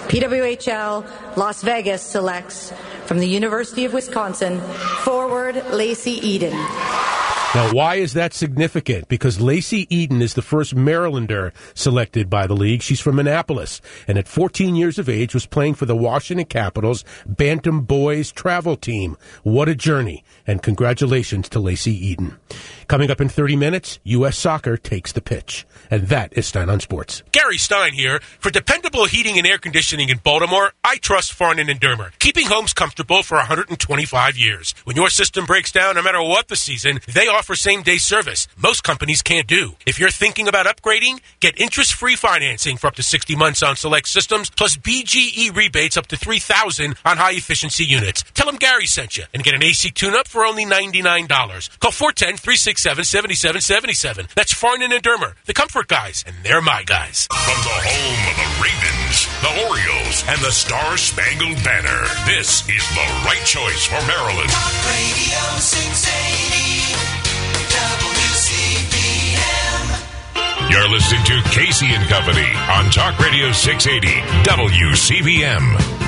PWHL Las Vegas selects from the University of Wisconsin forward Lacey Eden. Now, why is that significant? Because Lacey Eden is the first Marylander selected by the league. She's from Annapolis, and at 14 years of age was playing for the Washington Capitals Bantam Boys travel team. What a journey, and congratulations to Lacey Eden. Coming up in 30 minutes, U.S. Soccer takes the pitch. And that is Stein on Sports. Gary Stein here. For dependable heating and air conditioning in Baltimore, I trust Farnan & Dermer, keeping homes comfortable for 125 years. When your system breaks down, no matter what the season, they offer same-day service. Most companies can't do. If you're thinking about upgrading, get interest-free financing for up to 60 months on select systems, plus BGE rebates up to $3,000 on high-efficiency units. Tell them Gary sent you and get an AC tune-up for only $99. Call 410-367-7777. That's Farnan & Dermer, the comfort guys, and they're my guys. From the home of the Ravens, the Orioles, and the Star-Spangled Banner, this is the right choice for Maryland. Talk Radio 680 WCBM. You're listening to Casey and Company on Talk Radio 680 WCBM.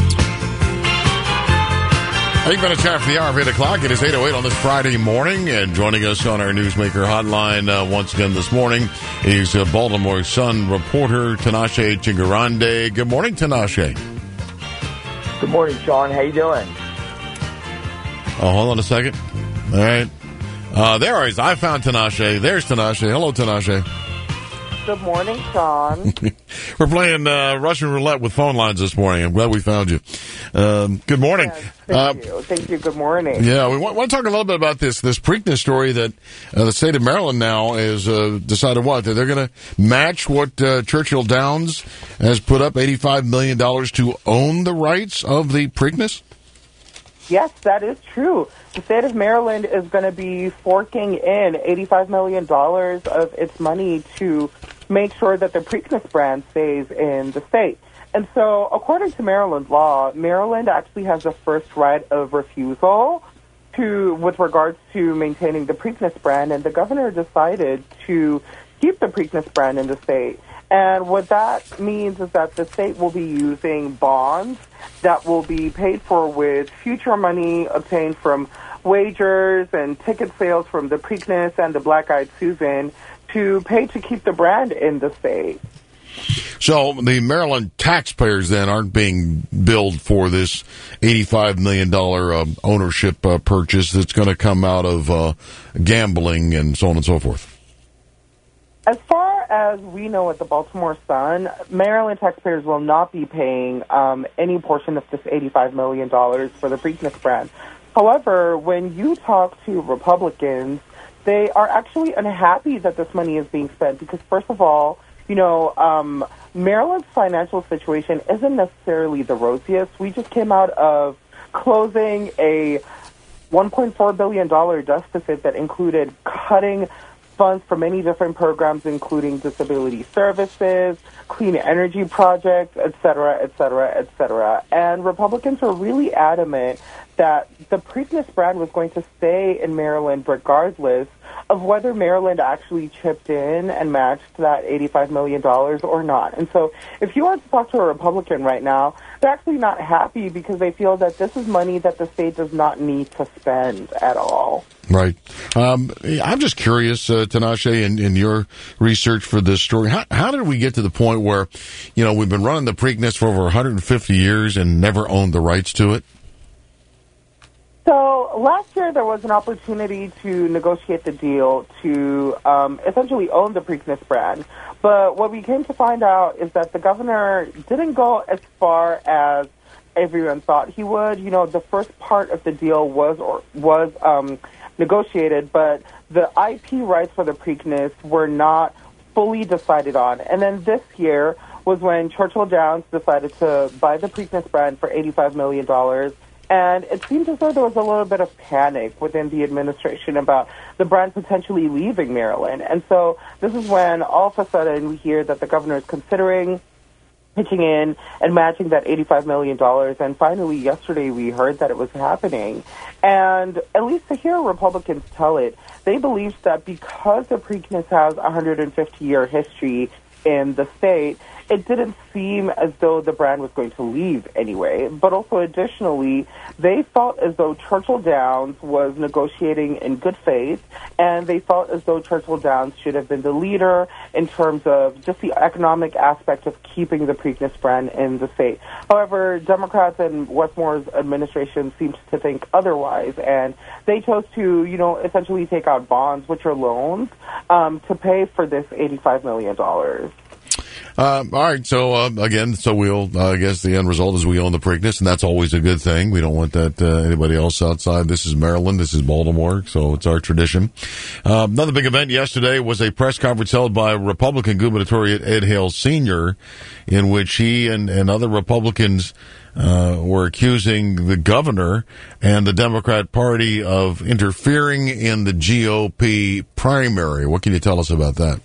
8 minutes after the hour of 8 o'clock. It is 8:08 on this Friday morning. And joining us on our Newsmaker hotline once again this morning is Baltimore Sun reporter Tinashe Chingarande. Good morning, Tinashe. Good morning, Sean. How you doing? Oh, hold on a second. All right. There he is. I found Tinashe. There's Tinashe. Hello, Tinashe. Good morning, Sean. We're playing Russian roulette with phone lines this morning. I'm glad we found you. Good morning. Yes, thank you. Thank you. Good morning. Yeah, we want to talk a little bit about this Preakness story that the state of Maryland now has decided what? That they're going to match what Churchill Downs has put up, $85 million to own the rights of the Preakness? Yes, that is true. The state of Maryland is going to be forking in $85 million of its money to make sure that the Preakness brand stays in the state. And so, according to Maryland law, Maryland actually has the first right of refusal with regards to maintaining the Preakness brand, and the governor decided to keep the Preakness brand in the state. And what that means is that the state will be using bonds that will be paid for with future money obtained from wagers and ticket sales from the Preakness and the Black Eyed Susan to pay to keep the brand in the state. So the Maryland taxpayers then aren't being billed for this $85 million ownership purchase that's going to come out of gambling and so on and so forth. As far as we know at the Baltimore Sun, Maryland taxpayers will not be paying any portion of this $85 million for the Preakness brand. However, when you talk to Republicans, they are actually unhappy that this money is being spent because, first of all, Maryland's financial situation isn't necessarily the rosiest. We just came out of closing a $1.4 billion deficit that included cutting funds for many different programs, including disability services, clean energy projects, et cetera, et cetera, et cetera. And Republicans were really adamant that the Preakness brand was going to stay in Maryland regardless of whether Maryland actually chipped in and matched that $85 million or not. And so if you want to talk to a Republican right now, they're actually not happy because they feel that this is money that the state does not need to spend at all. Right. I'm just curious, Tinashe, in your research for this story, how did we get to the point where, we've been running the Preakness for over 150 years and never owned the rights to it? So last year there was an opportunity to negotiate the deal to essentially own the Preakness brand. But what we came to find out is that the governor didn't go as far as everyone thought he would. You know, the first part of the deal was negotiated, but the IP rights for the Preakness were not fully decided on. And then this year was when Churchill Downs decided to buy the Preakness brand for $85 million. And it seems as though there was a little bit of panic within the administration about the brand potentially leaving Maryland. And so this is when all of a sudden we hear that the governor is considering pitching in and matching that $85 million. And finally, yesterday, we heard that it was happening. And at least to hear Republicans tell it, they believe that because the Preakness has a 150-year history in the state, it didn't seem as though the brand was going to leave anyway. But also, additionally, they felt as though Churchill Downs was negotiating in good faith, and they felt as though Churchill Downs should have been the leader in terms of just the economic aspect of keeping the Preakness brand in the state. However, Democrats and Westmore's administration seemed to think otherwise, and they chose to, essentially take out bonds, which are loans, to pay for this $85 million. All right, so we'll, I guess the end result is we own the Preakness, and that's always a good thing. We don't want that anybody else outside. This is Maryland, this is Baltimore, so it's our tradition. Another big event yesterday was a press conference held by Republican gubernatoriate Ed Hale Sr., in which he and other Republicans were accusing the governor and the Democrat Party of interfering in the GOP primary. What can you tell us about that?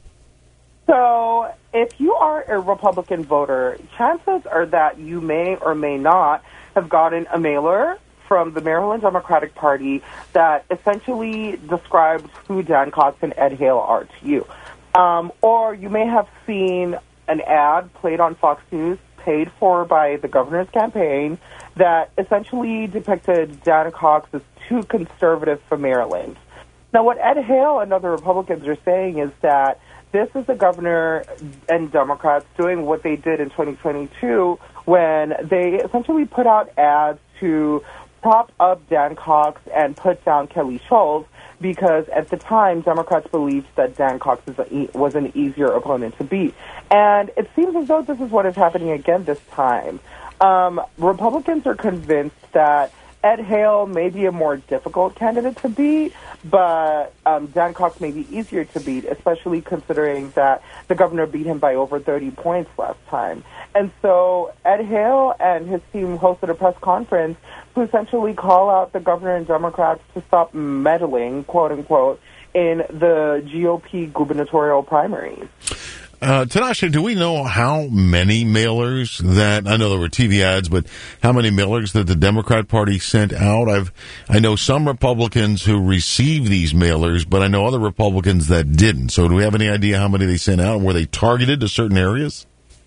So, if you are a Republican voter, chances are that you may or may not have gotten a mailer from the Maryland Democratic Party that essentially describes who Dan Cox and Ed Hale are to you. Or you may have seen an ad played on Fox News, paid for by the governor's campaign, that essentially depicted Dan Cox as too conservative for Maryland. Now, what Ed Hale and other Republicans are saying is that this is the governor and Democrats doing what they did in 2022 when they essentially put out ads to prop up Dan Cox and put down Kelly Schultz, because at the time, Democrats believed that Dan Cox was an easier opponent to beat. And it seems as though this is what is happening again this time. Republicans are convinced that Ed Hale may be a more difficult candidate to beat, but Dan Cox may be easier to beat, especially considering that the governor beat him by over 30 points last time. And so Ed Hale and his team hosted a press conference to essentially call out the governor and Democrats to stop meddling, quote unquote, in the GOP gubernatorial primaries. Tinashe, do we know how many mailers that, I know there were TV ads, but how many mailers that the Democrat Party sent out? I know some Republicans who received these mailers, but I know other Republicans that didn't. So do we have any idea how many they sent out, and were they targeted to certain areas?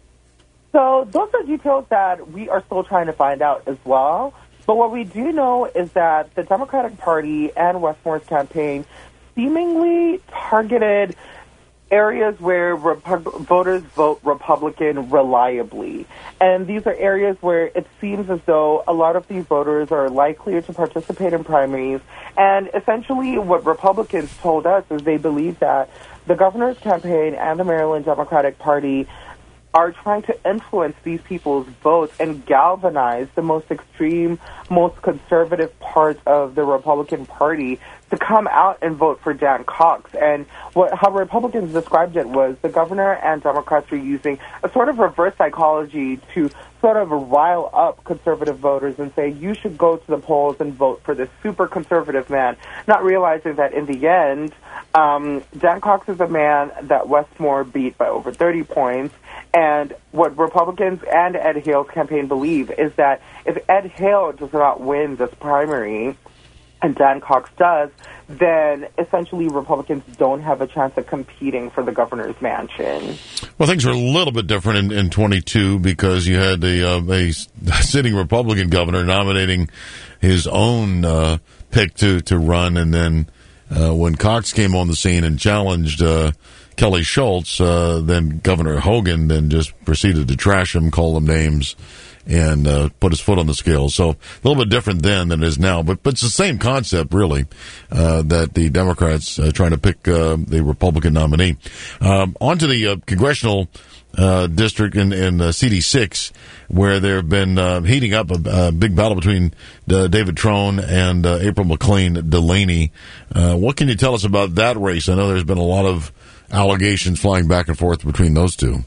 So those are details that we are still trying to find out as well. But what we do know is that the Democratic Party and Westmore's campaign seemingly targeted areas where voters vote Republican reliably. And these are areas where it seems as though a lot of these voters are likely to participate in primaries. And essentially what Republicans told us is they believe that the governor's campaign and the Maryland Democratic Party are trying to influence these people's votes and galvanize the most extreme, most conservative parts of the Republican Party to come out and vote for Dan Cox. And how Republicans described it was the governor and Democrats are using a sort of reverse psychology to sort of rile up conservative voters and say, you should go to the polls and vote for this super conservative man, not realizing that in the end, Dan Cox is a man that Westmore beat by over 30 points. And what Republicans and Ed Hale's campaign believe is that if Ed Hale does not win this primary and Dan Cox does, then essentially Republicans don't have a chance of competing for the governor's mansion. Well, things are a little bit different in 22 because you had a sitting Republican governor nominating his own pick to run, and then when Cox came on the scene and challenged Kelly Schultz, then Governor Hogan then just proceeded to trash him, call him names, and put his foot on the scale. So a little bit different then than it is now, but it's the same concept really, that the Democrats trying to pick the Republican nominee. On to the congressional district in CD6, where there have been heating up a big battle between David Trone and April McLean Delaney. What can you tell us about that race? I know there's been a lot of allegations flying back and forth between those two.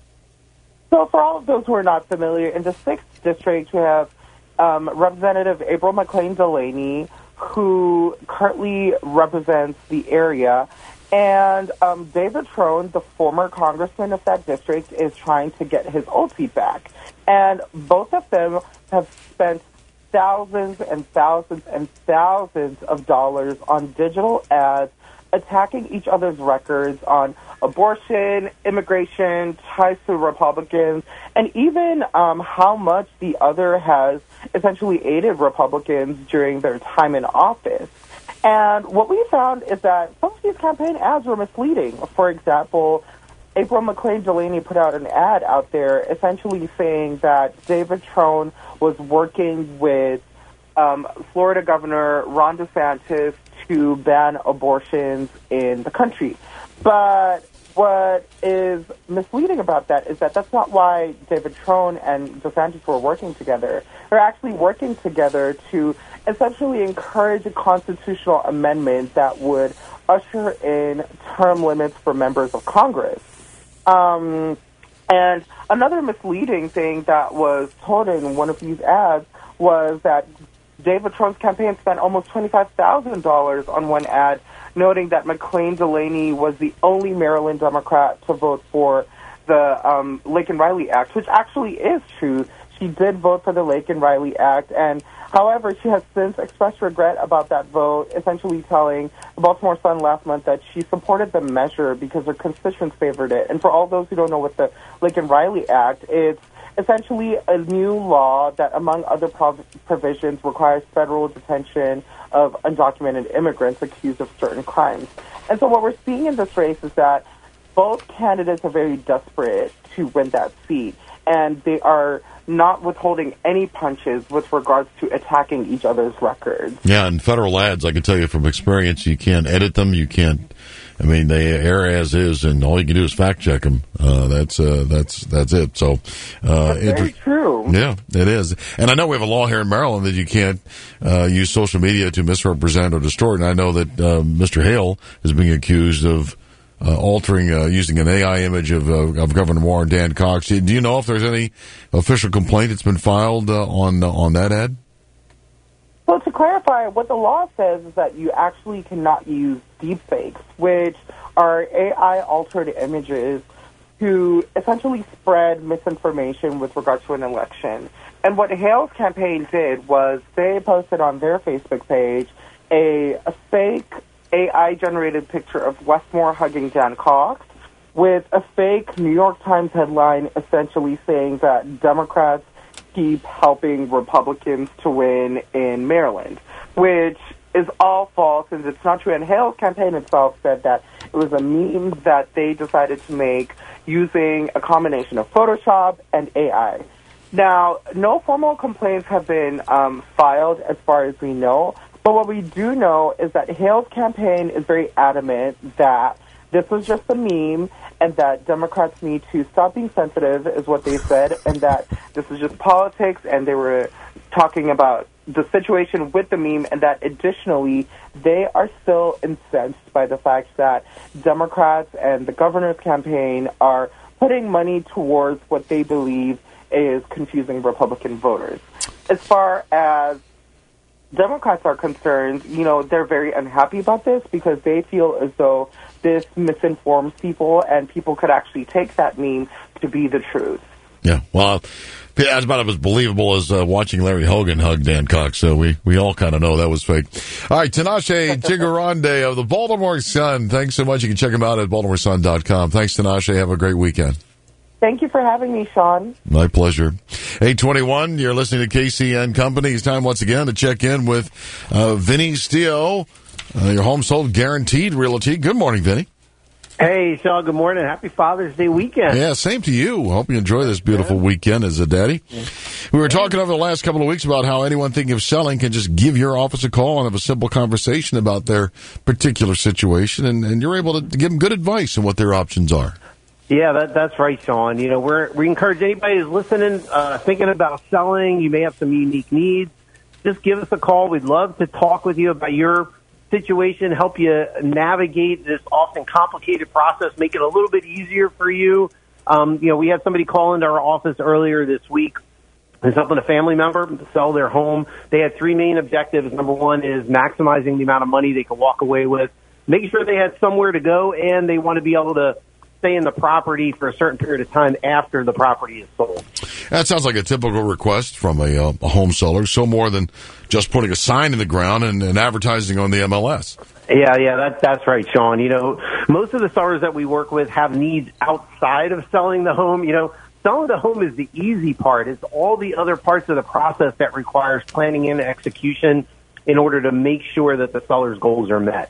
So for all of those who are not familiar, in the 6th district, we have Representative April McLean Delaney, who currently represents the area. And David Trone, the former congressman of that district, is trying to get his old seat back. And both of them have spent thousands and thousands and thousands of dollars on digital ads attacking each other's records on abortion, immigration, ties to Republicans, and even how much the other has essentially aided Republicans during their time in office. And what we found is that some of these campaign ads were misleading. For example, April McLean Delaney put out an ad out there essentially saying that David Trone was working with Florida Governor Ron DeSantis to ban abortions in the country. But what is misleading about that is that that's not why David Trone and DeSantis were working together. They're actually working together to essentially encourage a constitutional amendment that would usher in term limits for members of Congress. And another misleading thing that was told in one of these ads was that David Trone's campaign spent almost $25,000 on one ad, noting that McLean Delaney was the only Maryland Democrat to vote for the Laken Riley Act, which actually is true. She did vote for the Laken Riley Act, and however, she has since expressed regret about that vote, essentially telling the Baltimore Sun last month that she supported the measure because her constituents favored it. And for all those who don't know what the Laken Riley Act, it's essentially a new law that, among other provisions, requires federal detention of undocumented immigrants accused of certain crimes. And so what we're seeing in this race is that both candidates are very desperate to win that seat, and they are not withholding any punches with regards to attacking each other's records. Yeah, and federal ads, I can tell you from experience, you can't edit them, you can't, I mean, they air as is, and all you can do is fact check them. That's it. So, that's very true. Yeah, it is. And I know we have a law here in Maryland that you can't use social media to misrepresent or distort. And I know that Mr. Hale is being accused of altering, using an AI image of Governor Moore and Dan Cox. Do you know if there's any official complaint that's been filed on that ad? Well, to clarify, what the law says is that you actually cannot use deepfakes, which are AI-altered images, to essentially spread misinformation with regard to an election. And what Hale's campaign did was they posted on their Facebook page a fake AI-generated picture of Wes Moore hugging Dan Cox with a fake New York Times headline essentially saying that Democrats keep helping Republicans to win in Maryland, which is all false, and it's not true. And Hale's campaign itself said that it was a meme that they decided to make using a combination of Photoshop and AI. Now, no formal complaints have been filed as far as we know, but what we do know is that Hale's campaign is very adamant that this was just a meme and that Democrats need to stop being sensitive, is what they said, and that this is just politics, and they were talking about the situation with the meme, and that additionally they are still incensed by the fact that Democrats and the governor's campaign are putting money towards what they believe is confusing Republican voters. As far as Democrats are concerned, you know, they're very unhappy about this because they feel as though this misinforms people and people could actually take that meme to be the truth. Yeah, well, that's about as believable as watching Larry Hogan hug Dan Cox, so we all kind of know that was fake. All right, Tinashe Chigarande of the Baltimore Sun. Thanks so much. You can check him out at BaltimoreSun.com. Thanks, Tinashe. Have a great weekend. Thank you for having me, Sean. My pleasure. 8:21, you're listening to Casey and Company. It's time once again to check in with Vinny Steele, your home sold guaranteed realty. Good morning, Vinny. Hey, Sean, good morning. Happy Father's Day weekend. Yeah, same to you. Hope you enjoy this beautiful weekend as a daddy. We were talking over the last couple of weeks about how anyone thinking of selling can just give your office a call and have a simple conversation about their particular situation, and you're able to give them good advice on what their options are. Yeah, that's right, Sean. You know, we encourage anybody who's listening, thinking about selling. You may have some unique needs. Just give us a call. We'd love to talk with you about your situation, help you navigate this often complicated process, make it a little bit easier for you. We had somebody call into our office earlier this week. It's helping a family member to sell their home. They had three main objectives. Number one is maximizing the amount of money they could walk away with, making sure they had somewhere to go, and they want to be able to stay in the property for a certain period of time after the property is sold. That sounds like a typical request from a home seller, so more than just putting a sign in the ground and advertising on the MLS. Yeah, that's right, Sean. You know, most of the sellers that we work with have needs outside of selling the home. You know, selling the home is the easy part. It's all the other parts of the process that requires planning and execution in order to make sure that the seller's goals are met.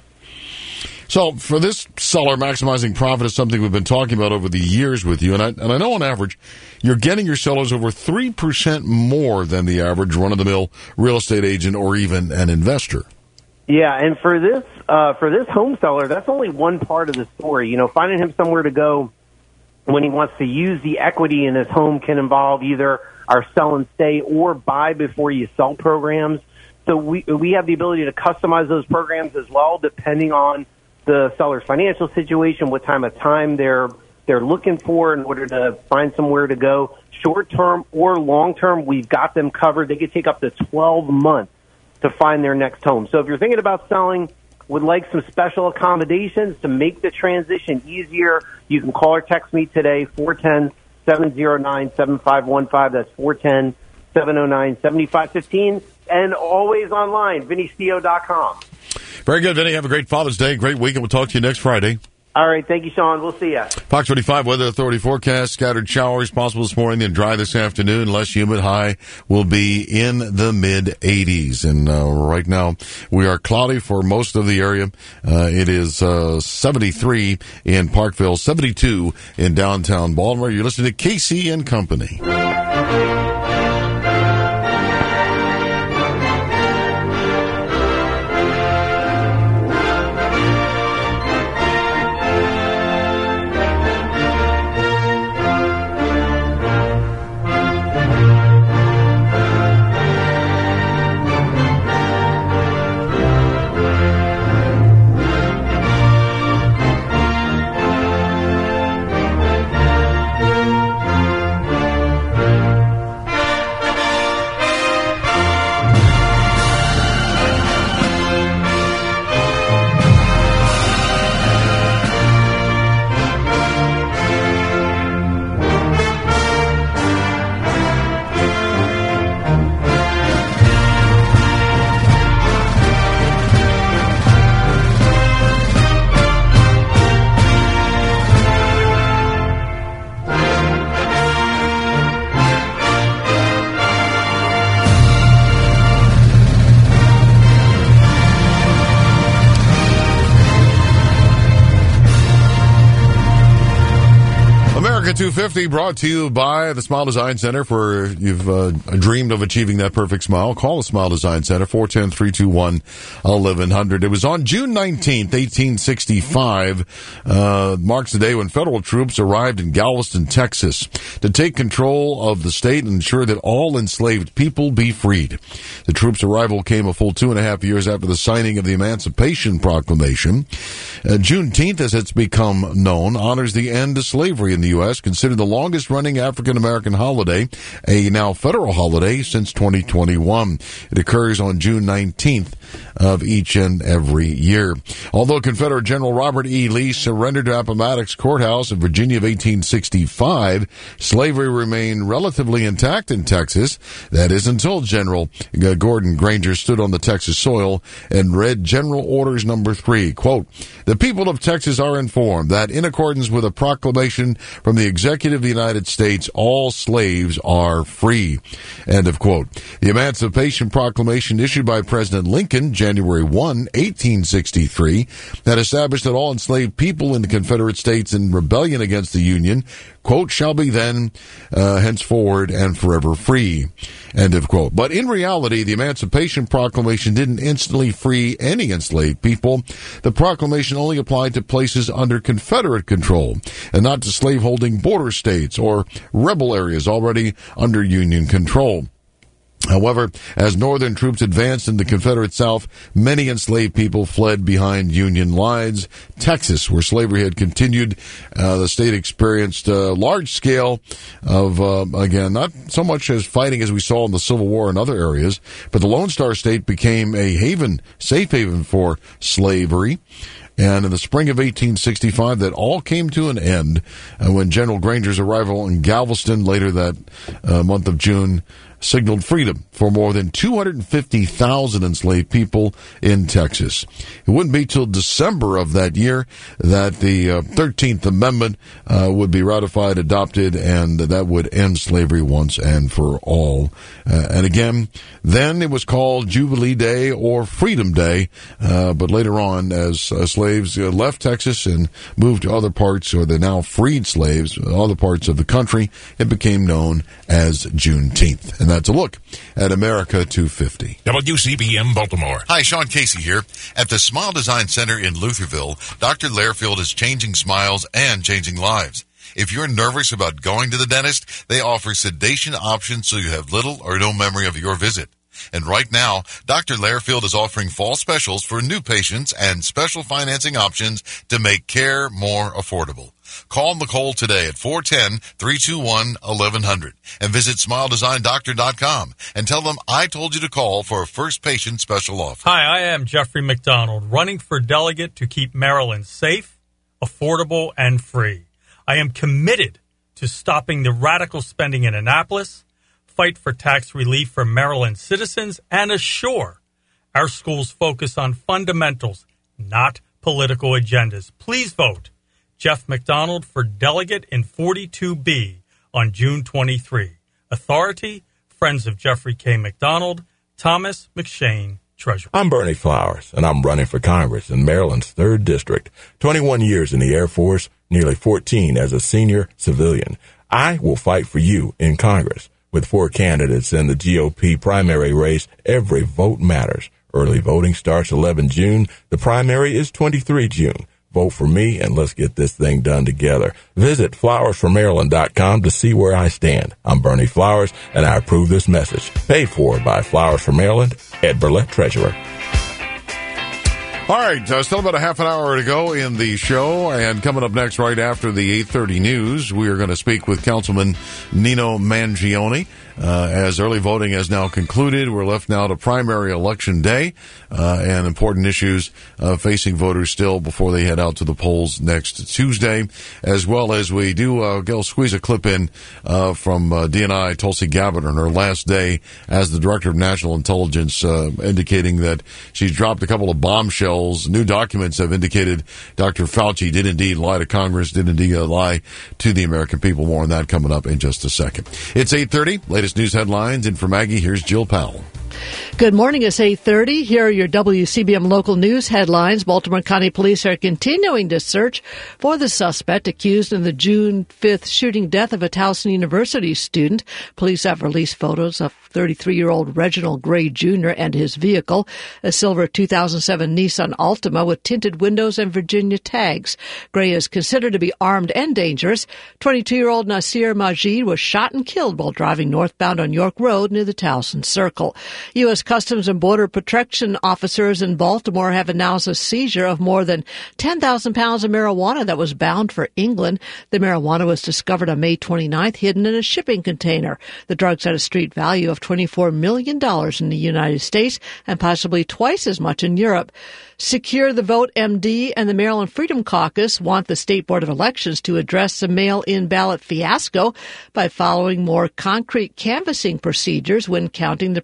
So for this seller, maximizing profit is something we've been talking about over the years with you. And I know on average, you're getting your sellers over 3% more than the average run-of-the-mill real estate agent or even an investor. Yeah, and for this home seller, that's only one part of the story. You know, finding him somewhere to go when he wants to use the equity in his home can involve either our sell and stay or buy before you sell programs. So we have the ability to customize those programs as well, depending on the seller's financial situation, what time they're looking for in order to find somewhere to go. Short term or long term, we've got them covered. They could take up to 12 months to find their next home. So if you're thinking about selling, would like some special accommodations to make the transition easier, you can call or text me today, 410-709-7515. That's 410-709-7515. And always online, VinnySteo.com. Very good, Vinny. Have a great Father's Day. Great weekend. We'll talk to you next Friday. All right. Thank you, Sean. We'll see you. Fox 25 Weather Authority forecast. Scattered showers possible this morning, then dry this afternoon. Less humid. High will be in the mid-80s. And right now, we are cloudy for most of the area. It is 73 in Parkville, 72 in downtown Baltimore. You're listening to Casey and Company. America 250 brought to you by the Smile Design Center. For you've dreamed of achieving that perfect smile, call the Smile Design Center, 410-321-1100. It was on June 19th, 1865, marks the day when federal troops arrived in Galveston, Texas, to take control of the state and ensure that all enslaved people be freed. The troops' arrival came a full 2.5 years after the signing of the Emancipation Proclamation. Juneteenth, as it's become known, honors the end of slavery in the U.S., considered the longest-running African-American holiday, a now federal holiday since 2021. It occurs on June 19th of each and every year. Although Confederate General Robert E. Lee surrendered to Appomattox Courthouse in Virginia of 1865, slavery remained relatively intact in Texas. That is until General Gordon Granger stood on the Texas soil and read General Orders Number 3, quote, "The people of Texas are informed that in accordance with a proclamation from the the executive of the United States, all slaves are free. End of quote. The Emancipation Proclamation issued by President Lincoln, January 1, 1863, that established that all enslaved people in the Confederate States in rebellion against the Union, quote, shall be then, henceforward and forever free, end of quote. But in reality, the Emancipation Proclamation didn't instantly free any enslaved people. The proclamation only applied to places under Confederate control and not to slaveholding border states or rebel areas already under Union control. However, as Northern troops advanced in the Confederate South, many enslaved people fled behind Union lines. Texas, where slavery had continued, the state experienced a large scale of, again, not so much as fighting as we saw in the Civil War in other areas, but the Lone Star State became a haven, safe haven for slavery. And in the spring of 1865, that all came to an end when General Granger's arrival in Galveston later that month of June signaled freedom for more than 250,000 enslaved people in Texas. It wouldn't be till December of that year that the 13th Amendment would be ratified, adopted, and that would end slavery once and for all. And again, then it was called Jubilee Day or Freedom Day, but later on, as slaves left Texas and moved to other parts, or the now freed slaves, other parts of the country, it became known as Juneteenth. And that's a look at America 250. WCBM Baltimore. Hi, Sean Casey here. At the Smile Design Center in Lutherville, Dr. Lairfield is changing smiles and changing lives. If you're nervous about going to the dentist, they offer sedation options so you have little or no memory of your visit. And right now, Dr. Lairfield is offering fall specials for new patients and special financing options to make care more affordable. Call Nicole today at 410-321-1100 and visit SmileDesignDoctor.com and tell them I told you to call for a first patient special offer. Hi, I am Jeffrey McDonald, running for delegate to keep Maryland safe, affordable, and free. I am committed to stopping the radical spending in Annapolis, fight for tax relief for Maryland citizens, and assure our schools focus on fundamentals, not political agendas. Please vote Jeff McDonald for delegate in 42B on June 23. Authority, Friends of Jeffrey K. McDonald, Thomas McShane, Treasurer. I'm Bernie Flowers, and I'm running for Congress in Maryland's 3rd District. 21 years in the Air Force, nearly 14 as a senior civilian. I will fight for you in Congress. With 4 candidates in the GOP primary race, every vote matters. Early voting starts 11 June. The primary is 23 June. Vote for me, and let's get this thing done together. Visit flowersformaryland.com to see where I stand. I'm Bernie Flowers, and I approve this message. Paid for by Flowers for Maryland, Ed Burlett, Treasurer. All right, still about a half an hour to go in the show, and coming up next right after the 8:30 news, we are going to speak with Councilman Nino Mangione. As early voting has now concluded, we're left now to primary election day, and important issues facing voters still before they head out to the polls next Tuesday, as well as we do go squeeze a clip in from DNI Tulsi Gabbard on her last day as the Director of National Intelligence, indicating that she's dropped a couple of bombshells. New documents have indicated Dr. Fauci did indeed lie to Congress, did indeed lie to the American people. More on that coming up in just a second. It's 8:30. Latest news headlines, and for Maggie, here's Jill Powell. Good morning. It's 8:30. Here are your WCBM local news headlines. Baltimore County Police are continuing to search for the suspect accused in the June 5th shooting death of a Towson University student. Police have released photos of 33-year-old Reginald Gray Jr. and his vehicle, a silver 2007 Nissan Altima with tinted windows and Virginia tags. Gray is considered to be armed and dangerous. 22-year-old Nasir Majid was shot and killed while driving northbound on York Road near the Towson Circle. U.S. Customs and Border Protection officers in Baltimore have announced a seizure of more than 10,000 pounds of marijuana that was bound for England. The marijuana was discovered on May 29th, hidden in a shipping container. The drugs had a street value of $24 million in the United States and possibly twice as much in Europe. Secure the Vote MD and the Maryland Freedom Caucus want the State Board of Elections to address the mail-in ballot fiasco by following more concrete canvassing procedures when counting the primary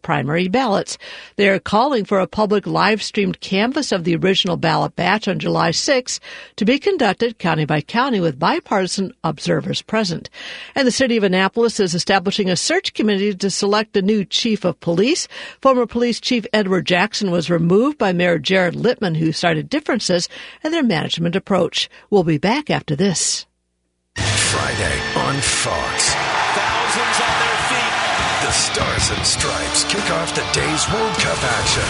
ballots. They are calling for a public live-streamed canvass of the original ballot batch on July 6 to be conducted county by county with bipartisan observers present. And the city of Annapolis is establishing a search committee to select a new chief of police. Former police chief Edward Jackson was removed by Mayor Jared Littman, who cited differences in their management approach. We'll be back after this. Friday on Fox. Thousands on their feet. The Stars and Stripes kick off the day's World Cup action.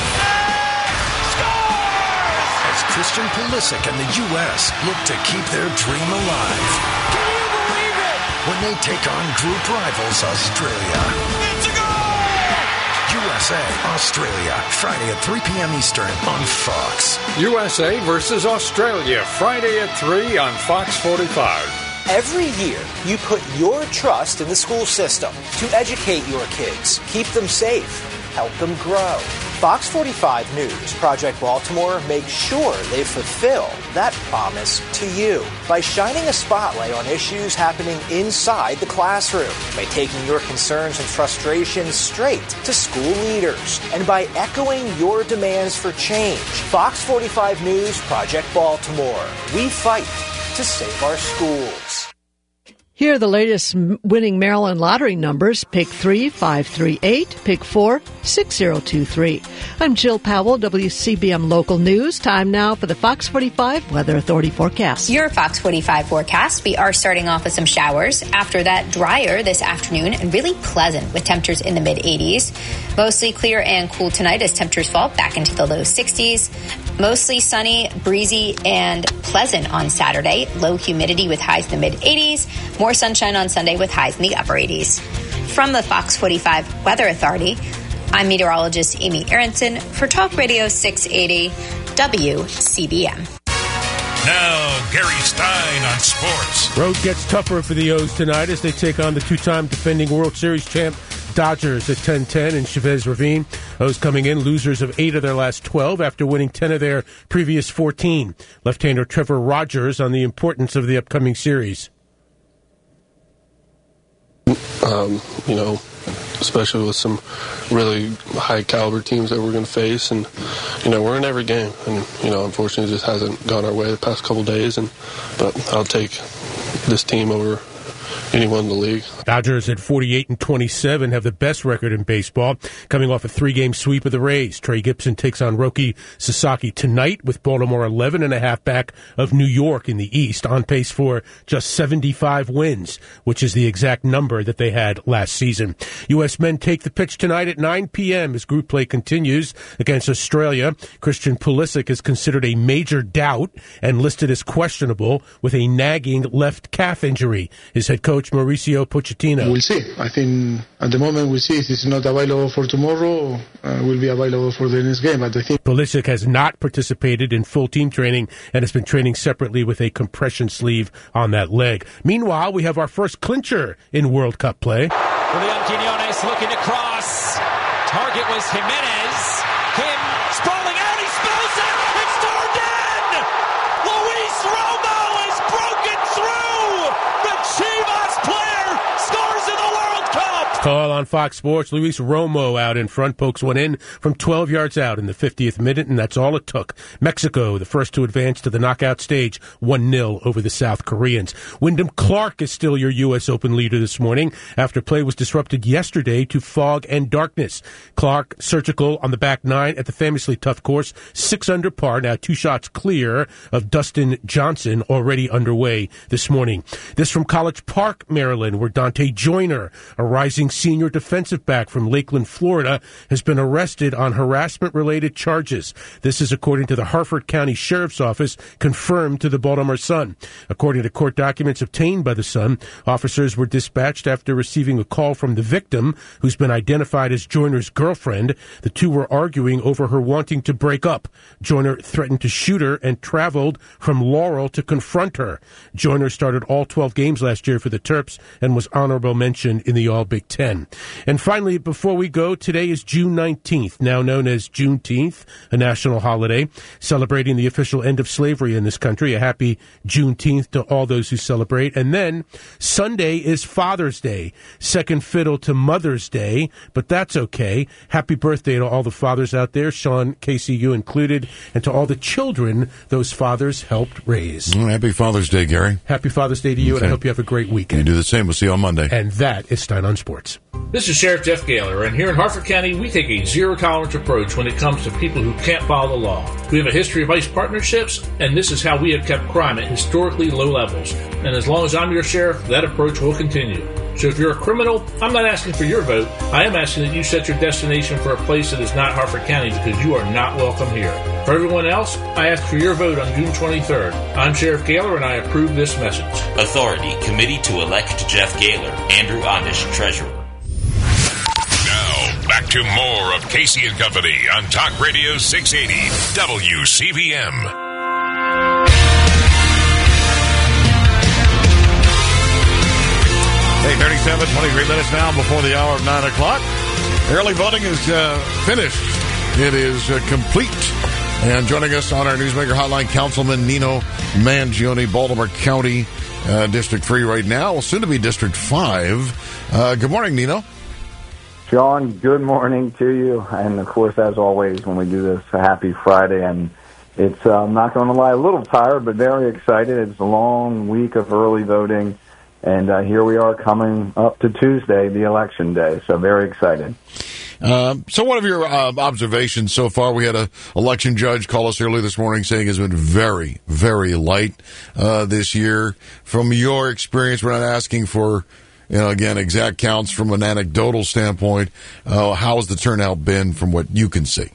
As Christian Pulisic and the U.S. look to keep their dream alive. Can you believe it? When they take on group rivals Australia. It's a goal! USA, Australia, Friday at 3 p.m. Eastern on Fox. USA versus Australia, Friday at 3 on Fox 45. Every year, you put your trust in the school system to educate your kids, keep them safe, help them grow. Fox 45 News, Project Baltimore makes sure they fulfill that promise to you by shining a spotlight on issues happening inside the classroom, by taking your concerns and frustrations straight to school leaders, and by echoing your demands for change. Fox 45 News, Project Baltimore. We fight to save our schools. Here are the latest winning Maryland lottery numbers. Pick 3, 538. Pick 4, 6023. I'm Jill Powell, WCBM Local News. Time now for the Fox 45 Weather Authority forecast. Your Fox 45 forecast. We are starting off with some showers. After that, drier this afternoon and really pleasant with temperatures in the mid-80s. Mostly clear and cool tonight as temperatures fall back into the low 60s. Mostly sunny, breezy, and pleasant on Saturday. Low humidity with highs in the mid-80s. More sunshine on Sunday with highs in the upper 80s. From the Fox 45 Weather Authority, I'm meteorologist Amy Aronson for Talk Radio 680 WCBM. Now, Gary Stein on sports. Road gets tougher for the O's tonight as they take on the two-time defending World Series champ Dodgers at 10-10 in Chavez Ravine. O's coming in losers of 8 of their last 12 after winning 10 of their previous 14. Left-hander Trevor Rogers on the importance of the upcoming series. Especially with some really high caliber teams that we're going to face, and we're in every game, and unfortunately it just hasn't gone our way the past couple days, but I'll take this team over anyone in the league. Dodgers at 48-27 have the best record in baseball, coming off a 3-game sweep of the Rays. Trey Gibson takes on Roki Sasaki tonight, with Baltimore 11.5 back of New York in the East, on pace for just 75 wins, which is the exact number that they had last season. U.S. men take the pitch tonight at 9 p.m. as group play continues against Australia. Christian Pulisic is considered a major doubt and listed as questionable with a nagging left calf injury. His head coach, Mauricio Pochettino. We'll see. I think at the moment we'll see if it's not available for tomorrow, will be available for the next game. But I think Pulisic has not participated in full team training and has been training separately with a compression sleeve on that leg. Meanwhile, we have our first clincher in World Cup play. Julian Quinones looking to cross. Target was Jimenez. Him sprawling out. He spills it. It's turned in. Luis Romo is broken through. The Chivas player scores in the World Cup. Call on Fox Sports. Luis Romo out in front, pokes one in from 12 yards out in the 50th minute, and that's all it took. Mexico, the first to advance to the knockout stage, 1-0 over the South Koreans. Wyndham Clark is still your U.S. Open leader this morning after play was disrupted yesterday to fog and darkness. Clark, surgical on the back nine at the famously tough course, 6 under par, now 2 shots clear of Dustin Johnson, already underway this morning. This from College Park, Maryland, where Dante Joyner, a rising senior defensive back from Lakeland, Florida, has been arrested on harassment-related charges. This is according to the Harford County Sheriff's Office, confirmed to the Baltimore Sun. According to court documents obtained by the Sun, officers were dispatched after receiving a call from the victim, who's been identified as Joyner's girlfriend. The two were arguing over her wanting to break up. Joyner threatened to shoot her and traveled from Laurel to confront her. Joyner started all 12 games last year for the Terps and was honorable mention in the All-Big Ten. And finally, before we go, today is June 19th, now known as Juneteenth, a national holiday celebrating the official end of slavery in this country. A happy Juneteenth to all those who celebrate. And then Sunday is Father's Day, second fiddle to Mother's Day, but that's okay. Happy birthday to all the fathers out there, Sean, Casey, you included, and to all the children those fathers helped raise. Happy Father's Day, Gary. Happy Father's Day to you, and I hope you have a great weekend. You do the same. We'll see you on Monday. And that is Stein on Sports. This is Sheriff Jeff Gaylor, and here in Harford County, we take a zero-tolerance approach when it comes to people who can't follow the law. We have a history of ICE partnerships, and this is how we have kept crime at historically low levels. And as long as I'm your sheriff, that approach will continue. So if you're a criminal, I'm not asking for your vote. I am asking that you set your destination for a place that is not Harford County, because you are not welcome here. For everyone else, I ask for your vote on June 23rd. I'm Sheriff Gaylor, and I approve this message. Authority Committee to elect Jeff Gaylor, Andrew Ondish, Treasurer. Now, back to more of Casey and Company on Talk Radio 680 WCVM. Hey, 37, 23 minutes now before the hour of 9 o'clock. Early voting is finished. It is complete. And joining us on our Newsmaker Hotline, Councilman Nino Mangione, Baltimore County, District 3 right now. Well, soon to be District 5. Good morning, Nino. Sean, good morning to you. And, of course, as always, when we do this, a happy Friday. And it's, I'm not going to lie, a little tired, but very excited. It's a long week of early voting. And here we are coming up to Tuesday, the election day. So very excited. So one of your observations so far, we had an election judge call us early this morning saying it's been very, very light this year. From your experience, we're not asking for, again, exact counts from an anecdotal standpoint. How has the turnout been from what you can see?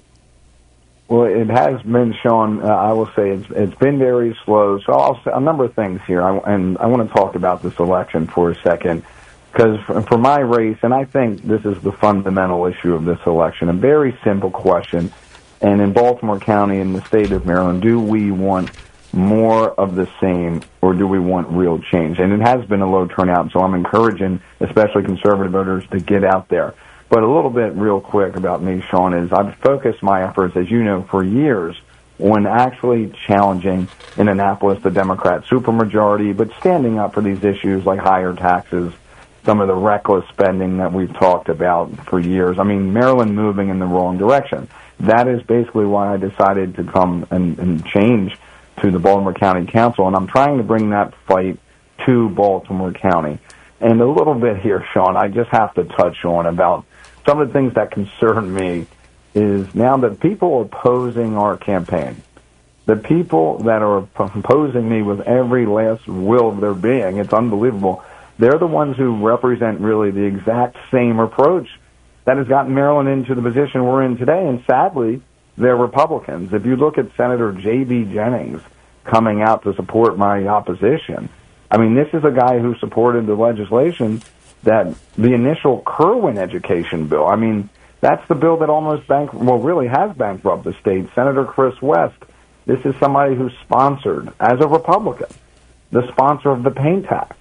Well, it has been, Sean, I will say it's been very slow. So I'll say a number of things here, and I want to talk about this election for a second, because for my race, and I think this is the fundamental issue of this election, a very simple question, and in Baltimore County, in the state of Maryland, do we want more of the same, or do we want real change? And it has been a low turnout, so I'm encouraging, especially conservative voters, to get out there. But a little bit real quick about me, Sean, is I've focused my efforts, as you know, for years on actually challenging in Annapolis the Democrat supermajority, but standing up for these issues like higher taxes, some of the reckless spending that we've talked about for years. I mean, Maryland moving in the wrong direction. That is basically why I decided to come and change to the Baltimore County Council, and I'm trying to bring that fight to Baltimore County. And a little bit here, Sean, I just have to touch on about some of the things that concern me is now that people are opposing our campaign, the people that are opposing me with every last will of their being, it's unbelievable. They're the ones who represent really the exact same approach that has gotten Maryland into the position we're in today, and sadly, they're Republicans. If you look at Senator J.B. Jennings coming out to support my opposition, I mean, this is a guy who supported the legislation that the initial Kerwin education bill, I mean, that's the bill that almost really has bankrupted the state. Senator Chris West, this is somebody who sponsored, as a Republican, the sponsor of the paint tax.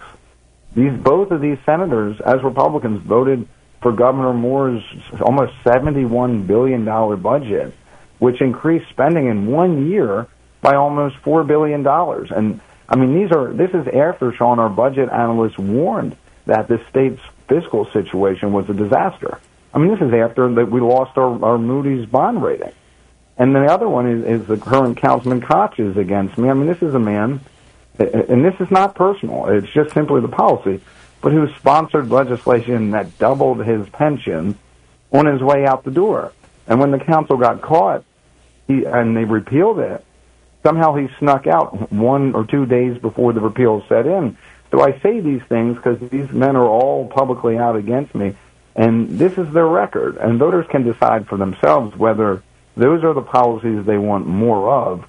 Both of these senators, as Republicans, voted for Governor Moore's almost $71 billion budget, which increased spending in 1 year by almost $4 billion. And, I mean, this is after, Sean, our budget analysts warned that the state's fiscal situation was a disaster. I mean, this is after that we lost our Moody's bond rating. And the other one is the current Councilman Koch is against me. I mean, this is a man, and this is not personal, it's just simply the policy, but who sponsored legislation that doubled his pension on his way out the door. And when the council got caught, and they repealed it, somehow he snuck out 1 or 2 days before the repeal set in. So I say these things because these men are all publicly out against me, and this is their record. And voters can decide for themselves whether those are the policies they want more of.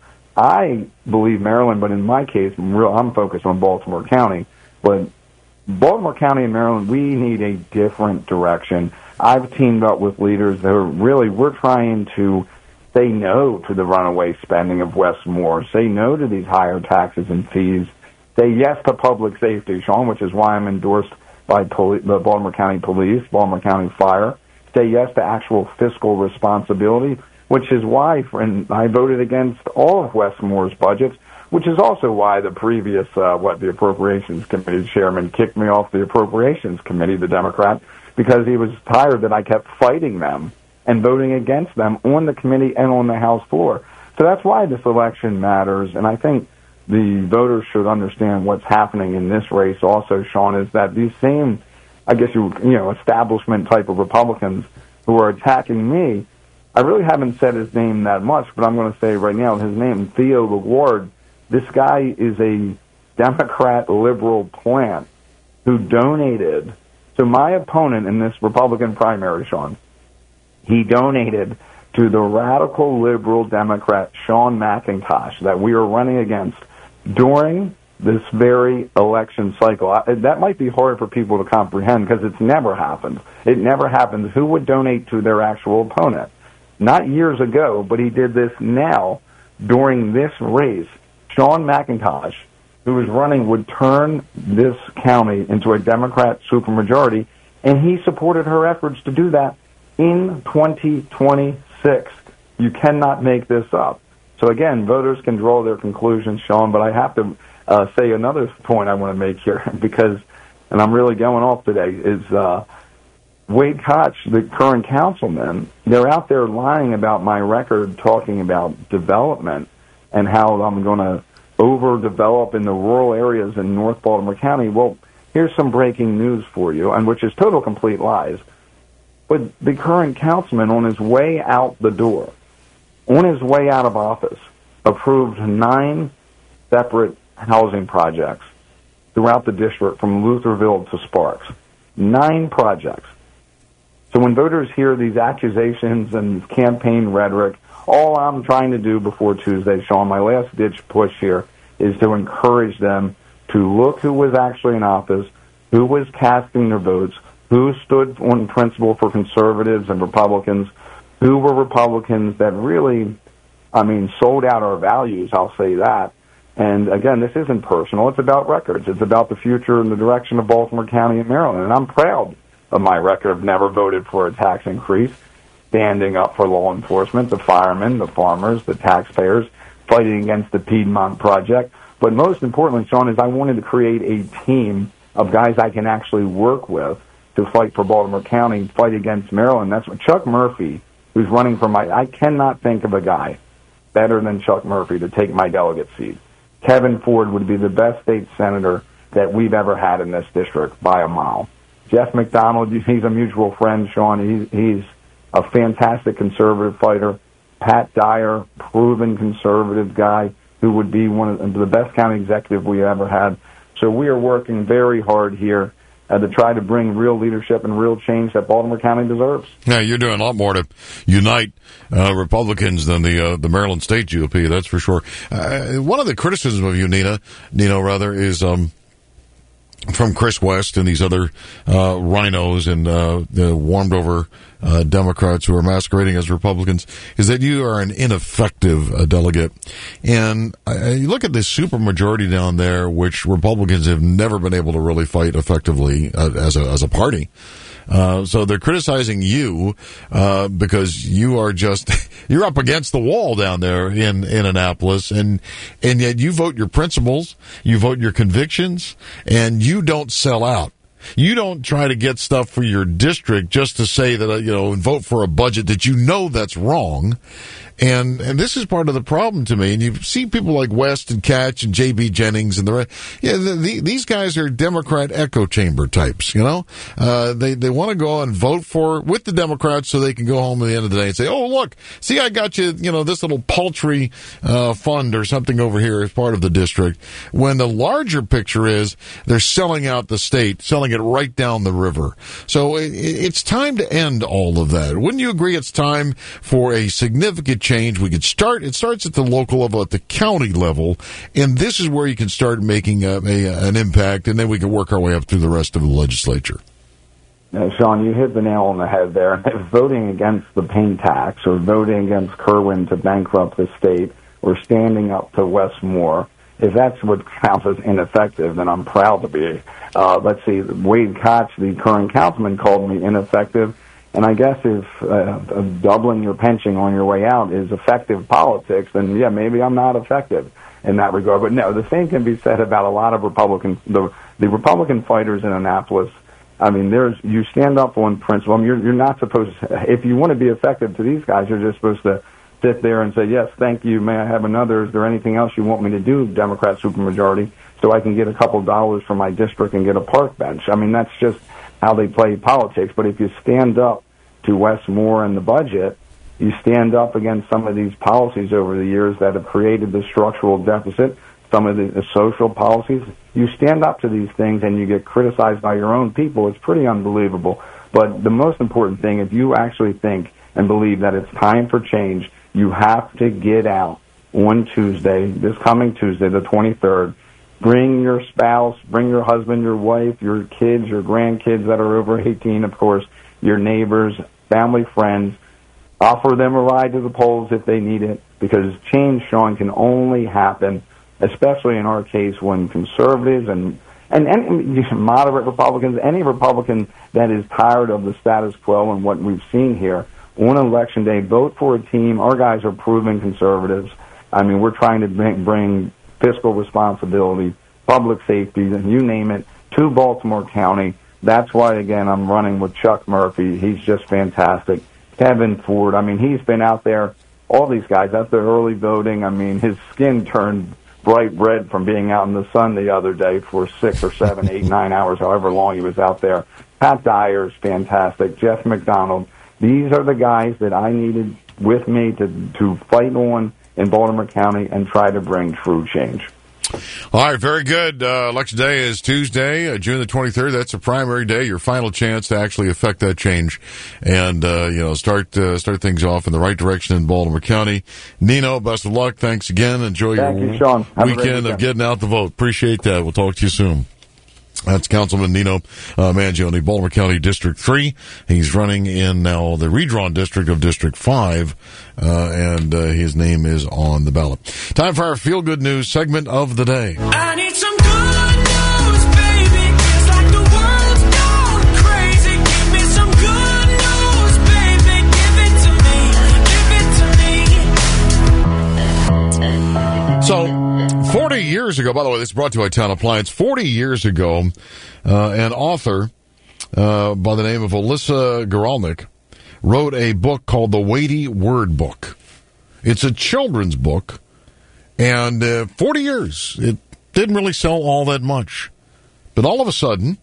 I believe Maryland, but in my case, I'm focused on Baltimore County. But Baltimore County and Maryland, we need a different direction. I've teamed up with leaders that are we're trying to say no to the runaway spending of Wes Moore, say no to these higher taxes and fees, say yes to public safety, Sean, which is why I'm endorsed by the Baltimore County Police, Baltimore County Fire, say yes to actual fiscal responsibility, which is why I voted against all of Westmore's budgets, which is also why the previous, the Appropriations Committee chairman kicked me off the Appropriations Committee, the Democrat, because he was tired that I kept fighting them and voting against them on the committee and on the House floor. So that's why this election matters, and I think the voters should understand what's happening in this race also, Sean, is that these same, I guess, establishment type of Republicans who are attacking me, I really haven't said his name that much, but I'm going to say right now his name, Theo LaGuard. This guy is a Democrat liberal plant who donated. So my opponent in this Republican primary, Sean, he donated to the radical liberal Democrat Sean McIntosh that we are running against during this very election cycle. That might be hard for people to comprehend because it's never happened. It never happens. Who would donate to their actual opponent? Not years ago, but he did this now during this race. Sean McIntosh, who was running, would turn this county into a Democrat supermajority, and he supported her efforts to do that in 2026. You cannot make this up. So again, voters can draw their conclusions, Sean, but I have to say another point I want to make here because, and I'm really going off today, is Wade Koch, the current councilman, they're out there lying about my record, talking about development and how I'm going to overdevelop in the rural areas in North Baltimore County. Well, here's some breaking news for you, and which is total complete lies. But the current councilman, on his way out the door, on his way out of office, approved 9 separate housing projects throughout the district from Lutherville to Sparks. 9 projects. So when voters hear these accusations and campaign rhetoric, all I'm trying to do before Tuesday, Sean, my last-ditch push here, is to encourage them to look who was actually in office, who was casting their votes, who stood on principle for conservatives and Republicans, who were Republicans that really, sold out our values, I'll say that. And again, this isn't personal. It's about records. It's about the future and the direction of Baltimore County and Maryland. And I'm proud of my record. I've never voted for a tax increase, standing up for law enforcement, the firemen, the farmers, the taxpayers, fighting against the Piedmont Project. But most importantly, Sean, is I wanted to create a team of guys I can actually work with to fight for Baltimore County, fight against Maryland. That's what Chuck Murphy, who's running for I cannot think of a guy better than Chuck Murphy to take my delegate seat. Kevin Ford would be the best state senator that we've ever had in this district by a mile. Jeff McDonald, he's a mutual friend, Sean. He's a fantastic conservative fighter. Pat Dyer, proven conservative guy who would be one of the best county executive we ever had. So we are working very hard here to try to bring real leadership and real change that Baltimore County deserves. Yeah, you're doing a lot more to unite Republicans than the Maryland State GOP, that's for sure. One of the criticisms of you, Nino, is from Chris West and these other rhinos and the warmed-over Democrats who are masquerading as Republicans, is that you are an ineffective delegate. And you look at this supermajority down there, which Republicans have never been able to really fight effectively as a party. So they're criticizing you because you are you're up against the wall down there in Annapolis, and yet you vote your principles, you vote your convictions, and you don't sell out. You don't try to get stuff for your district just to say that, and vote for a budget that that's wrong. And this is part of the problem to me. And you see people like West and Catch and J.B. Jennings and the rest. Yeah, these guys are Democrat echo chamber types, They want to go and vote with the Democrats so they can go home at the end of the day and say, oh, look, see, I got you, this little paltry fund or something over here as part of the district. When the larger picture is they're selling out the state, selling it right down the river. So it's time to end all of that. Wouldn't you agree it's time for a significant change? It starts at the local level, at the county level, and this is where you can start making an impact, and then we can work our way up through the rest of the legislature. Sean, you hit the nail on the head there. Voting against the pain tax or voting against Kerwin to bankrupt the state or standing up to Westmore if that's what counts as ineffective, then I'm proud to be. Let's see, Wade Koch, the current councilman, called me ineffective. And I guess if doubling your pension on your way out is effective politics, then yeah, maybe I'm not effective in that regard. But no, the same can be said about a lot of the Republican fighters in Annapolis. I mean, you stand up on principle. I mean, you're not supposed to, if you want to be effective to these guys, you're just supposed to sit there and say, yes, thank you, may I have another? Is there anything else you want me to do, Democrat supermajority, so I can get a couple dollars for my district and get a park bench? I mean, that's just how they play politics. But if you stand up to Wes Moore and the budget, you stand up against some of these policies over the years that have created the structural deficit, some of the social policies. You stand up to these things and you get criticized by your own people. It's pretty unbelievable. But the most important thing, if you actually think and believe that it's time for change, you have to get out on Tuesday, this coming Tuesday, the 23rd. Bring your spouse, bring your husband, your wife, your kids, your grandkids that are over 18, of course, your neighbors, family, friends. Offer them a ride to the polls if they need it, because change, Sean, can only happen, especially in our case, when conservatives and moderate Republicans, any Republican that is tired of the status quo and what we've seen here, on election day, vote for a team. Our guys are proven conservatives. I mean, we're trying to bring fiscal responsibility, public safety, you name it, to Baltimore County. That's why, again, I'm running with Chuck Murphy. He's just fantastic. Kevin Ford, I mean, he's been out there, all these guys out there early voting. I mean, his skin turned bright red from being out in the sun the other day for 6 or 7, 8, 9 hours, however long he was out there. Pat Dyer's fantastic. Jeff McDonald. These are the guys that I needed with me to fight on in Baltimore County and try to bring true change. All right, very good. Election day is Tuesday, June the 23rd. That's a primary day, your final chance to actually affect that change and, start things off in the right direction in Baltimore County. Nino, best of luck. Thanks again. Enjoy your weekend of getting out the vote. Appreciate that. We'll talk to you soon. That's Councilman Nino Mangione, Baltimore County District 3. He's running in now the redrawn district of District 5, and his name is on the ballot. Time for our feel-good news segment of the day. I need some good news, baby. It's like the world's gone crazy. Give me some good news, baby. Give it to me. So, 40 years ago, by the way, this is brought to you by Town Appliance. 40 years ago, an author by the name of Alyssa Guralnick wrote a book called The Weighty Word Book. It's a children's book, and 40 years, it didn't really sell all that much. But all of a sudden,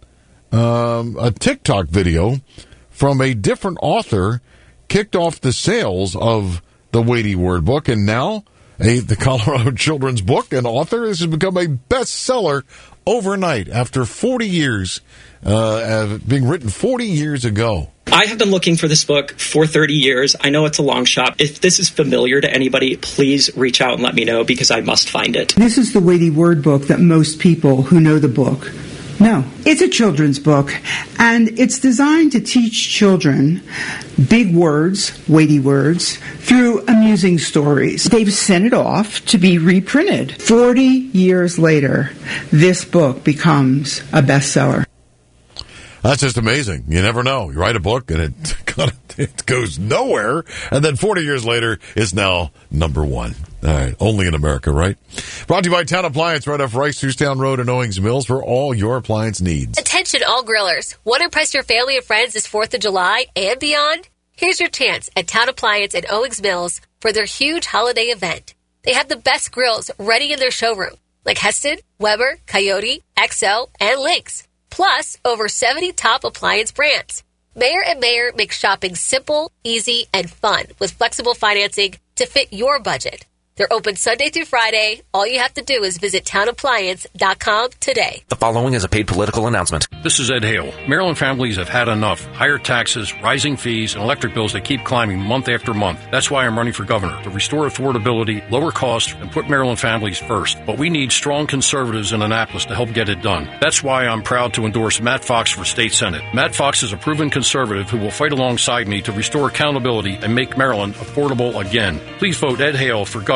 a TikTok video from a different author kicked off the sales of The Weighty Word Book, and now the Colorado children's book and author has become a bestseller overnight after 40 years, being written 40 years ago. I have been looking for this book for 30 years. I know it's a long shot. If this is familiar to anybody, please reach out and let me know because I must find it. This is the Weighty Word Book that most people who know the book know. It's a children's book, and it's designed to teach children big words, weighty words, through amusing stories. They've sent it off to be reprinted. 40 years later, this book becomes a bestseller. That's just amazing. You never know. You write a book and it goes nowhere, and then 40 years later, it's now number one. All right, only in America, right? Brought to you by Town Appliance, right off Rice, Houston Road in Owings Mills for all your appliance needs. Attention all grillers. Want to impress your family and friends this 4th of July and beyond? Here's your chance at Town Appliance in Owings Mills for their huge holiday event. They have the best grills ready in their showroom, like Heston, Weber, Coyote, XL, and Lynx. Plus, over 70 top appliance brands. Mayer & Mayer makes shopping simple, easy, and fun with flexible financing to fit your budget. They're open Sunday through Friday. All you have to do is visit townappliance.com today. The following is a paid political announcement. This is Ed Hale. Maryland families have had enough. Higher taxes, rising fees, and electric bills that keep climbing month after month. That's why I'm running for governor, to restore affordability, lower costs, and put Maryland families first. But we need strong conservatives in Annapolis to help get it done. That's why I'm proud to endorse Matt Fox for state senate. Matt Fox is a proven conservative who will fight alongside me to restore accountability and make Maryland affordable again. Please vote Ed Hale for governor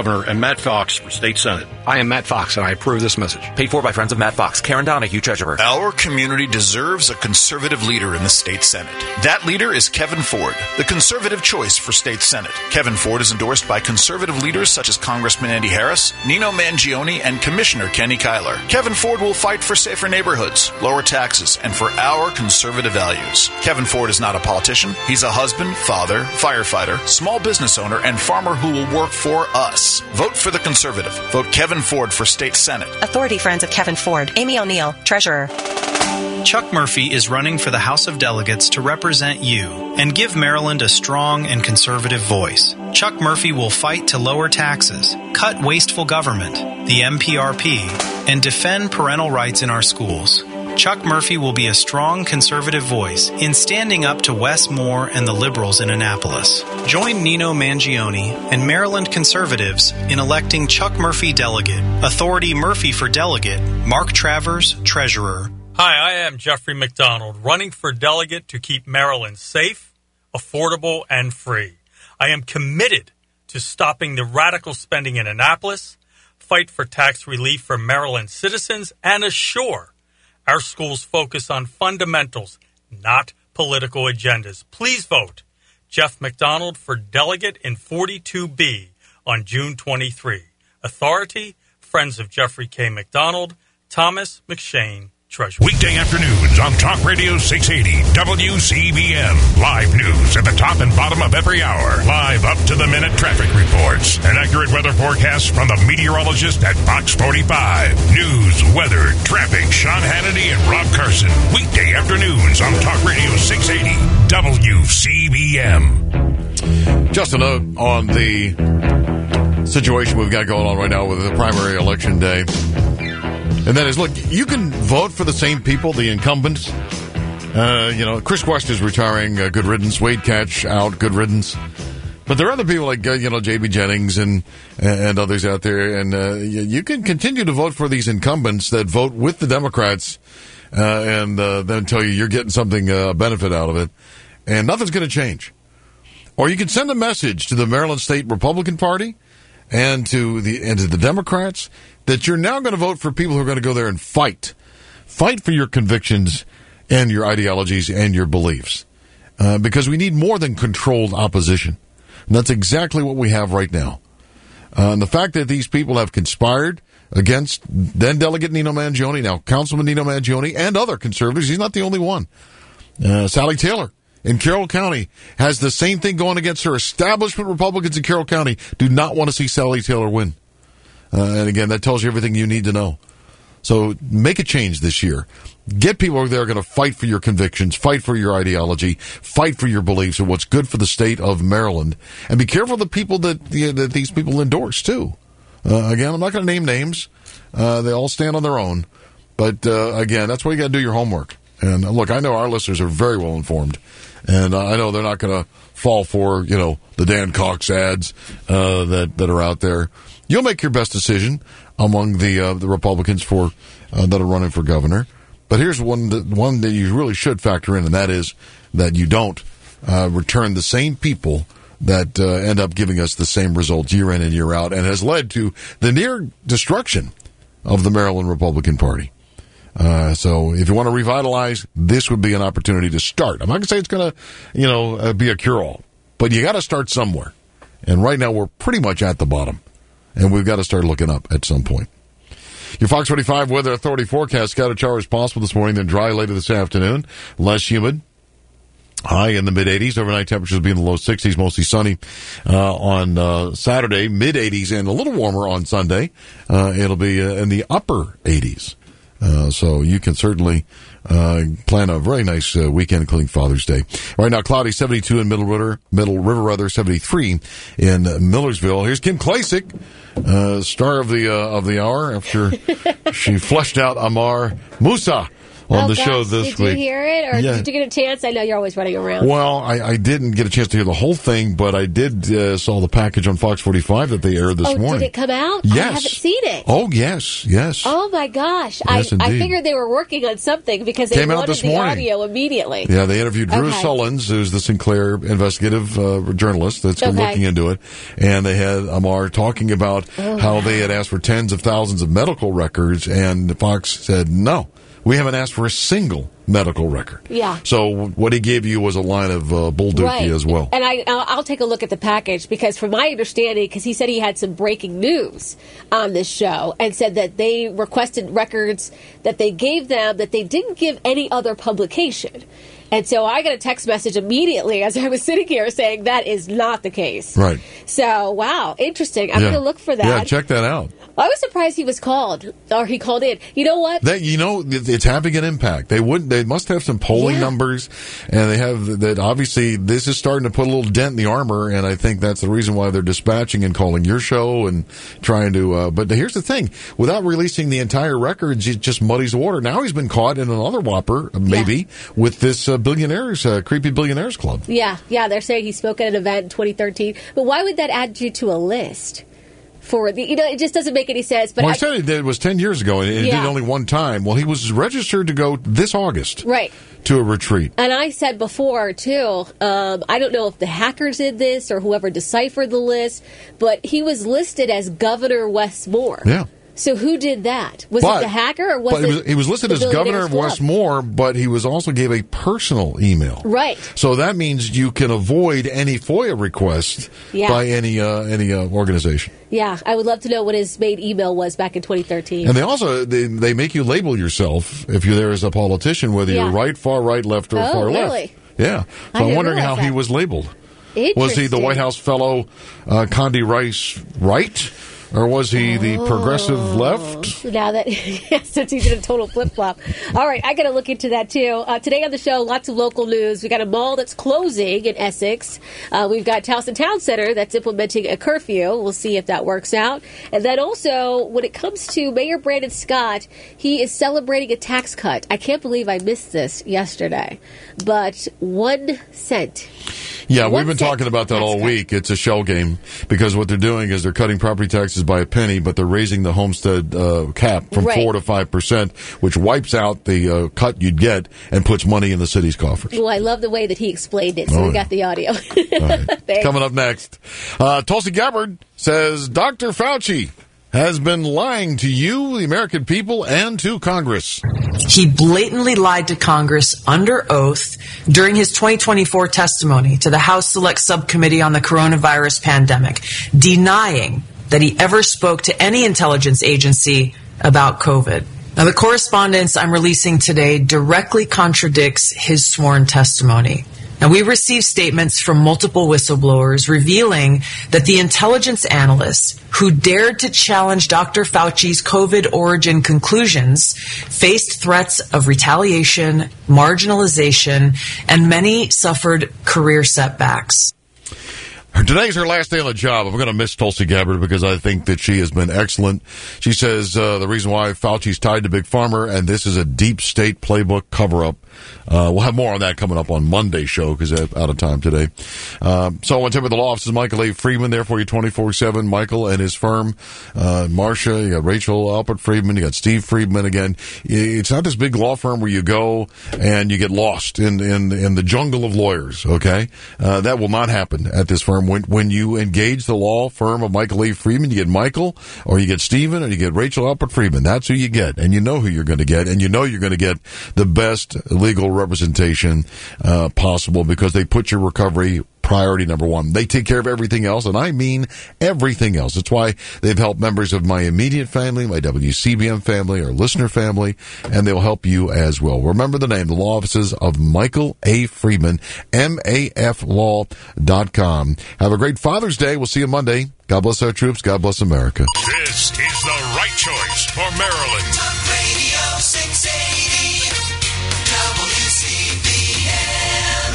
governor, and Matt Fox for state senate. I am Matt Fox, and I approve this message. Paid for by friends of Matt Fox. Karen Donahue, treasurer. Our community deserves a conservative leader in the state senate. That leader is Kevin Ford, the conservative choice for state senate. Kevin Ford is endorsed by conservative leaders such as Congressman Andy Harris, Nino Mangione, and Commissioner Kenny Kyler. Kevin Ford will fight for safer neighborhoods, lower taxes, and for our conservative values. Kevin Ford is not a politician. He's a husband, father, firefighter, small business owner, and farmer who will work for us. Vote for the conservative. Vote Kevin Ford for state senate. Authority Friends of Kevin Ford. Amy O'Neill, treasurer. Chuck Murphy is running for the House of Delegates to represent you and give Maryland a strong and conservative voice. Chuck Murphy will fight to lower taxes, cut wasteful government, the MPRP, and defend parental rights in our schools. Chuck Murphy will be a strong conservative voice in standing up to Wes Moore and the liberals in Annapolis. Join Nino Mangione and Maryland conservatives in electing Chuck Murphy delegate. Authority Murphy for delegate. Mark Travers, treasurer. Hi, I am Jeffrey McDonald, running for delegate to keep Maryland safe, affordable, and free. I am committed to stopping the radical spending in Annapolis, fight for tax relief for Maryland citizens, and assure our schools focus on fundamentals, not political agendas. Please vote Jeff McDonald for delegate in 42B on June 23. Authority, Friends of Jeffrey K. McDonald, Thomas McShane, treasurer. Weekday afternoons on Talk Radio 680 WCBM. Live news at the top and bottom of every hour. Live up-to-the-minute traffic reports. And accurate weather forecasts from the meteorologist at Fox 45. News, weather, traffic, Sean Hannity and Rob Carson. Weekday afternoons on Talk Radio 680 WCBM. Just a note on the situation we've got going on right now with the primary election day. And that is, look, you can vote for the same people, the incumbents. Chris West is retiring, good riddance. Wade Catch out, good riddance. But there are other people like, J.B. Jennings and others out there. And you can continue to vote for these incumbents that vote with the Democrats and then tell you you're getting something, benefit out of it. And nothing's going to change. Or you can send a message to the Maryland State Republican Party and to the Democrats that you're now going to vote for people who are going to go there and fight for your convictions and your ideologies and your beliefs, because we need more than controlled opposition. And that's exactly what we have right now. And the fact that these people have conspired against then Delegate Nino Mangione, now Councilman Nino Mangione, and other conservatives, he's not the only one. Sally Taylor in Carroll County has the same thing going against her. Establishment Republicans in Carroll County do not want to see Sally Taylor win. And again, that tells you everything you need to know. So make a change this year. Get people who are going to fight for your convictions, fight for your ideology, fight for your beliefs and what's good for the state of Maryland. And be careful of the people that these people endorse, too. Again, I'm not going to name names. They all stand on their own. But, again, that's why you got to do your homework. And, look, I know our listeners are very well informed. And I know they're not going to fall for, the Dan Cox ads that are out there. You'll make your best decision among the Republicans for that are running for governor. But here's one that you really should factor in, and that is that you don't return the same people that end up giving us the same results year in and year out, and has led to the near destruction of the Maryland Republican Party. So if you want to revitalize, this would be an opportunity to start. I'm not going to say it's going to, be a cure-all, but you got to start somewhere. And right now we're pretty much at the bottom. And we've got to start looking up at some point. Your Fox 45 Weather Authority forecast: scattered showers possible this morning, then dry later this afternoon. Less humid. High in the mid-80s. Overnight temperatures will be in the low 60s. Mostly sunny on Saturday. Mid-80s and a little warmer on Sunday. It'll be in the upper 80s. So you can certainly plan a very nice weekend, including Father's Day. Right now, cloudy, 72 in Middle River Weather, 73 in Millersville. Here's Kim Klacik, star of the hour, after she fleshed out Amar Musa on Oh, the gosh. show this Did week. you hear it, or Yeah. did you get a chance? I know you're always running around. Well, I didn't get a chance to hear the whole thing, but I did saw the package on Fox 45 that they aired this morning. Did it come out? Yes. I haven't seen it. Oh, yes. Oh my gosh! Yes, I indeed. figured they were working on something because they Came out wanted this the morning. audio immediately. Yeah, they interviewed Drew Okay. Sullins, who's the Sinclair investigative journalist that's been Okay. looking into it. And they had Amar talking about how they had asked for tens of thousands of medical records, and Fox said, no, we haven't asked for a single medical record. Yeah. So what he gave you was a line of bull dookie Right. as well. And I'll take a look at the package because, from my understanding, because he said he had some breaking news on this show and said that they requested records that they gave them that they didn't give any other publication. And so I got a text message immediately as I was sitting here saying that is not the case. Right. So, wow, interesting. I'm Yeah. going to look for that. Yeah, check that out. I was surprised he was called, or he called in. You know what? It's having an impact. They must have some polling numbers, and they have that. Obviously, this is starting to put a little dent in the armor, and I think that's the reason why they're dispatching and calling your show and trying to. But here's the thing: without releasing the entire records, it just muddies the water. Now he's been caught in another whopper, maybe with this creepy billionaires club. Yeah, they're saying he spoke at an event in 2013. But why would that add you to a list? It just doesn't make any sense. But Well, I said it was 10 years ago, and it did Yeah. only one time. Well, he was registered to go this August Right. to a retreat. And I said before, too, I don't know if the hackers did this or whoever deciphered the list, but he was listed as Governor Westmore. Yeah. So who did that? Was it the hacker or was it he was listed the as governor Billionaires of Club? Westmore, but he was also gave a personal email. Right. So that means you can avoid any FOIA request Yeah. by any organization. Yeah, I would love to know what his main email was back in 2013. And they also they make you label yourself if you're there as a politician, whether Yeah. you're right, far right, left, or Oh, far really? left. Yeah. I So I'm didn't wondering how realize he that. was labeled. Was he the White House fellow Condi Rice right? Or was he the progressive left? Now that, since he's in a total flip-flop. All right, I got to look into that, too. Today on the show, lots of local news. We got a mall that's closing in Essex. We've got Towson Town Center that's implementing a curfew. We'll see if that works out. And then also, when it comes to Mayor Brandon Scott, he is celebrating a tax cut. I can't believe I missed this yesterday. But 1 cent. Yeah, 1 we've been cent talking about that tax all cut. week. It's a shell game because what they're doing is they're cutting property taxes by a penny, but they're raising the homestead cap from Right. 4 to 5%, which wipes out the cut you'd get and puts money in the city's coffers. Well, I love the way that he explained it, so Oh, we got the audio. Thanks. Coming up next, Tulsi Gabbard says Dr. Fauci has been lying to you, the American people, and to Congress. He blatantly lied to Congress under oath during his 2024 testimony to the House Select Subcommittee on the Coronavirus Pandemic, denying that he ever spoke to any intelligence agency about COVID. Now, the correspondence I'm releasing today directly contradicts his sworn testimony. Now, we received statements from multiple whistleblowers revealing that the intelligence analysts who dared to challenge Dr. Fauci's COVID origin conclusions faced threats of retaliation, marginalization, and many suffered career setbacks. Today's her last day on the job. I'm going to miss Tulsi Gabbard because I think that she has been excellent. She says the reason why Fauci's tied to Big Pharma, and this is a deep state playbook cover-up. We'll have more on that coming up on Monday's show because I'm out of time today. So on tip of the law office is Michael A. Friedman there for you 24/7. Michael and his firm, Marcia, you got Rachel Alpert Friedman, you got Steve Friedman again. It's not this big law firm where you go and you get lost in the jungle of lawyers, okay? That will not happen at this firm. When you engage the law firm of Michael A. Friedman, you get Michael, or you get Stephen, or you get Rachel Alpert Friedman. That's who you get, and you know who you're going to get, and you know you're going to get the best legal representation possible because they put your recovery priority number one. They take care of everything else, and I mean everything else. That's why they've helped members of my immediate family, my WCBM family, our listener family, and they'll help you as well. Remember the name, the law offices of Michael A. Friedman, MAFlaw.com. Have a great Father's Day. We'll see you Monday. God bless our troops. God bless America. This is the right choice for Maryland.